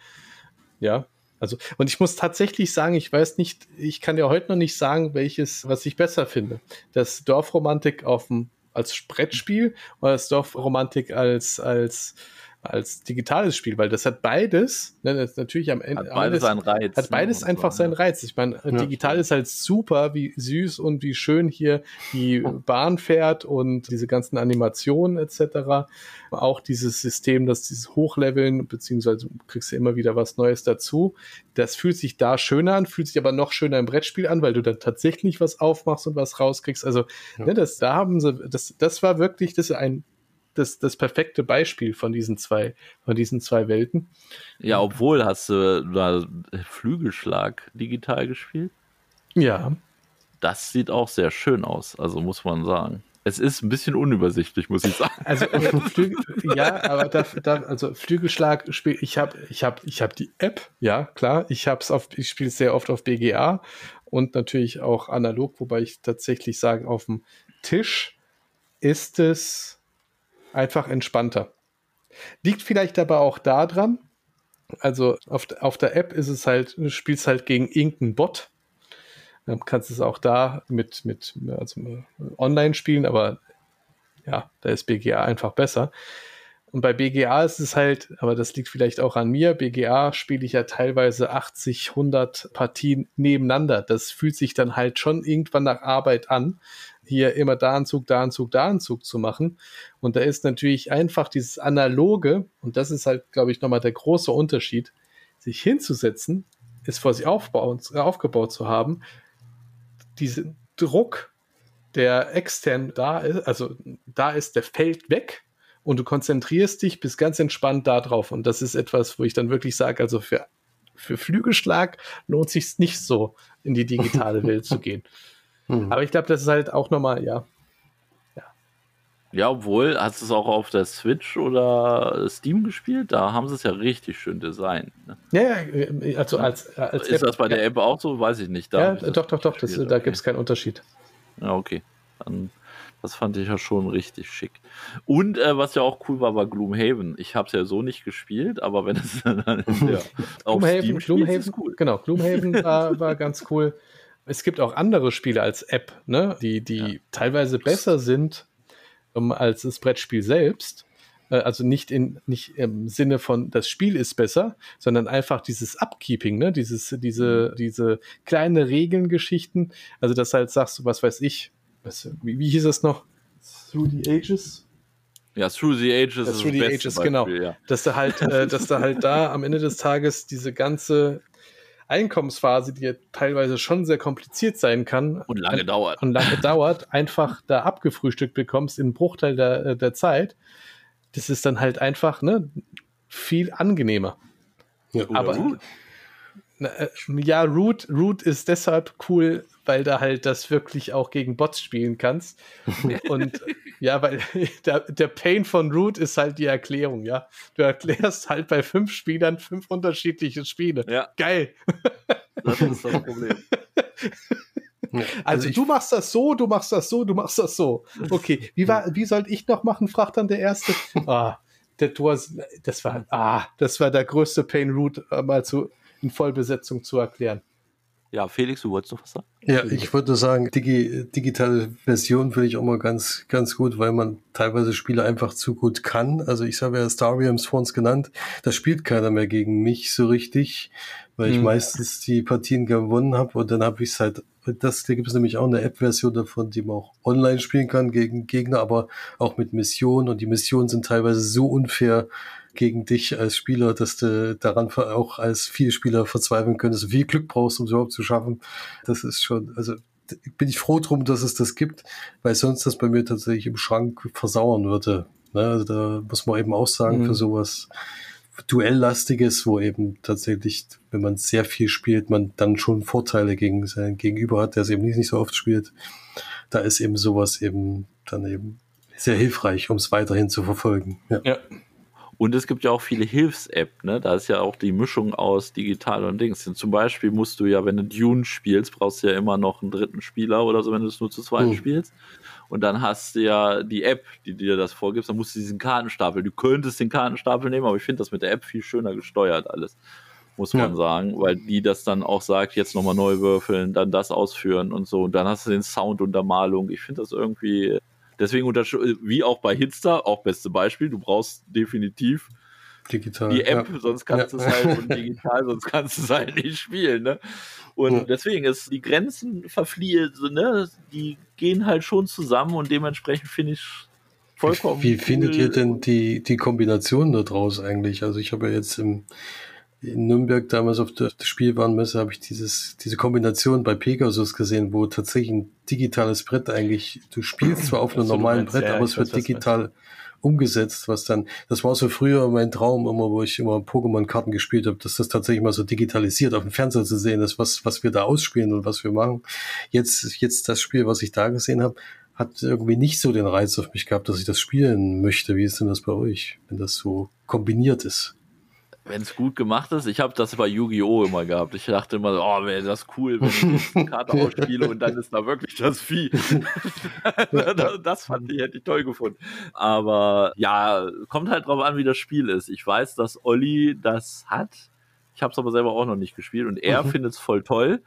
Ja, also, und ich muss tatsächlich sagen, ich weiß nicht, ich kann dir heute noch nicht sagen, welches, was ich besser finde. Das Dorfromantik auf dem, als Brettspiel oder das Dorfromantik als, als, als digitales Spiel, weil das hat beides, ne, das natürlich am Ende, hat beides seinen Reiz. Hat beides ne, einfach so, seinen Reiz. Ich meine, ja. digital ist halt super, wie süß und wie schön hier die Bahn fährt und diese ganzen Animationen et cetera. Auch dieses System, dass dieses Hochleveln, beziehungsweise du kriegst ja immer wieder was Neues dazu. Das fühlt sich da schöner an, fühlt sich aber noch schöner im Brettspiel an, weil du dann tatsächlich was aufmachst und was rauskriegst. Also, ja. ne, das, da haben sie, das, das war wirklich, das ist ein Das, das perfekte Beispiel von diesen zwei, von diesen zwei Welten. Ja, obwohl, hast du da Flügelschlag digital gespielt? Ja. Das sieht auch sehr schön aus, also muss man sagen. Es ist ein bisschen unübersichtlich, muss ich sagen. Also äh, Flügel, ja, aber da, da, also Flügelschlag spiel, ich habe, ich habe, ich habe die App, ja klar. Ich habe es auf, ich spiele es sehr oft auf B G A und natürlich auch analog, wobei ich tatsächlich sage, auf dem Tisch ist es einfach entspannter. Liegt vielleicht aber auch daran, also auf, auf der App ist es halt, du spielst halt gegen irgendeinen Bot. Dann kannst du es auch da mit, mit also online spielen, aber ja, da ist B G A einfach besser. Und bei B G A ist es halt, aber das liegt vielleicht auch an mir, B G A spiele ich ja teilweise achtzig, hundert Partien nebeneinander. Das fühlt sich dann halt schon irgendwann nach Arbeit an, hier immer da Anzug, da Anzug, da Anzug zu machen. Und da ist natürlich einfach dieses Analoge, und das ist halt, glaube ich, nochmal der große Unterschied, sich hinzusetzen, es vor sich aufbauen, aufgebaut zu haben, diesen Druck, der extern da ist, also da ist, der fällt weg und du konzentrierst dich, bist ganz entspannt da drauf. Und das ist etwas, wo ich dann wirklich sage, also für, für Flügelschlag lohnt sich es nicht so, in die digitale Welt zu gehen. Hm. Aber ich glaube, das ist halt auch nochmal, ja. ja. Ja, obwohl, hast du es auch auf der Switch oder Steam gespielt? Da haben sie es ja richtig schön designt. Ne? Ja, ja, also als, als Ist App, das bei der ja. App auch so? Weiß ich nicht. Da ja, ich doch, doch, doch, das, okay. Da gibt es keinen Unterschied. Ja, okay. Dann, das fand ich ja schon richtig schick. Und äh, was ja auch cool war, war Gloomhaven. Ich habe es ja so nicht gespielt, aber wenn es dann ja, auf Gloomhaven, Steam Gloomhaven, spielt, ist cool. Genau, Gloomhaven war, war ganz cool. Es gibt auch andere Spiele als App, ne, die, die ja. teilweise besser sind um, als das Brettspiel selbst. Äh, also nicht, in, nicht im Sinne von, das Spiel ist besser, sondern einfach dieses Upkeeping, ne, dieses, diese, mhm. diese kleine Regelngeschichten. Also, dass halt sagst du, was weiß ich, was, wie, wie hieß es noch? Through the Ages? Ja, Through the Ages ja, ist Through das the beste Ages, Beispiel, genau. Ja. Dass du halt, äh, dass du halt da am Ende des Tages diese ganze Einkommensphase, die ja teilweise schon sehr kompliziert sein kann und lange ein, dauert, und lange dauert, einfach da abgefrühstückt bekommst in einem Bruchteil der, der Zeit. Das ist dann halt einfach, ne, viel angenehmer. Ja, aber, gut. Na, äh, ja, Root, Root ist deshalb cool, weil du halt das wirklich auch gegen Bots spielen kannst. Und ja, weil der, der Pain von Root ist halt die Erklärung, ja. Du erklärst halt bei fünf Spielern fünf unterschiedliche Spiele. Ja. Geil. Das ist das Problem. Also, also du machst das so, du machst das so, du machst das so. Okay, wie war, wie sollte ich noch machen, fragt dann der Erste. Ah, that was, das war, ah, das war der größte Pain, Root mal zu, in Vollbesetzung zu erklären. Ja, Felix, du wolltest doch was sagen? Ja, ich würde sagen, digi- digitale Version finde ich auch mal ganz, ganz gut, weil man teilweise Spiele einfach zu gut kann. Also ich habe ja Star Realms vor uns genannt, da spielt keiner mehr gegen mich so richtig, weil ich hm. meistens die Partien gewonnen habe und dann habe ich es halt, das, da gibt es nämlich auch eine App-Version davon, die man auch online spielen kann gegen Gegner, aber auch mit Missionen und die Missionen sind teilweise so unfair gegen dich als Spieler, dass du daran auch als Vielspieler verzweifeln könntest, so viel Glück brauchst, um es überhaupt zu schaffen. Das ist schon, also bin ich froh drum, dass es das gibt, weil sonst das bei mir tatsächlich im Schrank versauern würde. Ne? Also da muss man eben auch sagen, mhm. für sowas Duelllastiges, wo eben tatsächlich, wenn man sehr viel spielt, man dann schon Vorteile gegen sein Gegenüber hat, der es eben nicht, nicht so oft spielt. Da ist eben sowas eben dann eben sehr hilfreich, um es weiterhin zu verfolgen. Ja. ja. Und es gibt ja auch viele Hilfs-App, ne? Da ist ja auch die Mischung aus digital und Dings. Und zum Beispiel musst du ja, wenn du Dune spielst, brauchst du ja immer noch einen dritten Spieler oder so, wenn du es nur zu zweit oh. spielst. Und dann hast du ja die App, die dir das vorgibt, dann musst du diesen Kartenstapel, du könntest den Kartenstapel nehmen, aber ich finde das mit der App viel schöner gesteuert alles, muss man ja. sagen, weil die das dann auch sagt, jetzt nochmal neu würfeln, dann das ausführen und so. Und dann hast du den Sounduntermalung. Ich finde das irgendwie, deswegen, wie auch bei Hitster, auch beste Beispiel, du brauchst definitiv digital, die App, ja. sonst kannst du ja. es halt und digital, sonst kannst du es halt nicht spielen, ne? Und ja. deswegen ist die Grenzen verfliehen, ne? Die gehen halt schon zusammen und dementsprechend finde ich vollkommen. Wie, wie findet ihr denn die, die Kombination da draus eigentlich? Also ich habe ja jetzt im, in Nürnberg damals auf der Spielwarenmesse habe ich dieses, diese Kombination bei Pegasus gesehen, wo tatsächlich ein digitales Brett eigentlich, du spielst zwar auf einem normalen Brett, ja, aber es wird digital umgesetzt, was dann, das war so früher mein Traum immer, wo ich immer Pokémon-Karten gespielt habe, dass das tatsächlich mal so digitalisiert auf dem Fernseher zu sehen ist, was, was wir da ausspielen und was wir machen. Jetzt, jetzt das Spiel, was ich da gesehen habe, hat irgendwie nicht so den Reiz auf mich gehabt, dass ich das spielen möchte. Wie ist denn das bei euch, wenn das so kombiniert ist? Wenn es gut gemacht ist, ich habe das bei Yu-Gi-Oh! Immer gehabt. Ich dachte immer, oh, wäre das cool, wenn ich jetzt eine Karte ausspiele und dann ist da wirklich das Vieh. das, das fand ich, hätte ich toll gefunden. Aber ja, kommt halt drauf an, wie das Spiel ist. Ich weiß, dass Olli das hat. Ich habe es aber selber auch noch nicht gespielt und er mhm. findet es voll toll.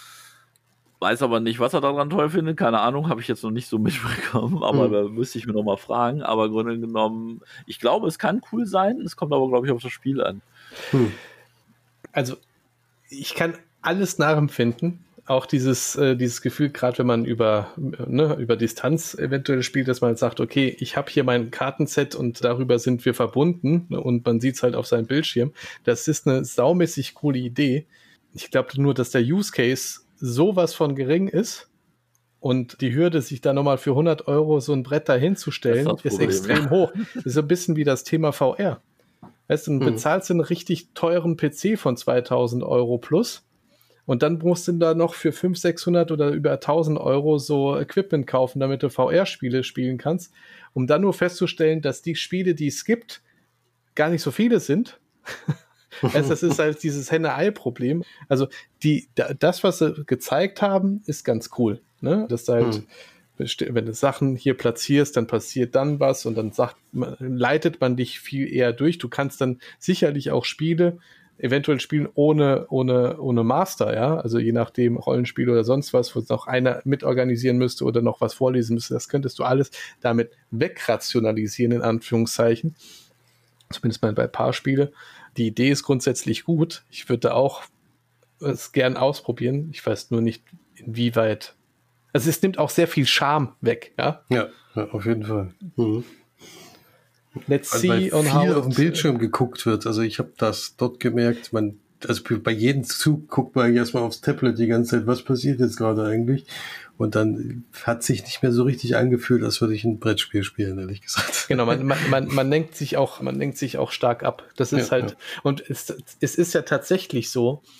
Weiß aber nicht, was er daran toll findet. Keine Ahnung, habe ich jetzt noch nicht so mitbekommen. Aber mhm. da müsste ich mir noch mal fragen. Aber im Grunde genommen, ich glaube, es kann cool sein. Es kommt aber, glaube ich, auf das Spiel an. Mhm. Also, ich kann alles nachempfinden. Auch dieses, äh, dieses Gefühl, gerade wenn man über, ne, über Distanz eventuell spielt, dass man halt sagt, okay, ich habe hier mein Kartenset und darüber sind wir verbunden. Ne, und man sieht es halt auf seinem Bildschirm. Das ist eine saumäßig coole Idee. Ich glaube nur, dass der Use Case sowas von gering ist und die Hürde, sich da nochmal für hundert Euro so ein Brett dahin zu stellen, ist, ist extrem ja. hoch. Das ist ein bisschen wie das Thema V R. Weißt du, dann hm. bezahlst du einen richtig teuren P C von zweitausend Euro plus und dann musst du da noch für fünfhundert, sechshundert oder über tausend Euro so Equipment kaufen, damit du V R-Spiele spielen kannst, um dann nur festzustellen, dass die Spiele, die es gibt, gar nicht so viele sind. Also das ist halt dieses Henne-Ei-Problem. Also die, das, was sie gezeigt haben, ist ganz cool. Ne? Dass du halt, hm. wenn du Sachen hier platzierst, dann passiert dann was und dann sagt, leitet man dich viel eher durch. Du kannst dann sicherlich auch Spiele eventuell spielen ohne, ohne, ohne Master, ja. Also je nachdem, Rollenspiel oder sonst was, wo noch einer mitorganisieren müsste oder noch was vorlesen müsste, das könntest du alles damit wegrationalisieren, in Anführungszeichen. Zumindest mal bei Paarspiele. Die Idee ist grundsätzlich gut. Ich würde auch es gern ausprobieren. Ich weiß nur nicht, inwieweit. Also es nimmt auch sehr viel Charme weg, ja? Ja, ja auf jeden Fall. Mhm. Let's also see on how viel auf dem Bildschirm geguckt wird. Also ich habe das dort gemerkt, man, also bei jedem Zug guckt man erstmal aufs Tablet die ganze Zeit, was passiert jetzt gerade eigentlich? Und dann hat sich nicht mehr so richtig angefühlt, als würde ich ein Brettspiel spielen, ehrlich gesagt. Genau, man, man, man, man lenkt sich auch, man lenkt sich auch stark ab. Das ist ja, halt, ja. und es, es ist ja tatsächlich so,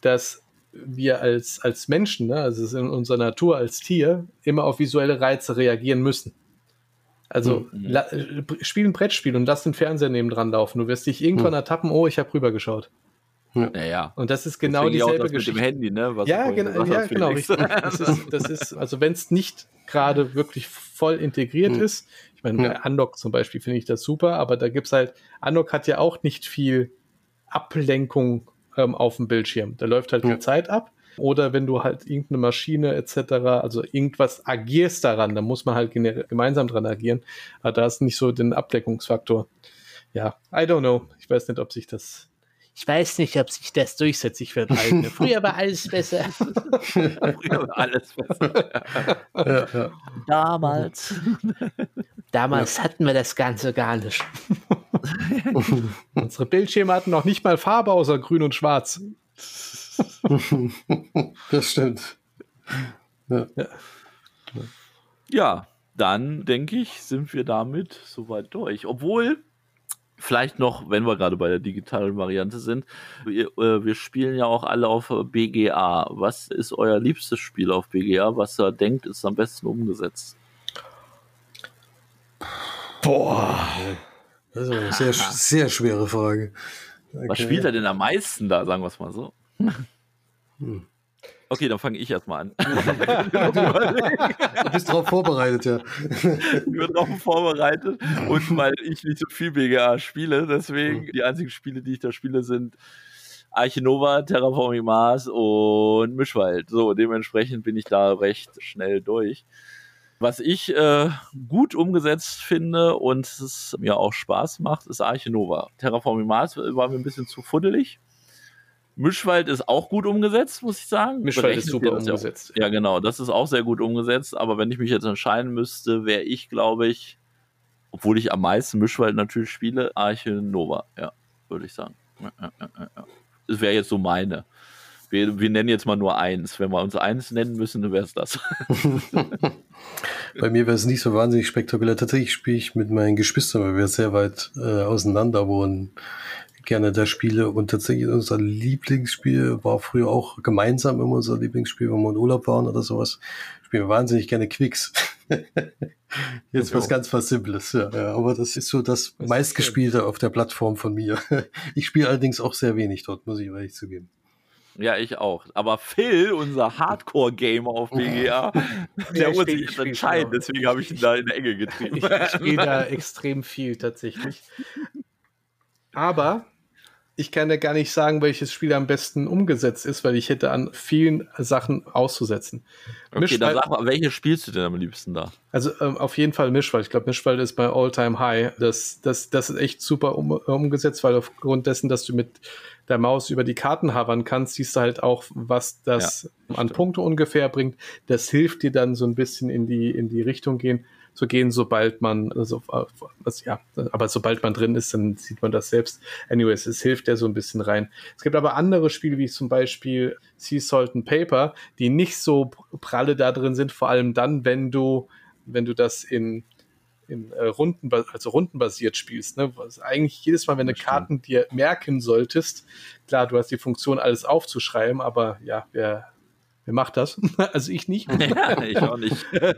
dass wir als, als Menschen, ne, also es ist in unserer Natur als Tier, immer auf visuelle Reize reagieren müssen. Also mhm. la, spiel ein Brettspiel und lass den Fernseher neben dran laufen. Du wirst dich irgendwann mhm. ertappen, oh, ich habe rübergeschaut. Ja, ja. Und das ist genau dieselbe Geschichte. Mit dem Handy, ne? Was ja, gen- ja genau, richtig. Das ist, das ist, also wenn es nicht gerade wirklich voll integriert mhm. ist, ich meine, bei Unlock zum Beispiel finde ich das super, aber da gibt's halt, Unlock hat ja auch nicht viel Ablenkung ähm, auf dem Bildschirm. Da läuft halt ja. die Zeit ab. Oder wenn du halt irgendeine Maschine et cetera, also irgendwas agierst daran, dann muss man halt gene- gemeinsam dran agieren. Aber da ist nicht so den Ablenkungsfaktor. Ja, I don't know. Ich weiß nicht, ob sich das Ich weiß nicht, ob sich das durchsetzt. Ich werde alt. Früher war alles besser. Früher war alles besser. Ja, ja. Damals. Damals ja. hatten wir das Ganze gar nicht. Unsere Bildschirme hatten noch nicht mal Farbe außer grün und schwarz. Das stimmt. Ja. Ja. ja, dann denke ich, sind wir damit soweit durch. Obwohl, vielleicht noch, wenn wir gerade bei der digitalen Variante sind, wir, äh, wir spielen ja auch alle auf B G A. Was ist euer liebstes Spiel auf B G A? Was ihr denkt, ist am besten umgesetzt? Boah. Das ist eine sehr, sehr schwere Frage. Okay. Was spielt er denn am meisten da, sagen wir es mal so? Hm. Okay, dann fange ich erstmal an. Du bist drauf vorbereitet, ja. Ich bin drauf vorbereitet und weil ich nicht so viel B G A spiele, deswegen hm. die einzigen Spiele, die ich da spiele, sind Arche Nova, Terraforming Mars und Mischwald. So, dementsprechend bin ich da recht schnell durch. Was ich äh, gut umgesetzt finde und es mir auch Spaß macht, ist Arche Nova. Terraforming Mars war mir ein bisschen zu fuddelig. Mischwald ist auch gut umgesetzt, muss ich sagen. Mischwald ist super umgesetzt. Ja, genau, das ist auch sehr gut umgesetzt. Aber wenn ich mich jetzt entscheiden müsste, wäre ich, glaube ich, obwohl ich am meisten Mischwald natürlich spiele, Arche Nova, ja, würde ich sagen. Ja, ja, ja, ja. Das wäre jetzt so meine. Wir, wir nennen jetzt mal nur eins. Wenn wir uns eins nennen müssen, dann wäre es das. Bei mir wäre es nicht so wahnsinnig spektakulär. Tatsächlich spiele ich mit meinen Geschwistern, weil wir sehr weit äh, auseinander wohnen, gerne da Spiele. Und tatsächlich unser Lieblingsspiel war früher auch gemeinsam immer unser Lieblingsspiel, wenn wir in Urlaub waren oder sowas. Spielen wir wahnsinnig gerne Quicks. Jetzt was ganz was Simples, ja, ja. Aber das ist so das, das meistgespielte auf der Plattform von mir. Ich spiele allerdings auch sehr wenig dort, muss ich ehrlich zugeben. Ja, ich auch. Aber Phil, unser Hardcore-Gamer auf B G A, der muss sich jetzt entscheiden. Deswegen habe ich ihn da in der Enge getrieben. Ich, ich spiele da extrem viel tatsächlich. Aber ich kann ja gar nicht sagen, welches Spiel am besten umgesetzt ist, weil ich hätte an vielen Sachen auszusetzen. Okay, Mischwald, dann sag mal, welche spielst du denn am liebsten da? Also ähm, auf jeden Fall Mischwald. Ich glaube, Mischwald ist bei All-Time High. Das, das, das ist echt super um, umgesetzt, weil aufgrund dessen, dass du mit der Maus über die Karten havern kannst, siehst du halt auch, was das ja, an Punkte ungefähr bringt. Das hilft dir dann so ein bisschen in die, in die Richtung gehen, zu gehen, sobald man, also, also ja, aber sobald man drin ist, dann sieht man das selbst. Anyways, es hilft ja so ein bisschen rein. Es gibt aber andere Spiele, wie zum Beispiel Sea Salt and Paper, die nicht so pralle da drin sind, vor allem dann, wenn du, wenn du das in in äh, Runden, also rundenbasiert spielst, ne? Was eigentlich jedes Mal, wenn du Karten dir merken solltest, klar, du hast die Funktion, alles aufzuschreiben, aber ja, wer, wer macht das? Also ich nicht. Ja, ich auch nicht.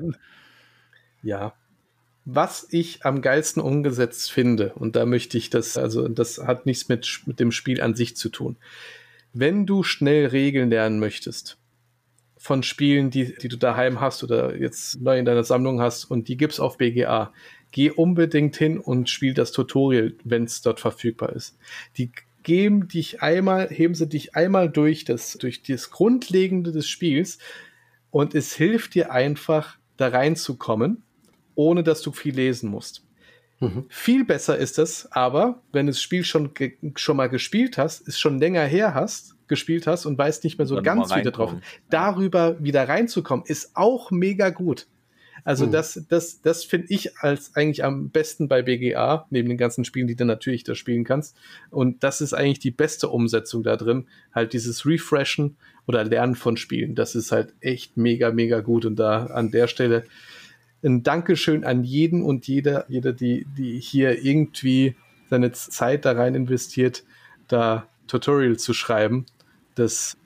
Ja. Was ich am geilsten umgesetzt finde, und da möchte ich das, also das hat nichts mit, mit dem Spiel an sich zu tun. Wenn du schnell Regeln lernen möchtest, von Spielen, die, die du daheim hast oder jetzt neu in deiner Sammlung hast und die gibt's auf B G A, geh unbedingt hin und spiel das Tutorial, wenn es dort verfügbar ist. Die geben dich einmal, heben sie dich einmal durch das, durch das Grundlegende des Spiels und es hilft dir einfach, da reinzukommen, ohne dass du viel lesen musst. Mhm. Viel besser ist es, aber wenn du das Spiel schon, ge- schon mal gespielt hast, es schon länger her hast, gespielt hast und weißt nicht mehr so ganz wieder drauf, darüber wieder reinzukommen, ist auch mega gut. Also mhm. das, das, das finde ich als eigentlich am besten bei B G A, neben den ganzen Spielen, die du natürlich da spielen kannst. Und das ist eigentlich die beste Umsetzung da drin. Halt dieses Refreshen oder Lernen von Spielen. Das ist halt echt mega, mega gut. Und da an der Stelle ein Dankeschön an jeden und jeder, jeder, die, die hier irgendwie seine Zeit da rein investiert, da Tutorial zu schreiben. Das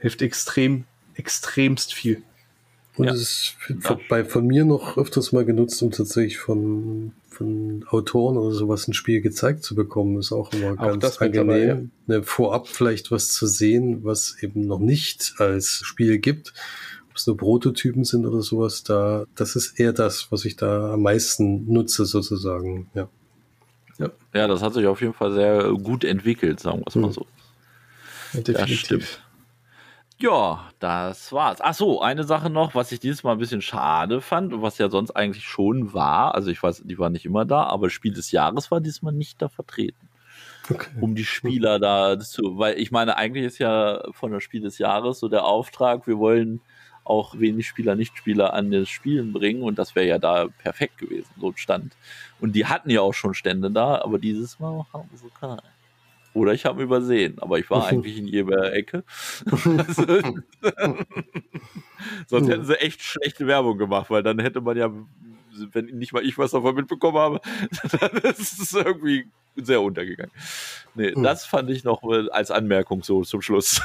Hilft extrem, extremst viel. Und Ja. es wird bei, von mir noch öfters mal genutzt, um tatsächlich von, von Autoren oder sowas ein Spiel gezeigt zu bekommen. Ist auch immer Auch ganz das mit angenehm, dabei, ne, vorab vielleicht was zu sehen, was eben noch nicht als Spiel gibt. Ob es nur Prototypen sind oder sowas, da, das ist eher das, was ich da am meisten nutze, sozusagen. Ja. Ja, das hat sich auf jeden Fall sehr gut entwickelt, sagen wir es mal Mhm. so. Ja, Das definitiv. stimmt. Ja, das war's. Ach so, eine Sache noch, was ich dieses Mal ein bisschen schade fand und was ja sonst eigentlich schon war. Also ich weiß, die war nicht immer da, aber Spiel des Jahres war diesmal nicht da vertreten. Okay. Um die Spieler da zu, weil ich meine, eigentlich ist ja von der Spiel des Jahres so der Auftrag, wir wollen auch wenig Spieler, Nichtspieler an das Spielen bringen und das wäre ja da perfekt gewesen, so ein Stand. Und die hatten ja auch schon Stände da, aber dieses Mal haben sie keine. Oder ich habe übersehen, aber ich war eigentlich in jeder Ecke. Also, sonst hätten sie echt schlechte Werbung gemacht, weil dann hätte man ja, wenn nicht mal ich was davon mitbekommen habe, dann ist es irgendwie sehr untergegangen. Nee, Mhm. das fand ich noch als Anmerkung so zum Schluss.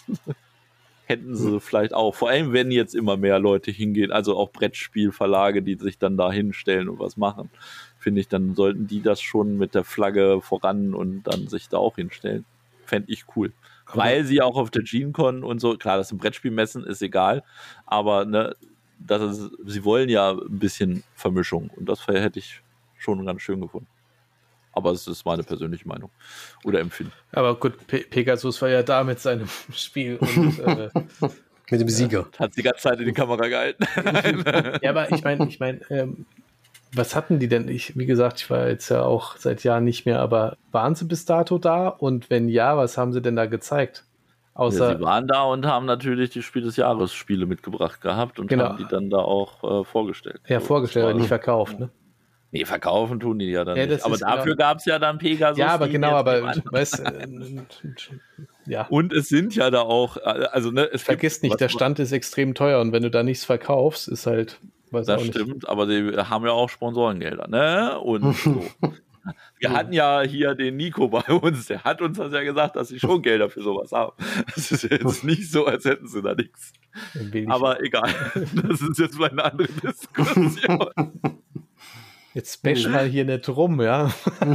Hätten sie vielleicht auch, vor allem wenn jetzt immer mehr Leute hingehen, also auch Brettspielverlage, die sich dann da hinstellen und was machen, finde ich, dann sollten die das schon mit der Flagge voran und dann sich da auch hinstellen. Fände ich cool. Aber- Weil sie auch auf der GeneCon und so, klar, das sind Brettspielmessen, ist egal, aber ne, das ist, sie wollen ja ein bisschen Vermischung und das hätte ich schon ganz schön gefunden. Aber es ist meine persönliche Meinung oder Empfinden. Aber gut, Pe Pegasus war ja da mit seinem Spiel. Und, äh, Mit dem Sieger. Hat die ganze Zeit in die Kamera gehalten. ja, aber ich meine, ich meine, ähm, was hatten die denn? Ich, wie gesagt, ich war jetzt ja auch seit Jahren nicht mehr, aber waren sie bis dato da? Und wenn ja, was haben sie denn da gezeigt? Außer, Ja, sie waren da und haben natürlich die Spiel des Jahres Spiele mitgebracht gehabt und Genau. haben die dann da auch äh, vorgestellt. ja, So, vorgestellt, das aber war- nicht verkauft, ne? Nee, verkaufen tun die ja dann Ja, das nicht. Aber ist dafür genau- gab es ja dann Pegasus. Ja, aber die genau, jetzt aber nicht- weißt äh, ja. Und es sind ja da auch, äh, also ne, es Vergiss gibt, nicht, was- der Stand ist extrem teuer und wenn du da nichts verkaufst, ist halt, weiß Das auch nicht. stimmt, aber sie haben ja auch Sponsorengelder, ne? Und so. Wir hatten ja hier den Nico bei uns, der hat uns das ja gesagt, dass sie schon Gelder für sowas haben. Es ist jetzt nicht so, als hätten sie da nichts. Will ich- Aber egal, das ist jetzt mal eine andere Diskussion. Jetzt bash mal hier nicht rum, ja.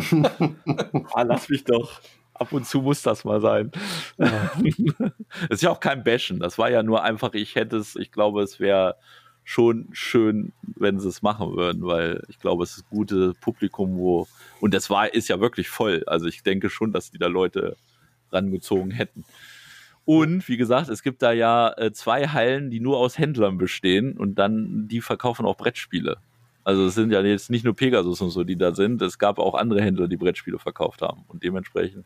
Ah, lass mich doch. Ab und zu muss das mal sein. Ja. Das ist ja auch kein Bashen. Das war ja nur einfach, ich hätte es, ich glaube, es wäre schon schön, wenn sie es machen würden, weil ich glaube, es ist ein gutes Publikum, wo, und das war, ist ja wirklich voll. Also ich denke schon, dass die da Leute rangezogen hätten. Und wie gesagt, es gibt da ja äh, zwei Hallen, die nur aus Händlern bestehen und dann, die verkaufen auch Brettspiele. Also es sind ja jetzt nicht nur Pegasus und so, die da sind. Es gab auch andere Händler, die Brettspiele verkauft haben. Und dementsprechend.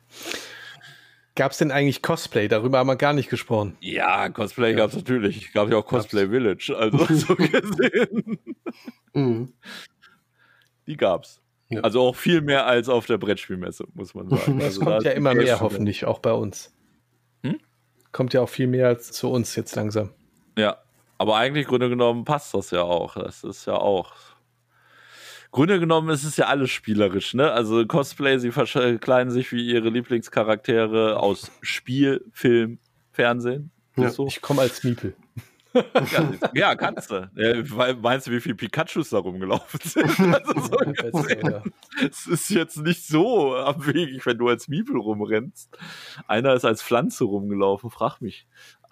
Gab es denn eigentlich Cosplay? Darüber haben wir gar nicht gesprochen. Ja, Cosplay Ja. gab es natürlich. Gab ja auch Cosplay Village. Also so gesehen. Mhm. Die gab's. Ja. Also auch viel mehr als auf der Brettspielmesse, muss man sagen. Es Also da kommt ist ja die immer mehr, Hälfte- hoffentlich, auch bei uns. Hm? Kommt ja auch viel mehr als zu uns jetzt langsam. Ja, aber eigentlich Grunde genommen passt das ja auch. Das ist ja auch. Grunde genommen ist es ja alles spielerisch, ne? Also Cosplay, sie verkleiden sich wie ihre Lieblingscharaktere aus Spiel, Film, Fernsehen. Ja. Ist so. Ich komme als Miepel. Ja, ja, kannst du. Ja, weil- meinst du, wie viele Pikachus da rumgelaufen sind? Also so gesehen. Es ist jetzt nicht so abwegig, wenn du als Miepel rumrennst. Einer ist als Pflanze rumgelaufen, frag mich.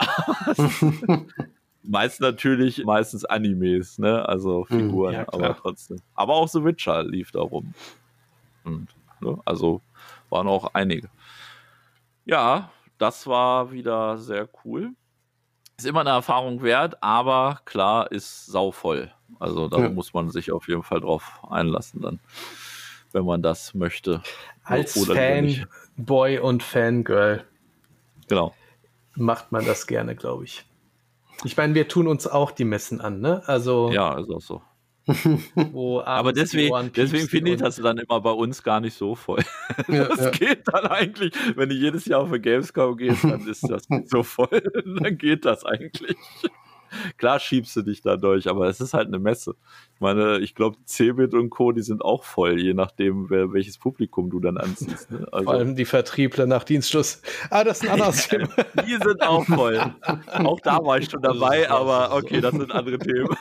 Meist natürlich, meistens Animes, ne? Also Figuren, Ja, klar. aber trotzdem. Aber auch The Witcher lief da rum. Und, ne? Also waren auch einige. Ja, das war wieder sehr cool. Ist immer eine Erfahrung wert, aber klar, ist sauvoll. Also da Ja. muss man sich auf jeden Fall drauf einlassen dann, wenn man das möchte. Als Oder lieber nicht. Fanboy und Fangirl Genau. macht man das gerne, glaube ich. Ich meine, wir tun uns auch die Messen an, ne? Also, Ja, ist auch so. wo Aber abends die Ohren deswegen, deswegen piepsen finde ich und- das dann immer bei uns gar nicht so voll. Ja, Das ja. geht dann eigentlich, wenn du jedes Jahr auf eine Gamescom gehst, dann ist das nicht so voll. Dann geht das eigentlich. Klar schiebst du dich da durch, aber es ist halt eine Messe. Ich meine, ich glaube, Cebit und Co., die sind auch voll, je nachdem, wer, welches Publikum du dann anziehst. Ne? Also, vor allem die Vertriebler nach Dienstschluss. Ah, das ist ein anderes Thema. Die sind auch voll. Auch da war ich schon dabei, aber okay, das sind andere Themen.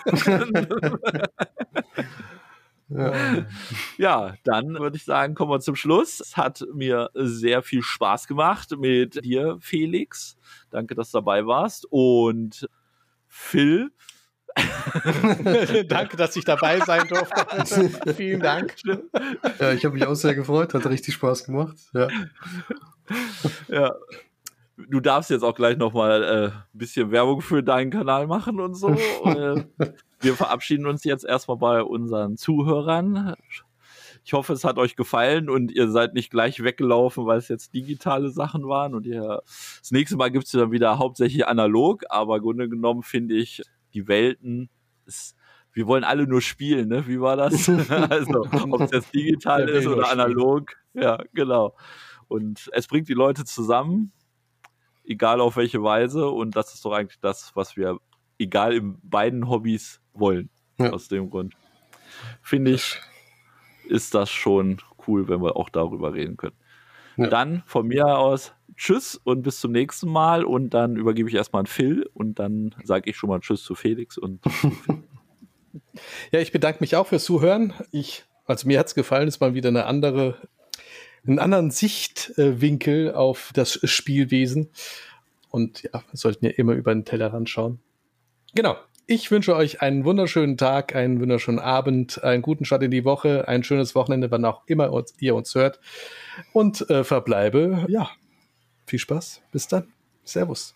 Ja. Ja, dann würde ich sagen, kommen wir zum Schluss. Es hat mir sehr viel Spaß gemacht mit dir, Felix. Danke, dass du dabei warst. Und Phil. Danke, dass ich dabei sein durfte. Vielen Dank. Ja, ich habe mich auch sehr gefreut. Hat richtig Spaß gemacht. Ja. Ja. Du darfst jetzt auch gleich nochmal äh, ein bisschen Werbung für deinen Kanal machen und so. äh, wir verabschieden uns jetzt erstmal bei unseren Zuhörern. Ich hoffe, es hat euch gefallen und ihr seid nicht gleich weggelaufen, weil es jetzt digitale Sachen waren. Und ihr, das nächste Mal gibt es dann wieder hauptsächlich analog, aber im Grunde genommen finde ich, die Welten, ist, wir wollen alle nur spielen, ne? Wie war das? Also, ob es jetzt digital ist oder analog. Ja, genau. Und es bringt die Leute zusammen, egal auf welche Weise, und das ist doch eigentlich das, was wir, egal in beiden Hobbys, wollen. Ja. Aus dem Grund. Finde ich, ist das schon cool, wenn wir auch darüber reden können. Ja. Dann von mir aus tschüss und bis zum nächsten Mal, und dann übergebe ich erstmal an Phil und dann sage ich schon mal tschüss zu Felix und ja, ich bedanke mich auch fürs Zuhören. Ich, also mir hat es gefallen, ist mal wieder eine andere einen anderen Sichtwinkel auf das Spielwesen. Und ja, wir sollten ja immer über den Tellerrand schauen. Genau. Ich wünsche euch einen wunderschönen Tag, einen wunderschönen Abend, einen guten Start in die Woche, ein schönes Wochenende, wann auch immer uns, ihr uns hört. Und äh, verbleibe, ja, viel Spaß. Bis dann. Servus.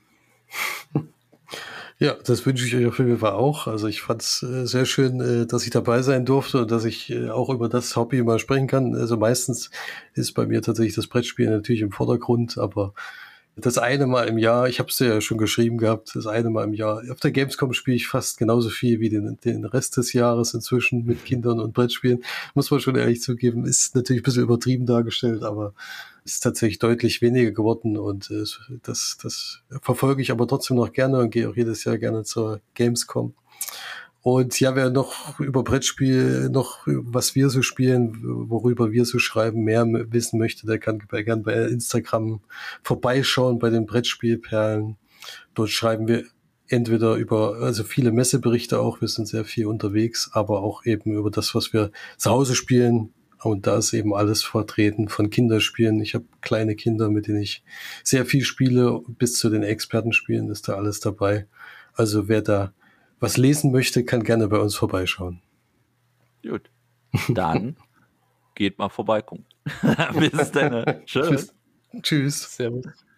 Ja, das wünsche ich euch auf jeden Fall auch. Also ich fand es äh, sehr schön, äh, dass ich dabei sein durfte und dass ich äh, auch über das Hobby mal sprechen kann. Also meistens ist bei mir tatsächlich das Brettspiel natürlich im Vordergrund, aber das eine Mal im Jahr, ich habe es ja schon geschrieben gehabt, das eine Mal im Jahr. Auf der Gamescom spiele ich fast genauso viel wie den, den Rest des Jahres inzwischen mit Kindern und Brettspielen. Muss man schon ehrlich zugeben, ist natürlich ein bisschen übertrieben dargestellt, aber ist tatsächlich deutlich weniger geworden und äh, das, das verfolge ich aber trotzdem noch gerne und gehe auch jedes Jahr gerne zur Gamescom. Und ja, wer noch über Brettspiel, noch was wir so spielen, worüber wir so schreiben, mehr wissen möchte, der kann gerne bei Instagram vorbeischauen, bei den Brettspielperlen. Dort schreiben wir entweder über, also viele Messeberichte auch, wir sind sehr viel unterwegs, aber auch eben über das, was wir zu Hause spielen. Und da ist eben alles vertreten von Kinderspielen. Ich habe kleine Kinder, mit denen ich sehr viel spiele, bis zu den Expertenspielen ist da alles dabei. Also wer da was lesen möchte, kann gerne bei uns vorbeischauen. Gut. Dann geht mal vorbeikommen. Bis dann. Tschüss. Tschüss. Servus.